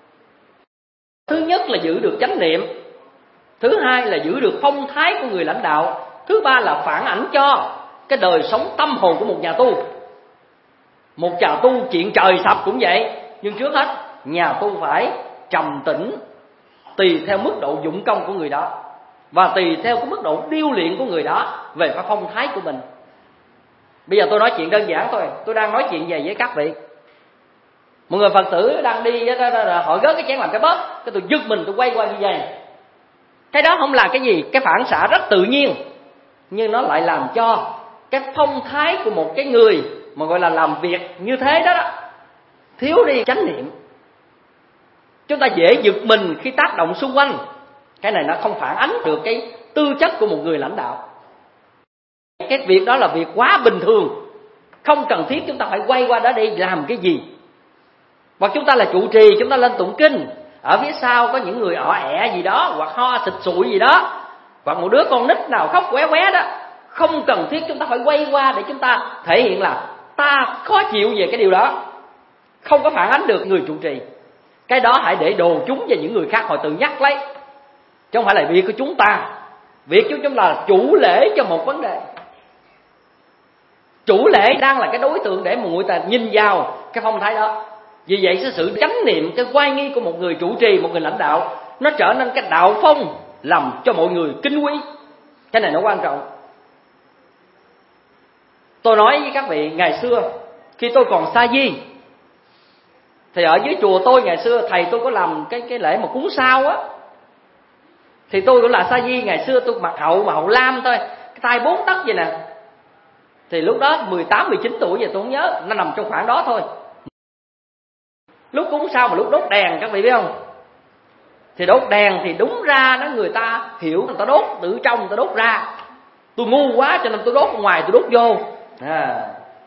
Thứ nhất là giữ được chánh niệm, thứ hai là giữ được phong thái của người lãnh đạo, thứ ba là phản ảnh cho cái đời sống tâm hồn của một nhà tu. Một nhà tu chuyện trời sập cũng vậy, nhưng trước hết nhà tu phải trầm tĩnh, tùy theo mức độ dụng công của người đó và tùy theo cái mức độ điêu luyện của người đó về cái phong thái của mình. Bây giờ tôi nói chuyện đơn giản thôi, tôi đang nói chuyện về với các vị. Một người Phật tử đang đi, họ gớt cái chén làm cái bớt, cái tôi giật mình tôi quay qua như vậy. Cái đó không là cái gì, cái phản xạ rất tự nhiên, nhưng nó lại làm cho cái phong thái của một cái người mà gọi là làm việc như thế đó, đó thiếu đi chánh niệm. Chúng ta dễ giật mình khi tác động xung quanh. Cái này nó không phản ánh được cái tư chất của một người lãnh đạo. Cái việc đó là việc quá bình thường, không cần thiết chúng ta phải quay qua đó để làm cái gì. Hoặc chúng ta là trụ trì, chúng ta lên tụng kinh, ở phía sau có những người ọ ẹ gì đó, hoặc ho xịt sụi gì đó, hoặc một đứa con nít nào khóc qué qué đó, không cần thiết chúng ta phải quay qua để chúng ta thể hiện là ta khó chịu về cái điều đó. Không có phản ánh được người trụ trì. Cái đó hãy để đồ chúng và những người khác họ tự nhắc lấy, chứ không phải là việc của chúng ta. Việc của chúng ta là chủ lễ cho một vấn đề. Chủ lễ đang là cái đối tượng để mọi người ta nhìn vào cái phong thái đó. Vì vậy cái sự chánh niệm, cái oai nghi của một người trụ trì, một người lãnh đạo, nó trở nên cái đạo phong làm cho mọi người kính quý. Cái này nó quan trọng. Tôi nói với các vị, ngày xưa khi tôi còn sa di, thì ở dưới chùa tôi ngày xưa thầy tôi có làm cái cái lễ mà cúng sao á, thì tôi cũng là sa di. Ngày xưa tôi mặc hậu mà hậu lam thôi, cái tay bốn tấc vậy nè. Thì lúc đó mười tám, mười chín tuổi, giờ tôi không nhớ, nó nằm trong khoảng đó thôi. Lúc cúng sao mà lúc đốt đèn, các vị biết không? Thì đốt đèn thì đúng ra nó người ta hiểu, người ta đốt từ trong, người ta đốt ra. Tôi ngu quá cho nên tôi đốt ngoài, tôi đốt vô à.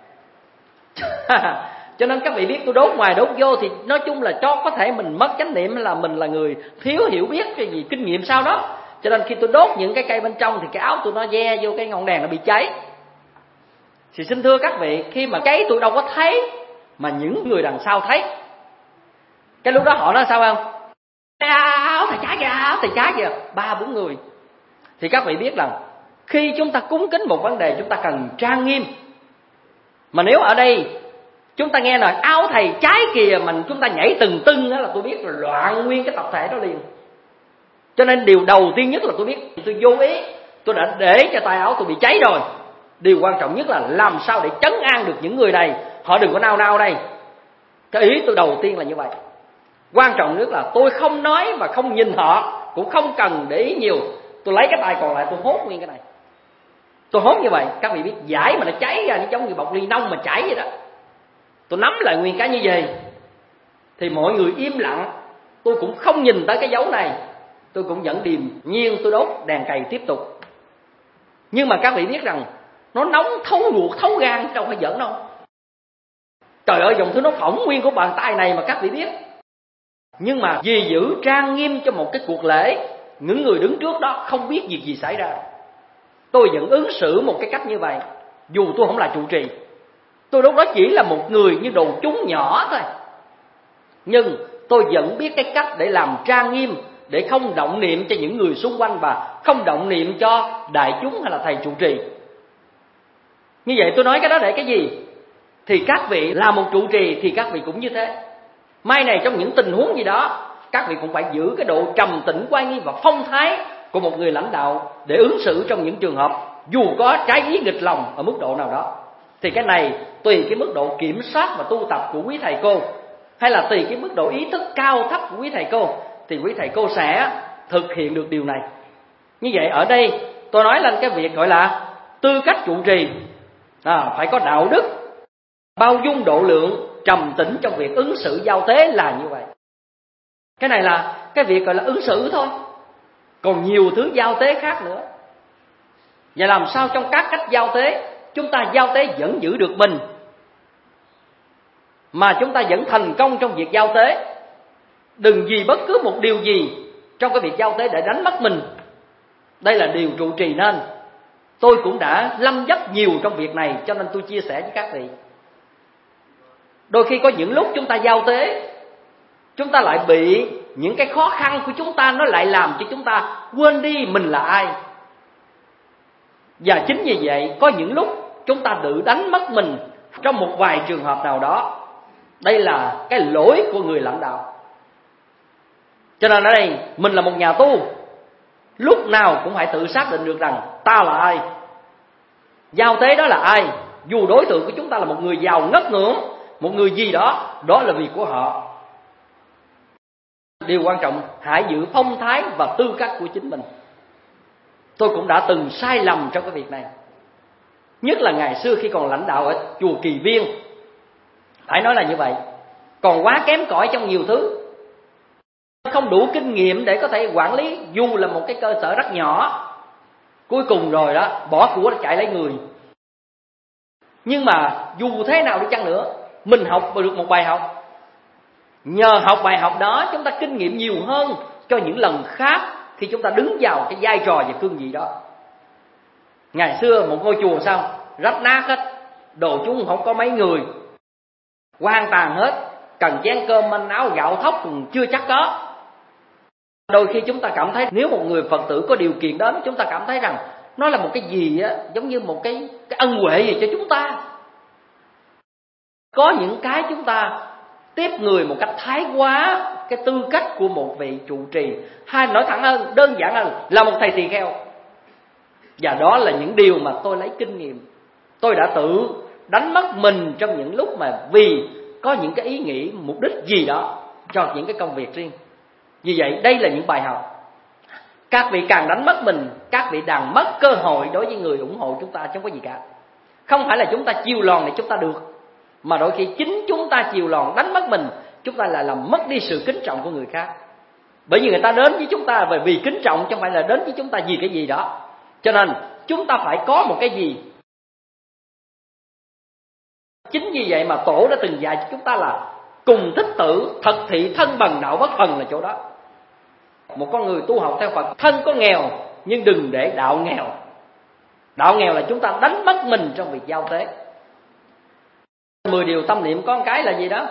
Cho nên các vị biết tôi đốt ngoài đốt vô thì nói chung là cho có thể mình mất chánh niệm, hay là mình là người thiếu hiểu biết cái gì, kinh nghiệm sau đó. Cho nên khi tôi đốt những cái cây bên trong thì cái áo tôi nó ve vô cái ngọn đèn nó bị cháy. Thì xin thưa các vị, khi mà cháy tôi đâu có thấy, mà những người đằng sau thấy. Cái lúc đó họ nói sao không? Áo thầy cháy kìa, áo thầy cháy kìa, ba bốn người. Thì các vị biết rằng Khi chúng ta cúng kính một vấn đề, chúng ta cần trang nghiêm. Mà nếu ở đây chúng ta nghe lời áo thầy trái kìa mà chúng ta nhảy từng tưng đó, là tôi biết là loạn nguyên cái tập thể đó liền. Cho nên điều đầu tiên nhất là tôi biết, tôi vô ý, tôi đã để cho tay áo tôi bị cháy rồi. Điều quan trọng nhất là làm sao để trấn an được những người này, họ đừng có nao nao đây. Cái ý tôi đầu tiên là như vậy. Quan trọng nhất là tôi không nói và không nhìn họ, cũng không cần để ý nhiều. Tôi lấy cái tay còn lại tôi hốt nguyên cái này. Tôi hốt như vậy, các vị biết giải mà nó cháy ra, nó giống như bọc ly nông mà chảy vậy đó. Tôi nắm lại nguyên cái như vậy, thì mọi người im lặng. Tôi cũng không nhìn tới cái dấu này, tôi cũng vẫn điềm nhiên tôi đốt đèn cày tiếp tục. Nhưng mà các vị biết rằng nó nóng thấu ruột thấu gan, đâu phải giỡn đâu. Trời ơi, dòng thứ nó phỏng nguyên của bàn tay này mà các vị biết. Nhưng mà vì giữ trang nghiêm cho một cái cuộc lễ, những người đứng trước đó không biết việc gì xảy ra, tôi vẫn ứng xử một cái cách như vậy. Dù tôi không là trụ trì, tôi lúc đó chỉ là một người như đồ chúng nhỏ thôi, nhưng tôi vẫn biết cái cách để làm trang nghiêm, để không động niệm cho những người xung quanh và không động niệm cho đại chúng hay là thầy trụ trì. Như vậy tôi nói cái đó để cái gì? Thì các vị là một trụ trì thì các vị cũng như thế. Mai này trong những tình huống gì đó, các vị cũng phải giữ cái độ trầm tĩnh, oai nghi và phong thái của một người lãnh đạo để ứng xử trong những trường hợp dù có trái ý nghịch lòng ở mức độ nào đó. Thì cái này tùy cái mức độ kiểm soát và tu tập của quý thầy cô, hay là tùy cái mức độ ý thức cao thấp của quý thầy cô, thì quý thầy cô sẽ thực hiện được điều này. Như vậy ở đây tôi nói lên cái việc gọi là tư cách trụ trì, à, phải có đạo đức, bao dung độ lượng, trầm tĩnh trong việc ứng xử giao tế là như vậy. Cái này là cái việc gọi là ứng xử thôi. Còn nhiều thứ giao tế khác nữa. Và làm sao trong các cách giao tế, chúng ta giao tế vẫn giữ được mình, mà chúng ta vẫn thành công trong việc giao tế. Đừng vì bất cứ một điều gì trong cái việc giao tế để đánh mất mình. Đây là điều trụ trì nên. Tôi cũng đã lâm dấp nhiều trong việc này, cho nên tôi chia sẻ với các vị. Đôi khi có những lúc chúng ta giao tế, chúng ta lại bị những cái khó khăn của chúng ta nó lại làm cho chúng ta quên đi mình là ai. Và chính vì vậy có những lúc chúng ta tự đánh mất mình trong một vài trường hợp nào đó. Đây là cái lỗi của người lãnh đạo. Cho nên ở đây mình là một nhà tu, lúc nào cũng phải tự xác định được rằng ta là ai, giao tế đó là ai. Dù đối tượng của chúng ta là một người giàu ngất ngưỡng, một người gì đó, đó là việc của họ. Điều quan trọng hãy giữ phong thái và tư cách của chính mình. Tôi cũng đã từng sai lầm trong cái việc này, nhất là ngày xưa khi còn lãnh đạo ở chùa Kỳ Viên. Phải nói là như vậy, còn quá kém cỏi trong nhiều thứ, không đủ kinh nghiệm để có thể quản lý dù là một cái cơ sở rất nhỏ. Cuối cùng rồi đó, bỏ của chạy lấy người. Nhưng mà dù thế nào đi chăng nữa, mình học được một bài học. Nhờ học bài học đó, chúng ta kinh nghiệm nhiều hơn cho những lần khác khi chúng ta đứng vào cái vai trò và cương vị đó. Ngày xưa một ngôi chùa sao rách nát hết, đồ chúng không có mấy người, hoang tàn hết, cần chén cơm manh áo gạo thóc cũng chưa chắc có. Đôi khi chúng ta cảm thấy nếu một người Phật tử có điều kiện đến, chúng ta cảm thấy rằng nó là một cái gì á, giống như một cái, cái ân huệ gì cho chúng ta. Có những cái chúng ta tiếp người một cách thái quá cái tư cách của một vị trụ trì, hay nói thẳng hơn, đơn giản hơn là một thầy tỳ kheo. Và đó là những điều mà tôi lấy kinh nghiệm. Tôi đã tự đánh mất mình trong những lúc mà vì có những cái ý nghĩ mục đích gì đó cho những cái công việc riêng. Vì vậy đây là những bài học. Các vị càng đánh mất mình, các vị càng mất cơ hội đối với người ủng hộ chúng ta, chứ không có gì cả. Không phải là chúng ta chiều lòn để chúng ta được, mà đôi khi chính chúng ta chiều lòn đánh mất mình, chúng ta lại làm mất đi sự kính trọng của người khác. Bởi vì người ta đến với chúng ta vì kính trọng, chứ không phải là đến với chúng ta vì cái gì đó. Cho nên chúng ta phải có một cái gì. Chính vì vậy mà Tổ đã từng dạy cho chúng ta là cùng thích tử, thật thị thân bằng đạo bất phần là chỗ đó. Một con người tu học theo Phật, thân có nghèo nhưng đừng để đạo nghèo. Đạo nghèo là chúng ta đánh mất mình trong việc giao tế. Mười điều tâm niệm có một cái là gì đó.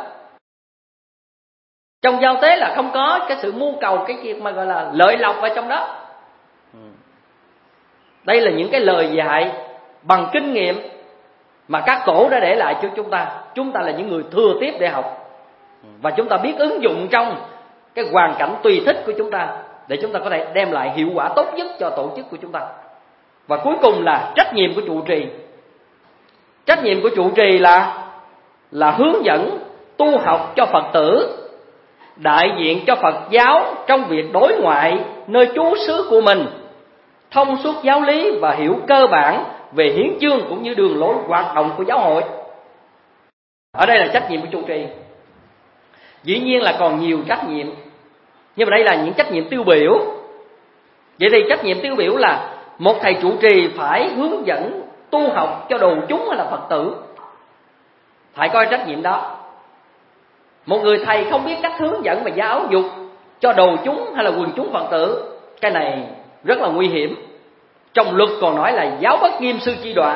Trong giao tế là không có cái sự mưu cầu, cái việc mà gọi là lợi lộc ở trong đó. Đây là những cái lời dạy bằng kinh nghiệm mà các tổ đã để lại cho chúng ta. Chúng ta là những người thừa tiếp để học, và chúng ta biết ứng dụng trong cái hoàn cảnh tùy thích của chúng ta, để chúng ta có thể đem lại hiệu quả tốt nhất cho tổ chức của chúng ta. Và cuối cùng là trách nhiệm của trụ trì. Trách nhiệm của trụ trì là là hướng dẫn tu học cho Phật tử, đại diện cho Phật giáo trong việc đối ngoại nơi trú xứ của mình, thông suốt giáo lý và hiểu cơ bản về hiến chương cũng như đường lối hoạt động của giáo hội. Ở đây là trách nhiệm của trụ trì. Dĩ nhiên là còn nhiều trách nhiệm, nhưng mà đây là những trách nhiệm tiêu biểu. Vậy thì trách nhiệm tiêu biểu là một thầy trụ trì phải hướng dẫn tu học cho đồ chúng hay là Phật tử, phải coi trách nhiệm đó. Một người thầy không biết cách hướng dẫn và giáo dục cho đồ chúng hay là quần chúng Phật tử, cái này rất là nguy hiểm. Trong luật còn nói là giáo bất nghiêm sư chi đoạn.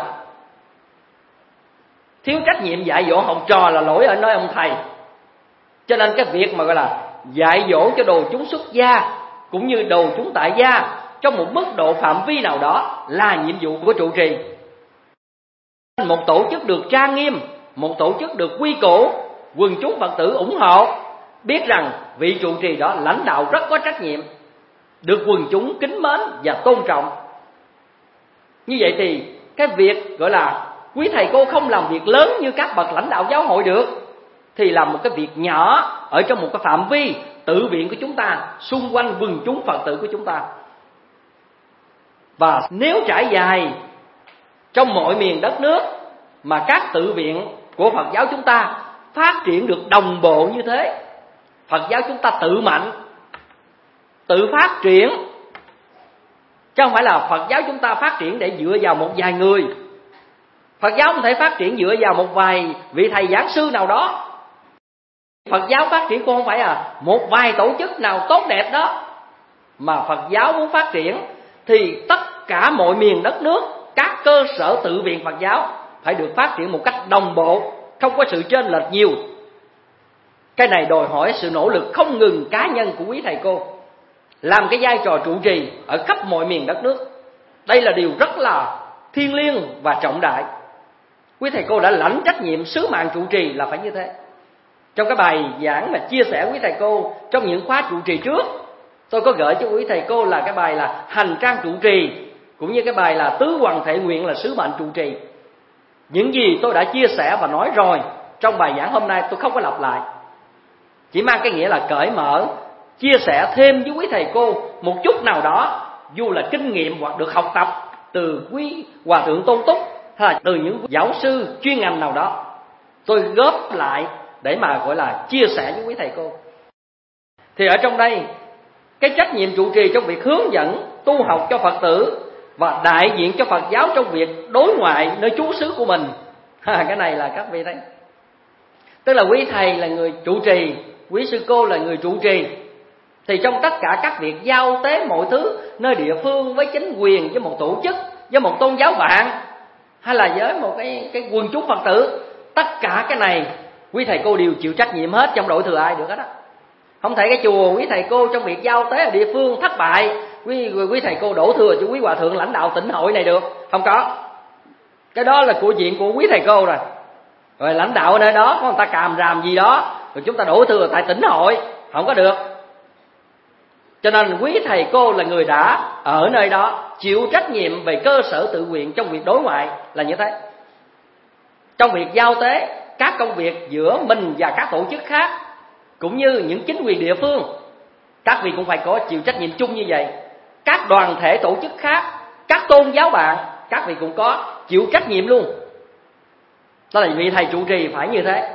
Thiếu trách nhiệm dạy dỗ học trò là lỗi ở nơi ông thầy. Cho nên cái việc mà gọi là dạy dỗ cho đồ chúng xuất gia cũng như đồ chúng tại gia trong một mức độ phạm vi nào đó là nhiệm vụ của trụ trì. Một tổ chức được trang nghiêm, một tổ chức được quy cổ, quần chúng Phật tử ủng hộ, biết rằng vị trụ trì đó lãnh đạo rất có trách nhiệm, được quần chúng kính mến và tôn trọng. Như vậy thì cái việc gọi là quý thầy cô không làm việc lớn như các bậc lãnh đạo giáo hội được, thì làm một cái việc nhỏ ở trong một cái phạm vi tự viện của chúng ta, xung quanh quần chúng Phật tử của chúng ta. Và nếu trải dài trong mọi miền đất nước mà các tự viện của Phật giáo chúng ta phát triển được đồng bộ như thế, Phật giáo chúng ta tự mạnh, tự phát triển, chứ không phải là Phật giáo chúng ta phát triển để dựa vào một vài người. Phật giáo không thể phát triển dựa vào một vài vị thầy giảng sư nào đó. Phật giáo phát triển cũng không phải là một vài tổ chức nào tốt đẹp đó. Mà Phật giáo muốn phát triển thì tất cả mọi miền đất nước, các cơ sở tự viện Phật giáo phải được phát triển một cách đồng bộ, không có sự chênh lệch nhiều. Cái này đòi hỏi sự nỗ lực không ngừng cá nhân của quý thầy cô, làm cái vai trò trụ trì ở khắp mọi miền đất nước. Đây là điều rất là thiêng liêng và trọng đại. Quý thầy cô đã lãnh trách nhiệm sứ mạng trụ trì là phải như thế. Trong cái bài giảng mà chia sẻ quý thầy cô trong những khóa trụ trì trước, tôi có gửi cho quý thầy cô là cái bài là hành trang trụ trì, cũng như cái bài là tứ hoằng thệ nguyện là sứ mệnh trụ trì. Những gì tôi đã chia sẻ và nói rồi trong bài giảng hôm nay tôi không có lặp lại, chỉ mang cái nghĩa là cởi mở, chia sẻ thêm với quý thầy cô một chút nào đó, dù là kinh nghiệm hoặc được học tập từ quý Hòa Thượng Tôn Túc hay là từ những giáo sư chuyên ngành nào đó, tôi góp lại để mà gọi là chia sẻ với quý thầy cô. Thì ở trong đây, cái trách nhiệm trụ trì trong việc hướng dẫn tu học cho Phật tử và đại diện cho Phật giáo trong việc đối ngoại nơi trú xứ của mình, cái này là các vị thấy. Tức là quý thầy là người trụ trì, quý sư cô là người trụ trì, thì trong tất cả các việc giao tế mọi thứ nơi địa phương, với chính quyền, với một tổ chức, với một tôn giáo bạn, hay là với một cái, cái quần chúng Phật tử, tất cả cái này quý thầy cô đều chịu trách nhiệm hết, trong đội thừa ai được hết á. Không thể cái chùa quý thầy cô trong việc giao tế ở địa phương thất bại, quý, quý thầy cô đổ thừa cho quý Hòa Thượng lãnh đạo tỉnh hội này được. Không có. Cái đó là của diện của quý thầy cô rồi. Rồi lãnh đạo ở nơi đó có người ta càm ràm gì đó, rồi chúng ta đổ thừa tại tỉnh hội, không có được. Cho nên quý thầy cô là người đã ở nơi đó chịu trách nhiệm về cơ sở tự nguyện trong việc đối ngoại là như thế. Trong việc giao tế các công việc giữa mình và các tổ chức khác, cũng như những chính quyền địa phương, các vị cũng phải có chịu trách nhiệm chung như vậy. Các đoàn thể tổ chức khác, các tôn giáo bạn, các vị cũng có chịu trách nhiệm luôn. Đó là vị thầy trụ trì phải như thế.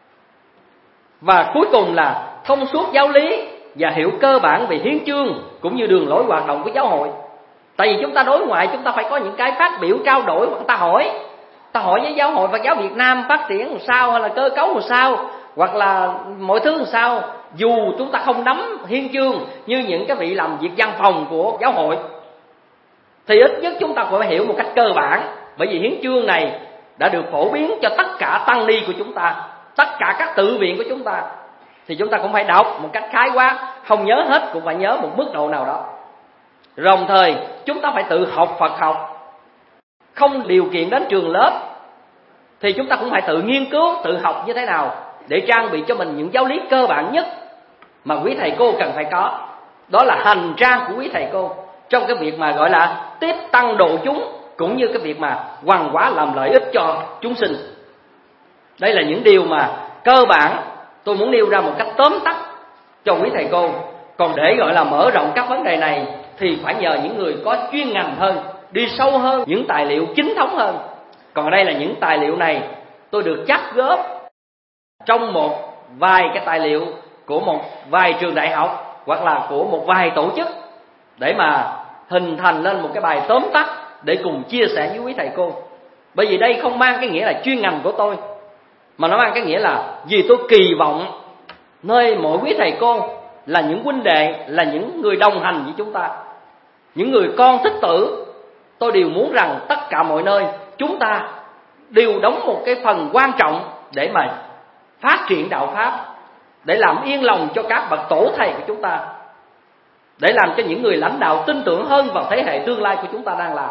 Và cuối cùng là thông suốt giáo lý và hiểu cơ bản về hiến chương cũng như đường lối hoạt động của giáo hội. Tại vì chúng ta đối ngoại, chúng ta phải có những cái phát biểu trao đổi, hoặc ta hỏi ta hỏi với giáo hội Phật giáo Việt Nam phát triển làm sao, hay là cơ cấu làm sao, hoặc là mọi thứ làm sao. Dù chúng ta không nắm hiến chương như những cái vị làm việc văn phòng của giáo hội, thì ít nhất chúng ta phải hiểu một cách cơ bản. Bởi vì hiến chương này đã được phổ biến cho tất cả tăng ni của chúng ta, tất cả các tự viện của chúng ta, thì chúng ta cũng phải đọc một cách khái quát, không nhớ hết cũng phải nhớ một mức độ nào đó. Đồng thời chúng ta phải tự học Phật học. Không điều kiện đến trường lớp thì chúng ta cũng phải tự nghiên cứu, tự học như thế nào để trang bị cho mình những giáo lý cơ bản nhất mà quý thầy cô cần phải có. Đó là hành trang của quý thầy cô trong cái việc mà gọi là tiếp tăng độ chúng, cũng như cái việc mà hoằng hóa làm lợi ích cho chúng sinh. Đây là những điều mà cơ bản tôi muốn nêu ra một cách tóm tắt cho quý thầy cô. Còn để gọi là mở rộng các vấn đề này thì phải nhờ những người có chuyên ngành hơn, đi sâu hơn, những tài liệu chính thống hơn. Còn ở đây là những tài liệu này tôi được chắt góp trong một vài cái tài liệu của một vài trường đại học hoặc là của một vài tổ chức để mà hình thành lên một cái bài tóm tắt để cùng chia sẻ với quý thầy cô. Bởi vì đây không mang cái nghĩa là chuyên ngành của tôi, mà nó mang cái nghĩa là vì tôi kỳ vọng nơi mỗi quý thầy cô là những huynh đệ, là những người đồng hành với chúng ta, những người con thích tử. Tôi đều muốn rằng tất cả mọi nơi chúng ta đều đóng một cái phần quan trọng để mà phát triển đạo Pháp, để làm yên lòng cho các bậc tổ thầy của chúng ta, để làm cho những người lãnh đạo tin tưởng hơn vào thế hệ tương lai của chúng ta đang làm.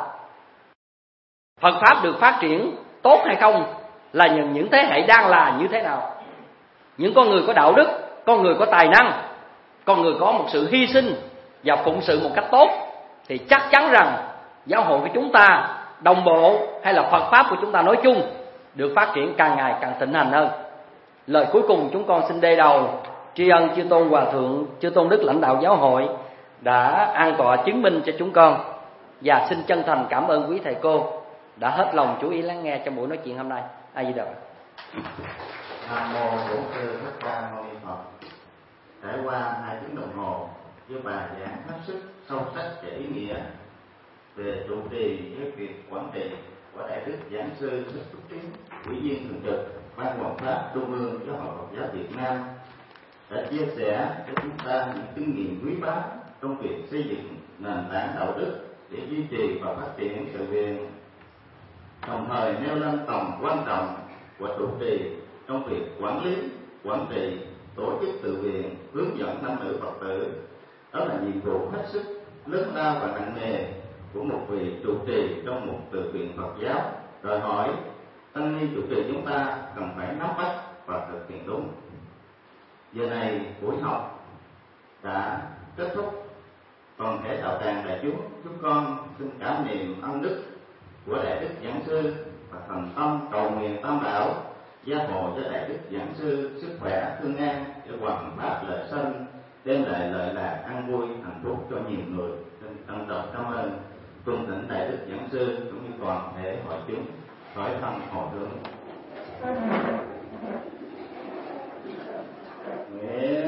Phật Pháp được phát triển tốt hay không là những, những thế hệ đang là như thế nào. Những con người có đạo đức, con người có tài năng, con người có một sự hy sinh và phụng sự một cách tốt, thì chắc chắn rằng giáo hội của chúng ta, đồng bộ hay là Phật Pháp của chúng ta nói chung được phát triển càng ngày càng thịnh hành hơn. Lời cuối cùng chúng con xin đê đầu tri ân chư tôn hòa thượng, chư tôn đức lãnh đạo giáo hội đã an tọa chứng minh cho chúng con, và xin chân thành cảm ơn quý thầy cô đã hết lòng chú ý lắng nghe trong buổi nói chuyện hôm nay. A Di Đà Phật. Nam mô Bổn Sư Thích Ca Mâu Ni Phật. Trải qua hai tiếng đồng hồ với bài giảng hết sức sâu sắc và ý nghĩa về trụ trì với việc quản trị của Đại đức Giảng sư Thích Phúc Tiến, Ủy viên thường trực Ban Hoàng pháp Trung ương Giáo hội Phật giáo Việt Nam, đã chia sẻ cho chúng ta những kinh nghiệm quý báu trong việc xây dựng nền tảng đạo đức để duy trì và phát triển sự viện, đồng thời nêu lên tầm quan trọng của trụ trì trong việc quản lý, quản trị, tổ chức tự viện, hướng dẫn nam nữ Phật tử. Đó là nhiệm vụ hết sức lớn lao và nặng nề của một vị trụ trì trong một tự viện Phật giáo, đòi hỏi tăng ni trụ trì chúng ta cần phải nắm bắt và thực hiện đúng. Giờ này buổi học đã kết thúc. Toàn thể đạo tràng đại chúng, chúng con xin cảm niệm ân đức của Đại đức Giảng sư và thành tâm cầu nguyện Tam Bảo gia hộ cho Đại đức Giảng sư sức khỏe thương an để hoàn pháp lợi sanh, đem lại lợi lạc an vui hạnh phúc cho nhiều người. Xin trân trọng cảm ơn tuân thỉnh Đại đức Giảng sư cũng như toàn thể hội chúng khỏi tâm hồi hướng. Nguyện